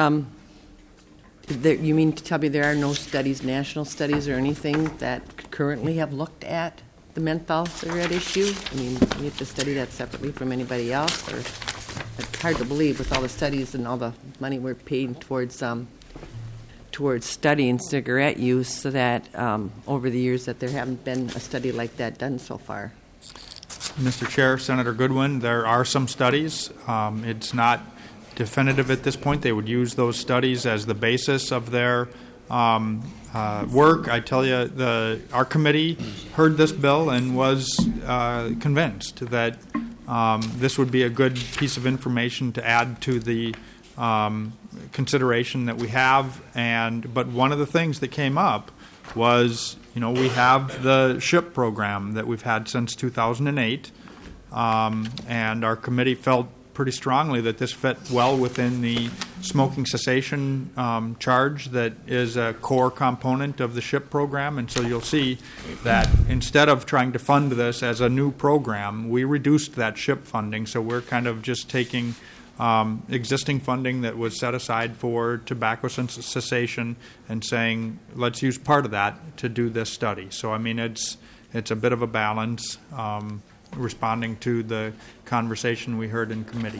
Speaker 14: You mean to tell me there are no studies, national studies or anything that currently have looked at the menthol cigarette issue? I mean, we have to study that separately from anybody else? Or it's hard to believe with all the studies and all the money we're paying towards studying cigarette use, so that over the years that there haven't been a study like that done so far.
Speaker 8: Mr. Chair, Senator Goodwin, there are some studies. It's not definitive at this point. They would use those studies as the basis of their work. I tell you, our committee heard this bill and was convinced that this would be a good piece of information to add to the consideration that we have. But one of the things that came up was, we have the SHIP program that we've had since 2008, and our committee felt pretty strongly that this fit well within the smoking cessation charge that is a core component of the SHIP program. And so you'll see that instead of trying to fund this as a new program, we reduced that SHIP funding. So we're kind of just taking existing funding that was set aside for tobacco cessation and saying, let's use part of that to do this study. So, I mean, it's it's a bit of a balance, responding to the conversation we heard in committee.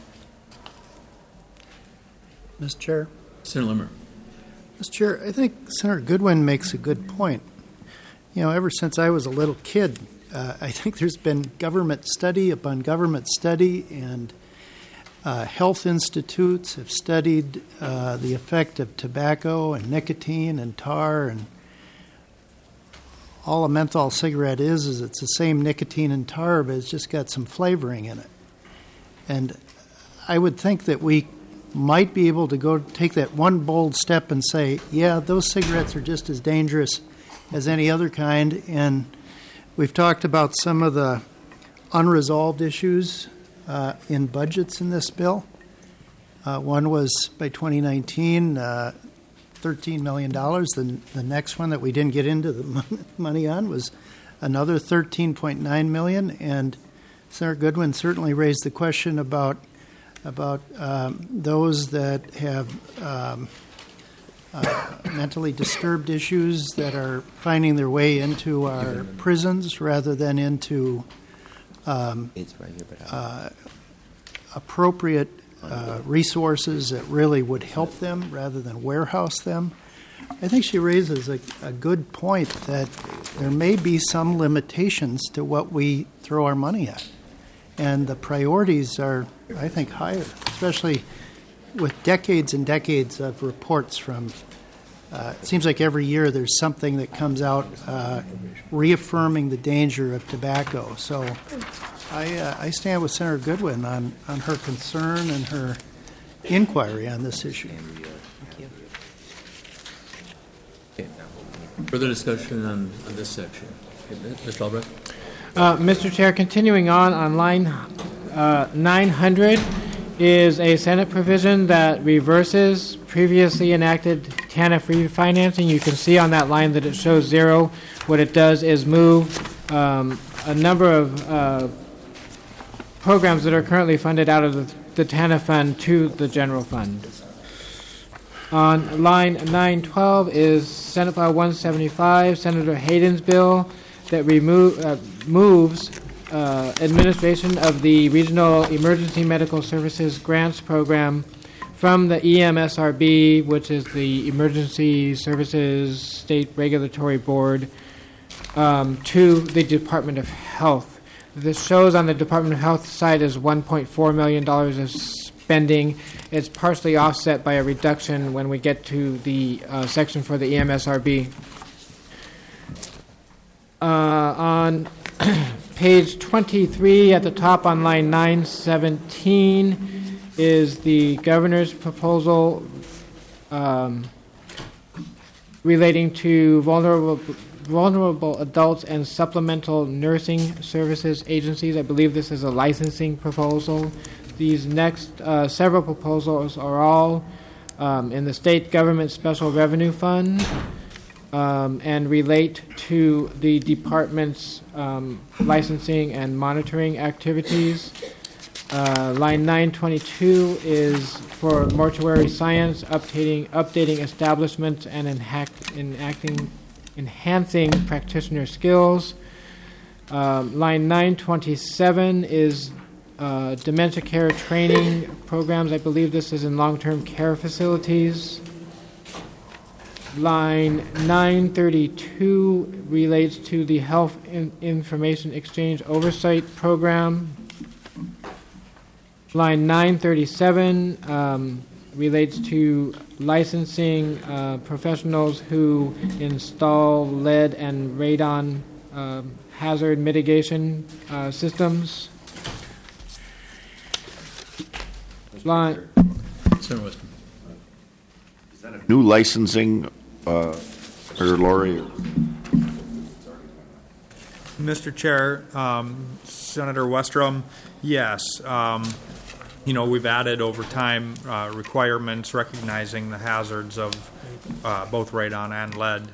Speaker 7: Mr. Chair.
Speaker 1: Senator Limmer.
Speaker 7: Mr. Chair, I think Senator Goodwin makes a good point. You know, ever since I was a little kid, I think there's been government study upon government study, and health institutes have studied the effect of tobacco and nicotine and tar, and all a menthol cigarette is it's the same nicotine and tar, but it's just got some flavoring in it. And I would think that we might be able to go take that one bold step and say, yeah, those cigarettes are just as dangerous as any other kind. And we've talked about some of the unresolved issues in budgets in this bill. One was by 2019, $13 million. The next one that we didn't get into the money on was another $13.9 million. And Senator Goodwin certainly raised the question about those that have mentally disturbed issues that are finding their way into our prisons rather than into appropriate resources that really would help them rather than warehouse them. I think she raises a good point that there may be some limitations to what we throw our money at. And the priorities are, I think, higher, especially with decades and decades of reports from, it seems like every year there's something that comes out reaffirming the danger of tobacco. So I stand with Senator Goodwin on her concern and her inquiry on this issue.
Speaker 1: Further discussion on this section. Mr. Albrecht?
Speaker 9: Mr. Chair, continuing on line 900 is a Senate provision that reverses previously enacted TANF refinancing. You can see on that line that it shows zero. What it does is move a number of programs that are currently funded out of the TANF fund to the general fund. On line 912 is Senate File 175, Senator Hayden's bill that moves administration of the Regional Emergency Medical Services Grants Program from the EMSRB, which is the Emergency Services State Regulatory Board, to the Department of Health. This shows on the Department of Health side is $1.4 million of spending. It's partially offset by a reduction when we get to the section for the EMSRB. On page 23 at the top on line 917 is the governor's proposal relating to vulnerable adults and supplemental nursing services agencies. I believe this is a licensing proposal. These next several proposals are all in the state government special revenue fund and relate to the department's licensing and monitoring activities. Line 922 is for mortuary science, updating establishments and enhancing practitioner skills. Line 927 is dementia care training programs. I believe this is in long-term care facilities. Line 932 relates to the Health Information Exchange Oversight Program. Line 937 relates to licensing professionals who install lead and radon hazard mitigation systems. Line.
Speaker 11: New licensing, Lori?
Speaker 8: Mr. Chair, Senator Westrom, yes. We've added over time requirements recognizing the hazards of both radon and lead.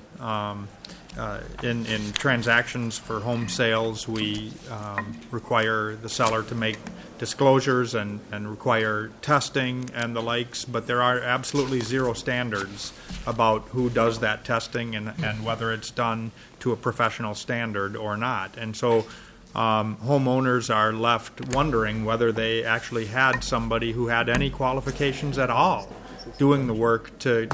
Speaker 8: In transactions for home sales, we require the seller to disclosures and require testing and the likes, but there are absolutely zero standards about who does that testing and whether it's done to a professional standard or not. And so homeowners are left wondering whether they actually had somebody who had any qualifications at all doing the work to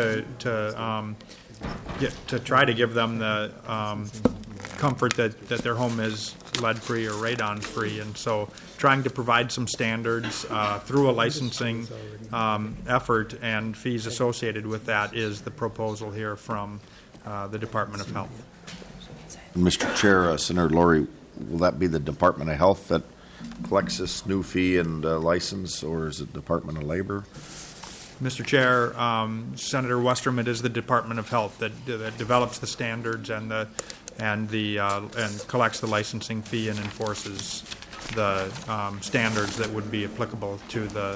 Speaker 8: try to give them the comfort that their home is lead-free or radon-free. And so trying to provide some standards through a licensing effort and fees associated with that is the proposal here from the Department of Health.
Speaker 11: Mr. Chair, Senator Laurie, will that be the Department of Health that collects this new fee and license, or is it Department of Labor?
Speaker 8: Mr. Chair, Senator Westrom, it is the Department of Health that develops the standards and collects the licensing fee and enforces the standards that would be applicable to the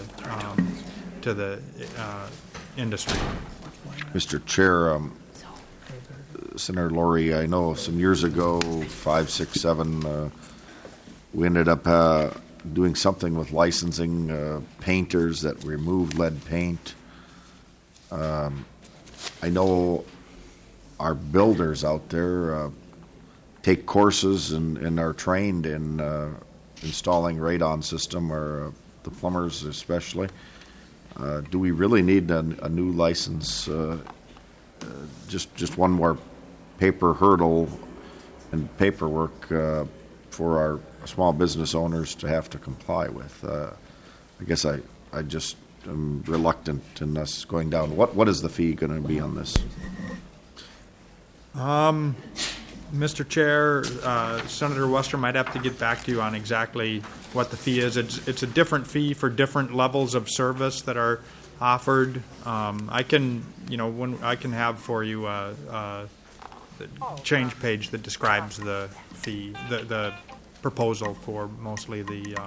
Speaker 8: industry.
Speaker 11: Mr. Chair, Senator Laurie, I know some years ago, 5, 6, 7, we ended up doing something with licensing painters that removed lead paint. I know our builders out there take courses and are trained in installing radon system, or the plumbers especially. Do we really need a new license? Just one more paper hurdle and paperwork for our small business owners to have to comply with. I guess I just am reluctant in us going down. What is the fee going to be on this?
Speaker 8: Mr. Chair, Senator Westrom, I'd have to get back to you on exactly what the fee is. It's a different fee for different levels of service that are offered. I can have for you the change page that describes the fee, the proposal for mostly the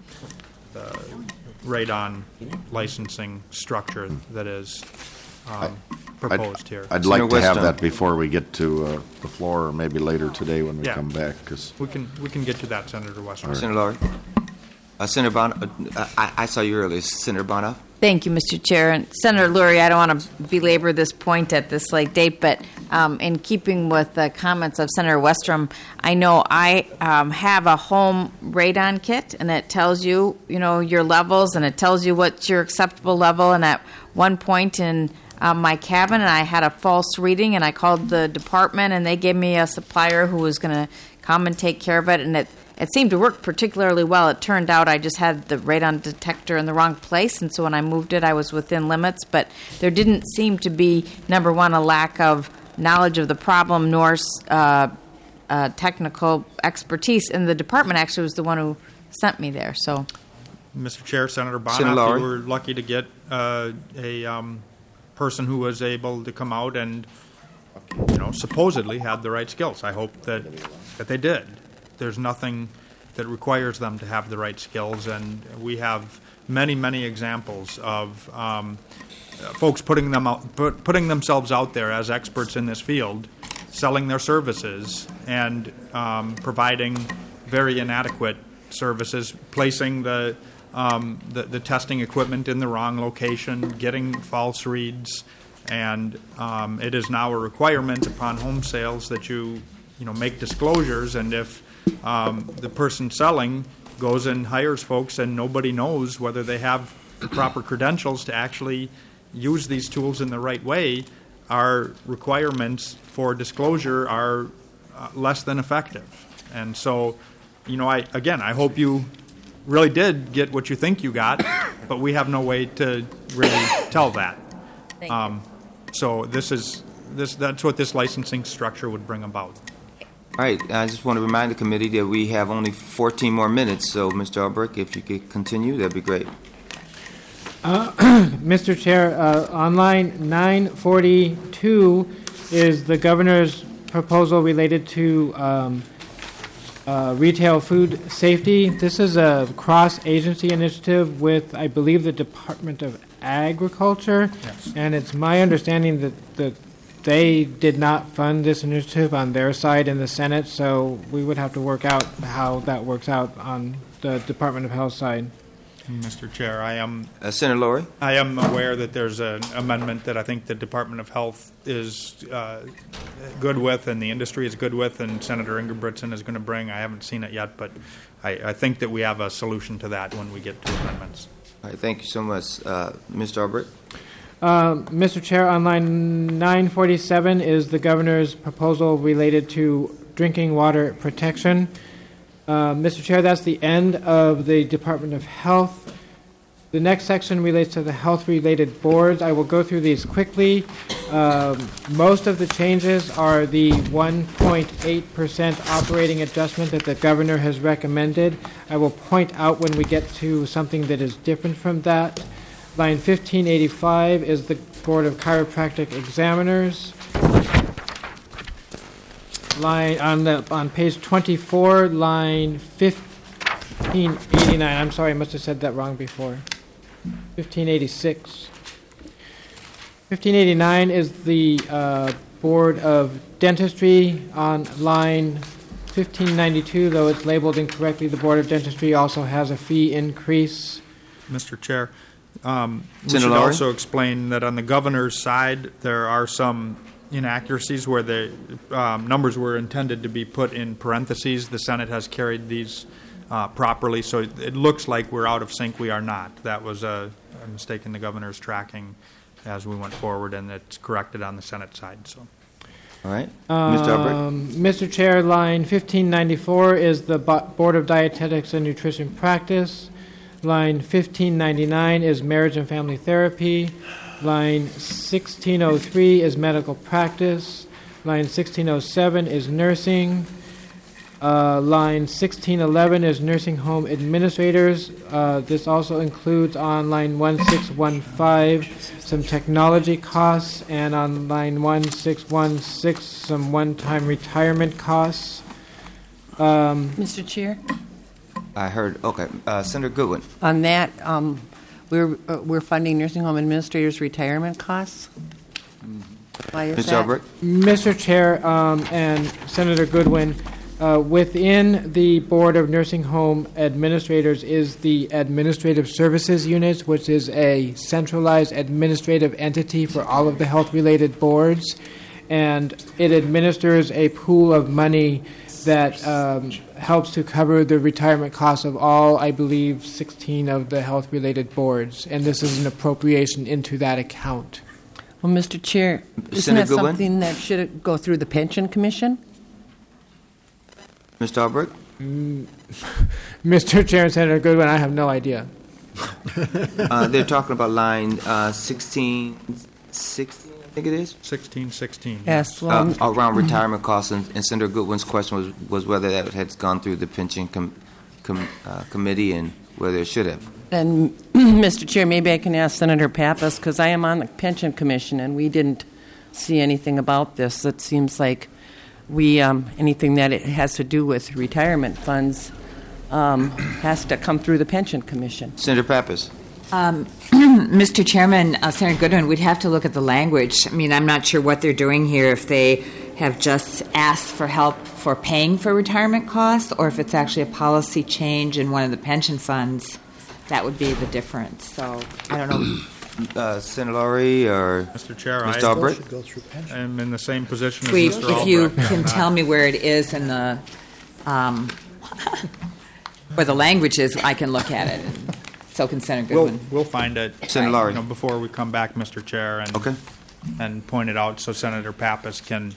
Speaker 8: radon licensing structure that is proposed here.
Speaker 11: I'd like to have that before we get to the floor, or maybe later today when we come back. Cause
Speaker 8: we can get to that, Senator Westrom.
Speaker 3: Right. Senator Laurie. Senator Bonoff, I saw you earlier. Senator Bonoff.
Speaker 10: Thank you, Mr. Chair. And Senator Lurie, I don't want to belabor this point at this late date, but in keeping with the comments of Senator Westrom, I know I have a home radon kit, and it tells you, your levels, and it tells you what's your acceptable level. And at one point in my cabin, and I had a false reading, and I called the department, and they gave me a supplier who was going to come and take care of it, and it seemed to work particularly well. It turned out I just had the radon detector in the wrong place, and so when I moved it, I was within limits. But there didn't seem to be, number one, a lack of knowledge of the problem, nor technical expertise. And the department actually was the one who sent me there. So,
Speaker 8: Mr. Chair, Senator Bonoff, you were lucky to get a person who was able to come out and, supposedly had the right skills. I hope that they did. There's nothing that requires them to have the right skills, and we have many, many examples of folks putting themselves out there as experts in this field, selling their services, and providing very inadequate services, placing the testing equipment in the wrong location, getting false reads, and it is now a requirement upon home sales that you make disclosures, and if the person selling goes and hires folks and nobody knows whether they have the proper credentials to actually use these tools in the right way, our requirements for disclosure are less than effective. And so, I hope you really did get what you think you got, but we have no way to really tell that. So that's what this licensing structure would bring about.
Speaker 3: All right. I just want to remind the committee that we have only 14 more minutes. So, Mr. Albrecht, if you could continue, that'd be great.
Speaker 9: Mr. Chair, on line 942 is the governor's proposal related to retail food safety. This is a cross-agency initiative with, I believe, the Department of Agriculture.
Speaker 8: Yes.
Speaker 9: And it's my understanding that the they did not fund this initiative on their side in the Senate, so we would have to work out how that works out on the Department of Health side.
Speaker 8: Mr. Chair, I am
Speaker 3: Senator Laurie.
Speaker 8: I am aware that there's an amendment that I think the Department of Health is good with, and the industry is good with, and Senator Ingebrigtsen is going to bring. I haven't seen it yet, but I think that we have a solution to that when we get to amendments.
Speaker 3: All right, thank you so much, Mr. Albrecht.
Speaker 9: Mr. Chair, on line 947 is the governor's proposal related to drinking water protection. Mr. Chair, that's the end of the Department of Health. The next section relates to the health-related boards. I will go through these quickly. Most of the changes are the 1.8% operating adjustment that the governor has recommended. I will point out when we get to something that is different from that. Line 1585 is the Board of Chiropractic Examiners. Line on page 24, line 1589. I'm sorry, I must have said that wrong before. 1586. 1589 is the Board of Dentistry. On line 1592, though it's labeled incorrectly, the Board of Dentistry also has a fee increase.
Speaker 8: Mr. Chair, we should also explain that on the governor's side, there are some inaccuracies where the numbers were intended to be put in parentheses. The Senate has carried these properly, so it looks like we're out of sync. We are not. That was a mistake in the governor's tracking as we went forward, and it's corrected on the Senate side. So,
Speaker 3: all right, Mr. Albrecht.
Speaker 9: Mr. Chair, line 1594 is the Board of Dietetics and Nutrition Practice. Line 1599 is Marriage and Family Therapy. Line 1603 is Medical Practice. Line 1607 is Nursing. Line 1611 is Nursing Home Administrators. This also includes on line 1615 some technology costs, and on line 1616 some one-time retirement costs.
Speaker 14: Mr. Chair?
Speaker 3: I heard, okay. Senator Goodwin.
Speaker 14: On that, we're funding nursing home administrators' retirement costs. Why is
Speaker 3: Mr.
Speaker 14: that?
Speaker 3: Albrecht.
Speaker 9: Mr. Chair and Senator Goodwin, within the Board of Nursing Home Administrators is the Administrative Services Unit, which is a centralized administrative entity for all of the health-related boards, and it administers a pool of money that helps to cover the retirement costs of all, I believe, 16 of the health-related boards, and this is an appropriation into that account.
Speaker 14: Well, Mr. Chair, isn't that something that should go through the Pension Commission?
Speaker 3: Mr. Albrecht?
Speaker 9: Mr. Chair and Senator Goodwin, I have no idea.
Speaker 3: They're talking about line 1660, I think it is?
Speaker 8: 1616.
Speaker 14: Yes. Well,
Speaker 3: around retirement costs, and Senator Goodwin's question was whether that had gone through the pension committee and whether it should have.
Speaker 14: then, Mr. Chair, maybe I can ask Senator Pappas, because I am on the Pension Commission, and we didn't see anything about this. It seems like we anything that it has to do with retirement funds has to come through the Pension Commission.
Speaker 3: Senator Pappas.
Speaker 17: Mr. Chairman, Senator Goodwin, we'd have to look at the language. I mean, I'm not sure what they're doing here, if they have just asked for help for paying for retirement costs, or if it's actually a policy change in one of the pension funds. That would be the difference. So, I don't know.
Speaker 3: Senator Laurie or
Speaker 8: Mr. Chair,
Speaker 3: Mr. Albrecht?
Speaker 8: I'm in the same position as
Speaker 17: If
Speaker 8: Mr. Albrecht.
Speaker 17: you can tell me where it is in the where the language is, I can look at it. And so can Senator Goodwin.
Speaker 8: We'll find it.
Speaker 3: Senator Laurie.
Speaker 8: Before we come back, Mr. Chair, and point it out so Senator Pappas can.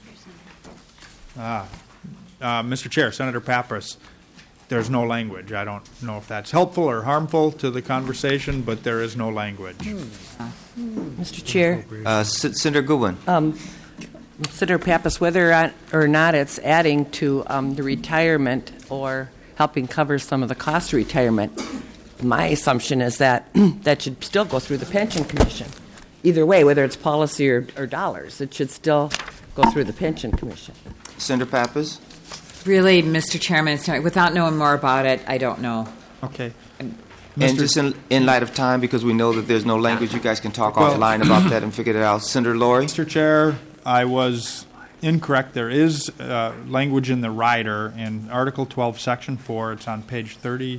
Speaker 8: Mr. Chair, Senator Pappas, there's no language. I don't know if that's helpful or harmful to the conversation, but there is no language.
Speaker 14: Mr. Chair.
Speaker 3: Senator Goodwin.
Speaker 14: Senator Pappas, whether or not it's adding to the retirement or helping cover some of the cost of retirement, my assumption is that that should still go through the Pension Commission. Either way, whether it's policy or dollars, it should still go through the Pension Commission.
Speaker 3: Senator Pappas?
Speaker 17: Really, Mr. Chairman, without knowing more about it, I don't know.
Speaker 8: Okay.
Speaker 3: And just in light of time, because we know that there's no language, you guys can talk offline about that and figure it out. Senator Laurie?
Speaker 8: Mr. Chair, I was incorrect. There is language in the rider in Article 12, Section 4. It's on page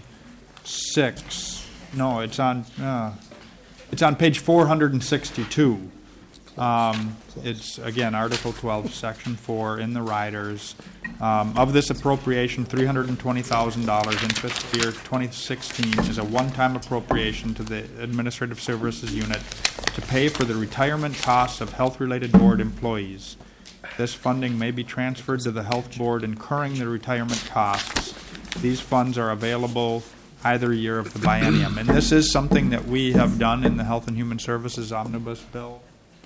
Speaker 8: 36. No, it's on page 462. It's, again, Article 12, Section 4 in the riders. Of this appropriation, $320,000 in fiscal year 2016 is a one-time appropriation to the Administrative Services Unit to pay for the retirement costs of health-related board employees. This funding may be transferred to the health board incurring the retirement costs. These funds are available either year of the biennium. And this is something that we have done in the Health and Human Services Omnibus Bill.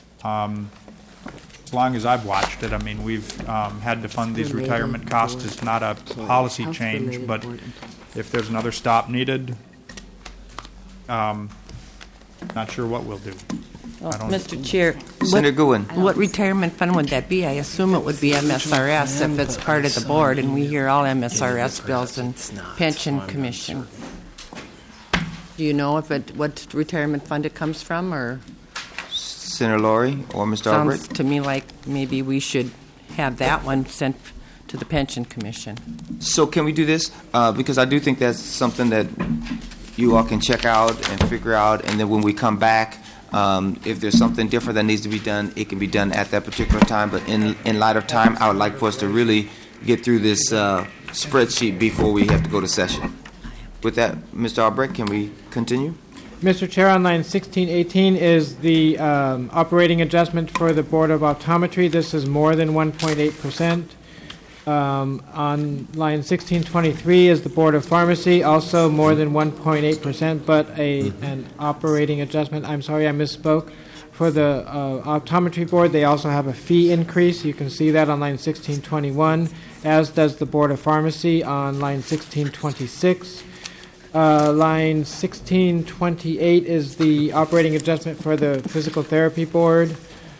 Speaker 8: As long as I've watched it, I mean, we've had to fund these retirement costs. It's not a policy change, but if there's another stop needed, not sure what we'll do.
Speaker 14: Mr. Chair,
Speaker 3: Senator Goodwin.
Speaker 14: What retirement fund would that be? I assume it would be MSRS if it's part of the board, and we hear all MSRS bills and pension commission. Do you know if what retirement fund it comes from, or?
Speaker 3: Senator Laurie or Mr. Albrecht?
Speaker 14: Sounds to me like maybe we should have that one sent to the pension commission.
Speaker 3: So can we do this? Because I do think that's something that you all can check out and figure out, and then when we come back, if there's something different that needs to be done, it can be done at that particular time. But in light of time, I would like for us to really get through this spreadsheet before we have to go to session. With that, Mr. Albrecht, can we continue?
Speaker 9: Mr. Chair, on line 1618 is the operating adjustment for the Board of Optometry. This is more than 1.8%. On line 1623 is the Board of Pharmacy, also more than 1.8%, but an operating adjustment. I'm sorry, I misspoke. For the Optometry Board, they also have a fee increase. You can see that on line 1621, as does the Board of Pharmacy on line 1626. Line 1628 is the operating adjustment for the Physical Therapy Board.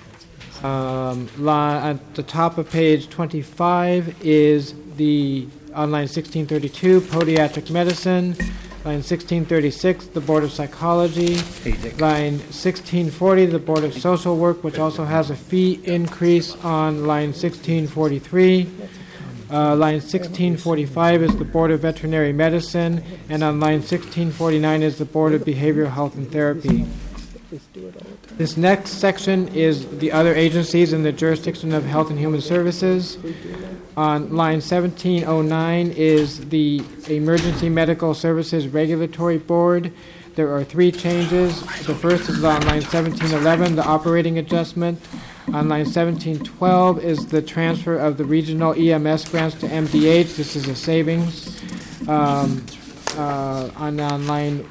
Speaker 9: At the top of page 25 is on line 1632, Podiatric Medicine. Line 1636, the Board of Psychology. Line 1640, the Board of Social Work, which also has a fee increase on line 1643. Line 1645 is the Board of Veterinary Medicine, and on line 1649 is the Board of Behavioral Health and Therapy. This next section is the other agencies in the jurisdiction of Health and Human Services. On line 1709 is the Emergency Medical Services Regulatory Board. There are three changes. The first is on line 1711, the operating adjustment. On line 1712 is the transfer of the regional EMS grants to MDH. This is a savings. On line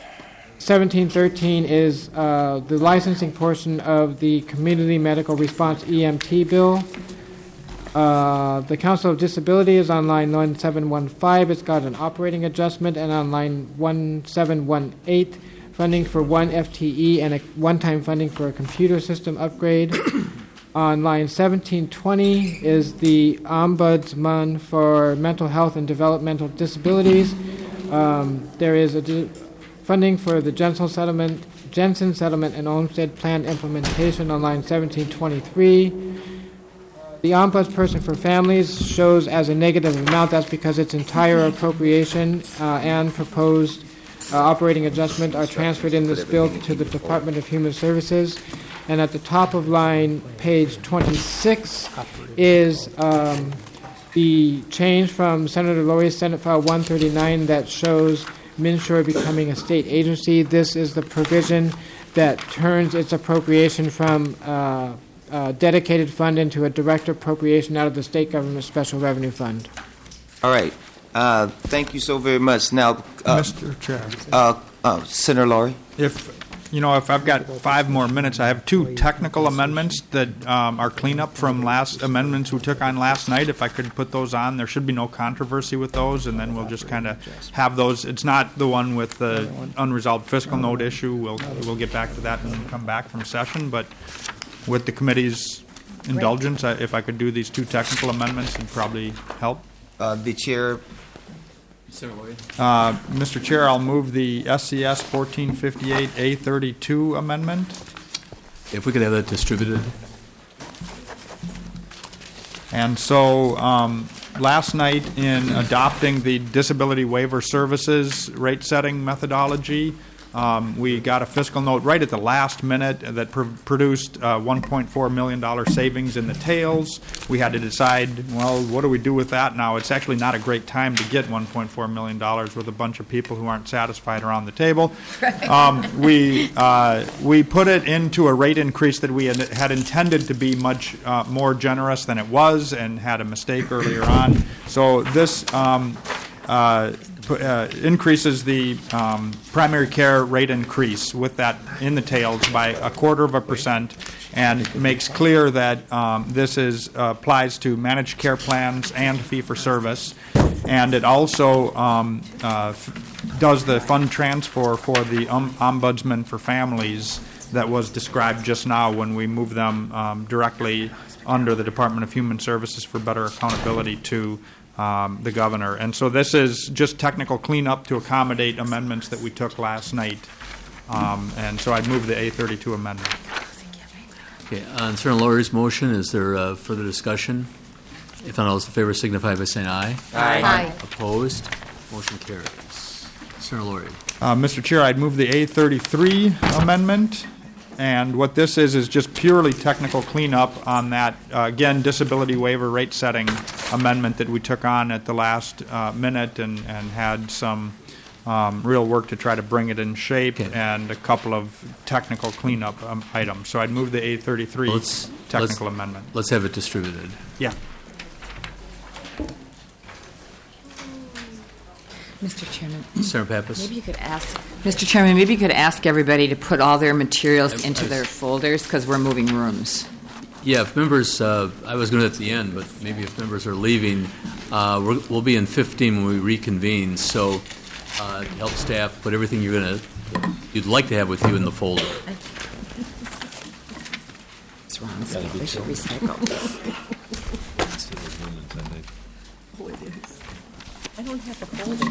Speaker 9: 1713 is the licensing portion of the Community Medical Response EMT bill. The Council of Disability is on line 1715. It's got an operating adjustment, and on line 1718, funding for one FTE and a one-time funding for a computer system upgrade. On line 1720 is the Ombudsman for Mental Health and Developmental Disabilities. There is funding for the Jensen Settlement and Olmsted Plan implementation on line 1723. The Ombudsperson for Families shows as a negative amount. That's because its entire appropriation and proposed operating adjustment are transferred in this bill to the Department of Human Services. And at the top of line, page 26, is the change from Senator Laurie's Senate File 139 that shows MNsure becoming a state agency. This is the provision that turns its appropriation from dedicated fund into a direct appropriation out of the state government special revenue fund.
Speaker 3: All right. Thank you so very much. Now,
Speaker 8: Mr. Chair.
Speaker 3: Senator Laurie.
Speaker 8: If I've got 5 more minutes, I have 2 technical amendments that are cleanup from last amendments we took on last night. If I could put those on, there should be no controversy with those, and then we'll just kind of have those. It's not the one with the unresolved fiscal note issue. We'll get back to that when we come back from session, but with the committee's indulgence, if I could do these 2 technical amendments, it'd probably help.
Speaker 3: The chair.
Speaker 8: Mr. Chair, I'll move the SCS 1458A32 amendment.
Speaker 1: If we could have that distributed.
Speaker 8: And so last night, in adopting the disability waiver services rate setting methodology, we got a fiscal note right at the last minute that produced $1.4 million savings in the tails. We had to decide, well, what do we do with that now? It's actually not a great time to get $1.4 million with a bunch of people who aren't satisfied around the table. We put it into a rate increase that we had intended to be much more generous than it was, and had a mistake earlier on. So this increases the primary care rate increase with that in the tails by 0.25%, and makes clear that this applies to managed care plans and fee-for-service. And it also does the fund transfer for the Ombudsman for Families that was described just now when we move them directly under the Department of Human Services for better accountability to the governor. And so this is just technical cleanup to accommodate amendments that we took last night. And so I'd move the A32 amendment.
Speaker 1: Okay, on Senator Lowry's motion, is there further discussion? If not, all those in favor signify by saying aye.
Speaker 10: Aye.
Speaker 1: Opposed? Motion carries. Senator Lowry.
Speaker 8: Mr. Chair, I'd move the A33 amendment. And what this is just purely technical cleanup on that, again, disability waiver rate setting amendment that we took on at the last minute, and had some real work to try to bring it in shape, and a couple of technical cleanup items. So I'd move the A33 technical amendment.
Speaker 1: Let's have it distributed.
Speaker 8: Yeah.
Speaker 17: Mr. Chairman.
Speaker 1: Senator Pappas.
Speaker 17: Maybe you could ask, Mr. Chairman, maybe you could ask everybody to put all their materials into their folders, because we're moving rooms.
Speaker 1: Yeah, if members, I was going to at the end, but maybe if members are leaving, we'll be in 15 when we reconvene. So to help staff put everything you'd like to have with you in the folder.
Speaker 17: It's wrong. We should recycle this.
Speaker 5: I don't have a folder.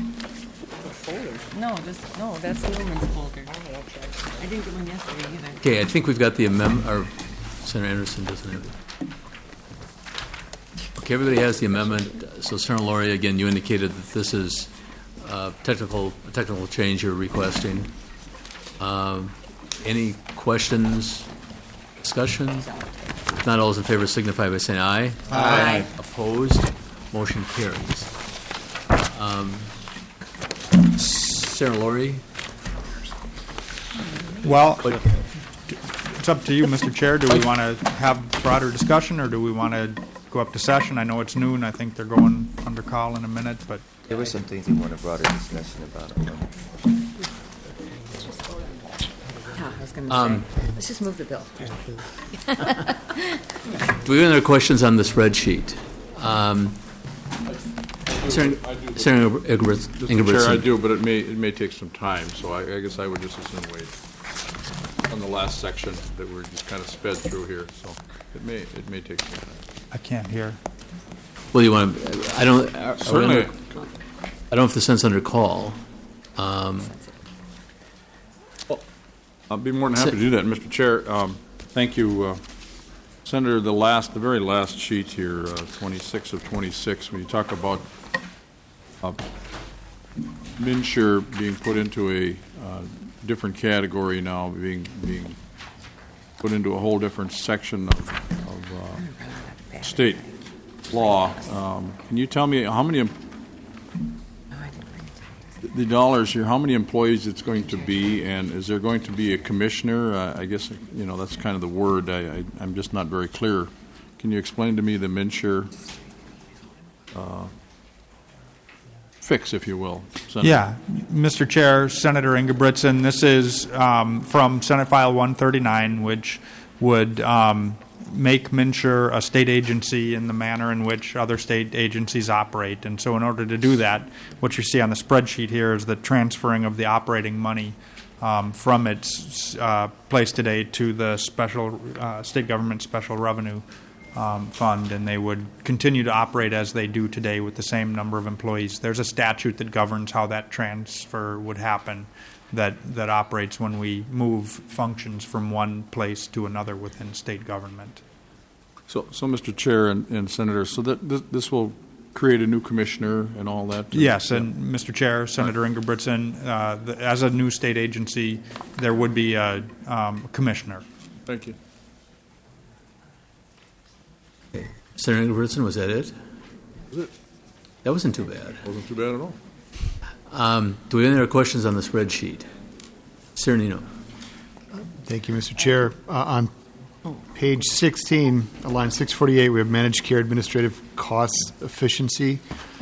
Speaker 5: No, that's the women's folder. I didn't get one yesterday either.
Speaker 1: Okay, I think we've got the amendment, or Senator Anderson doesn't have it. Okay, everybody has the amendment. So Senator Lowry, again, you indicated that this is a technical change you're requesting. Any questions, discussion? If not, all those in favor signify by saying aye.
Speaker 10: Aye.
Speaker 1: Opposed? Motion carries. Senator Lowry?
Speaker 8: Well, it's up to you, Mr. Chair. Do we want to have broader discussion, or do we want to go up to session? I know it's noon. I think they're going under call in a minute, but
Speaker 3: there were some things we want a broader discussion about.
Speaker 17: Yeah, I was going to say, let's just move the bill.
Speaker 1: Do we have any other questions on the spreadsheet? Senator Ingebrigtsen.
Speaker 13: Chair, I do, but it may take some time, so I guess I would just as soon wait on the last section that we're just kind of sped through here. So it may take some time.
Speaker 8: I can't hear.
Speaker 1: Well, you want to? I don't.
Speaker 13: Certainly.
Speaker 1: I don't know if the sense under call.
Speaker 13: I'll be more than happy to do that, Mr. Chair. Thank you, Senator. The very last sheet here, 26 of 26, when you talk about MNsure being put into a different category now, being put into a whole different section of state law. Can you tell me how many the dollars here? How many employees it's going to be, and is there going to be a commissioner? I guess that's kind of the word. I'm just not very clear. Can you explain to me the MNsure fix, if you will, Senator?
Speaker 8: Yeah, Mr. Chair, Senator Ingebrigtsen, this is from Senate File 139, which would make MNsure a state agency in the manner in which other state agencies operate. And so in order to do that, what you see on the spreadsheet here is the transferring of the operating money from its place today to the special state government special revenue fund, and they would continue to operate as they do today with the same number of employees. There's a statute that governs how that transfer would happen that operates when we move functions from one place to another within state government.
Speaker 13: So, Mr. Chair and Senator, so that this will create a new commissioner and all that?
Speaker 8: Yes, and Mr. Chair, Senator Ingebrigtsen, as a new state agency, there would be a commissioner.
Speaker 13: Thank you.
Speaker 1: Senator Ingebrigtsen, was that it? That wasn't too bad.
Speaker 13: Wasn't too bad at all.
Speaker 1: Do we have any other questions on the spreadsheet? Senator Nino.
Speaker 16: Thank you, Mr. Chair. On page 16, line 648, we have managed care administrative cost efficiency.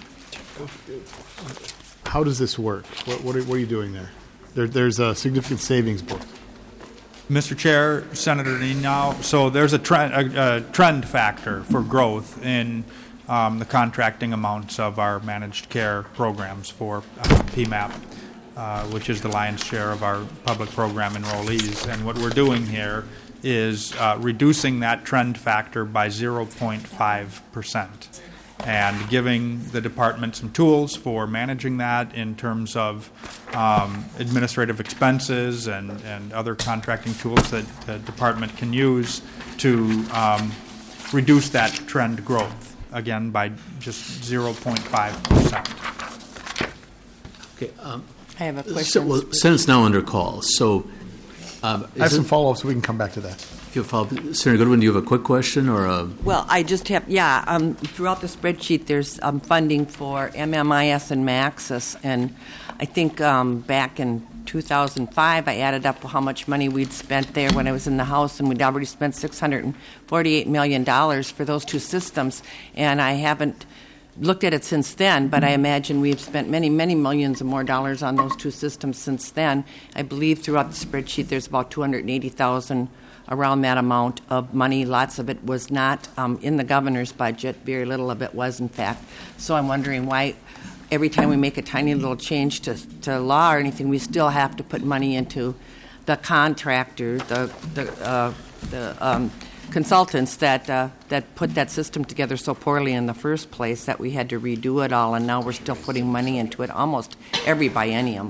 Speaker 16: How does this work? What are you doing there? There's a significant savings book.
Speaker 8: Mr. Chair, Senator Nino, so there's a trend factor for growth in the contracting amounts of our managed care programs for PMAP, which is the lion's share of our public program enrollees. And what we're doing here is reducing that trend factor by 0.5% and giving the department some tools for managing that in terms of administrative expenses and other contracting tools that the department can use to reduce that trend growth, again, by just 0.5%.
Speaker 1: Okay.
Speaker 14: I have a question.
Speaker 1: Senate's now under call, so...
Speaker 16: I have some follow-ups, so we can come back to that.
Speaker 1: If you follow, Senator Goodwin, do you have a quick question or a...
Speaker 14: Well, I just have, throughout the spreadsheet, there's funding for MMIS and Maxis, and I think back in 2005, I added up how much money we'd spent there when I was in the House, and we'd already spent $648 million for those two systems, and I haven't looked at it since then, but I imagine we've spent many, many millions of more dollars on those two systems since then. I believe throughout the spreadsheet there's about $280,000 around that amount of money. Lots of it was not in the governor's budget. Very little of it was, in fact. So I'm wondering why every time we make a tiny little change to law or anything, we still have to put money into the contractor, the consultants that put that system together so poorly in the first place that we had to redo it all, and now we're still putting money into it almost every biennium.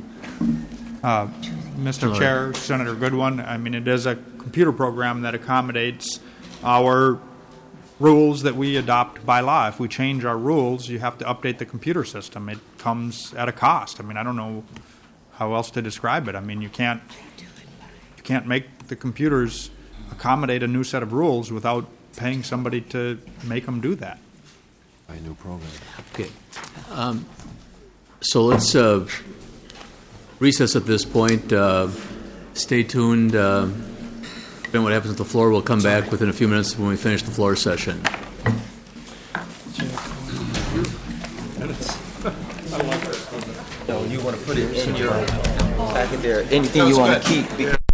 Speaker 8: Mr. Chair, Senator Goodwin, I mean, it is a computer program that accommodates our rules that we adopt by law. If we change our rules, you have to update the computer system. It comes at a cost. I mean, I don't know how else to describe it. I mean, you can't make the computers accommodate a new set of rules without paying somebody to make them do that.
Speaker 12: A new program.
Speaker 1: Okay. So let's recess at this point. Stay tuned. Depending on what happens at the floor, we'll come back within a few minutes when we finish the floor session.
Speaker 3: No, you want to put it in your packet there. Anything you want to keep.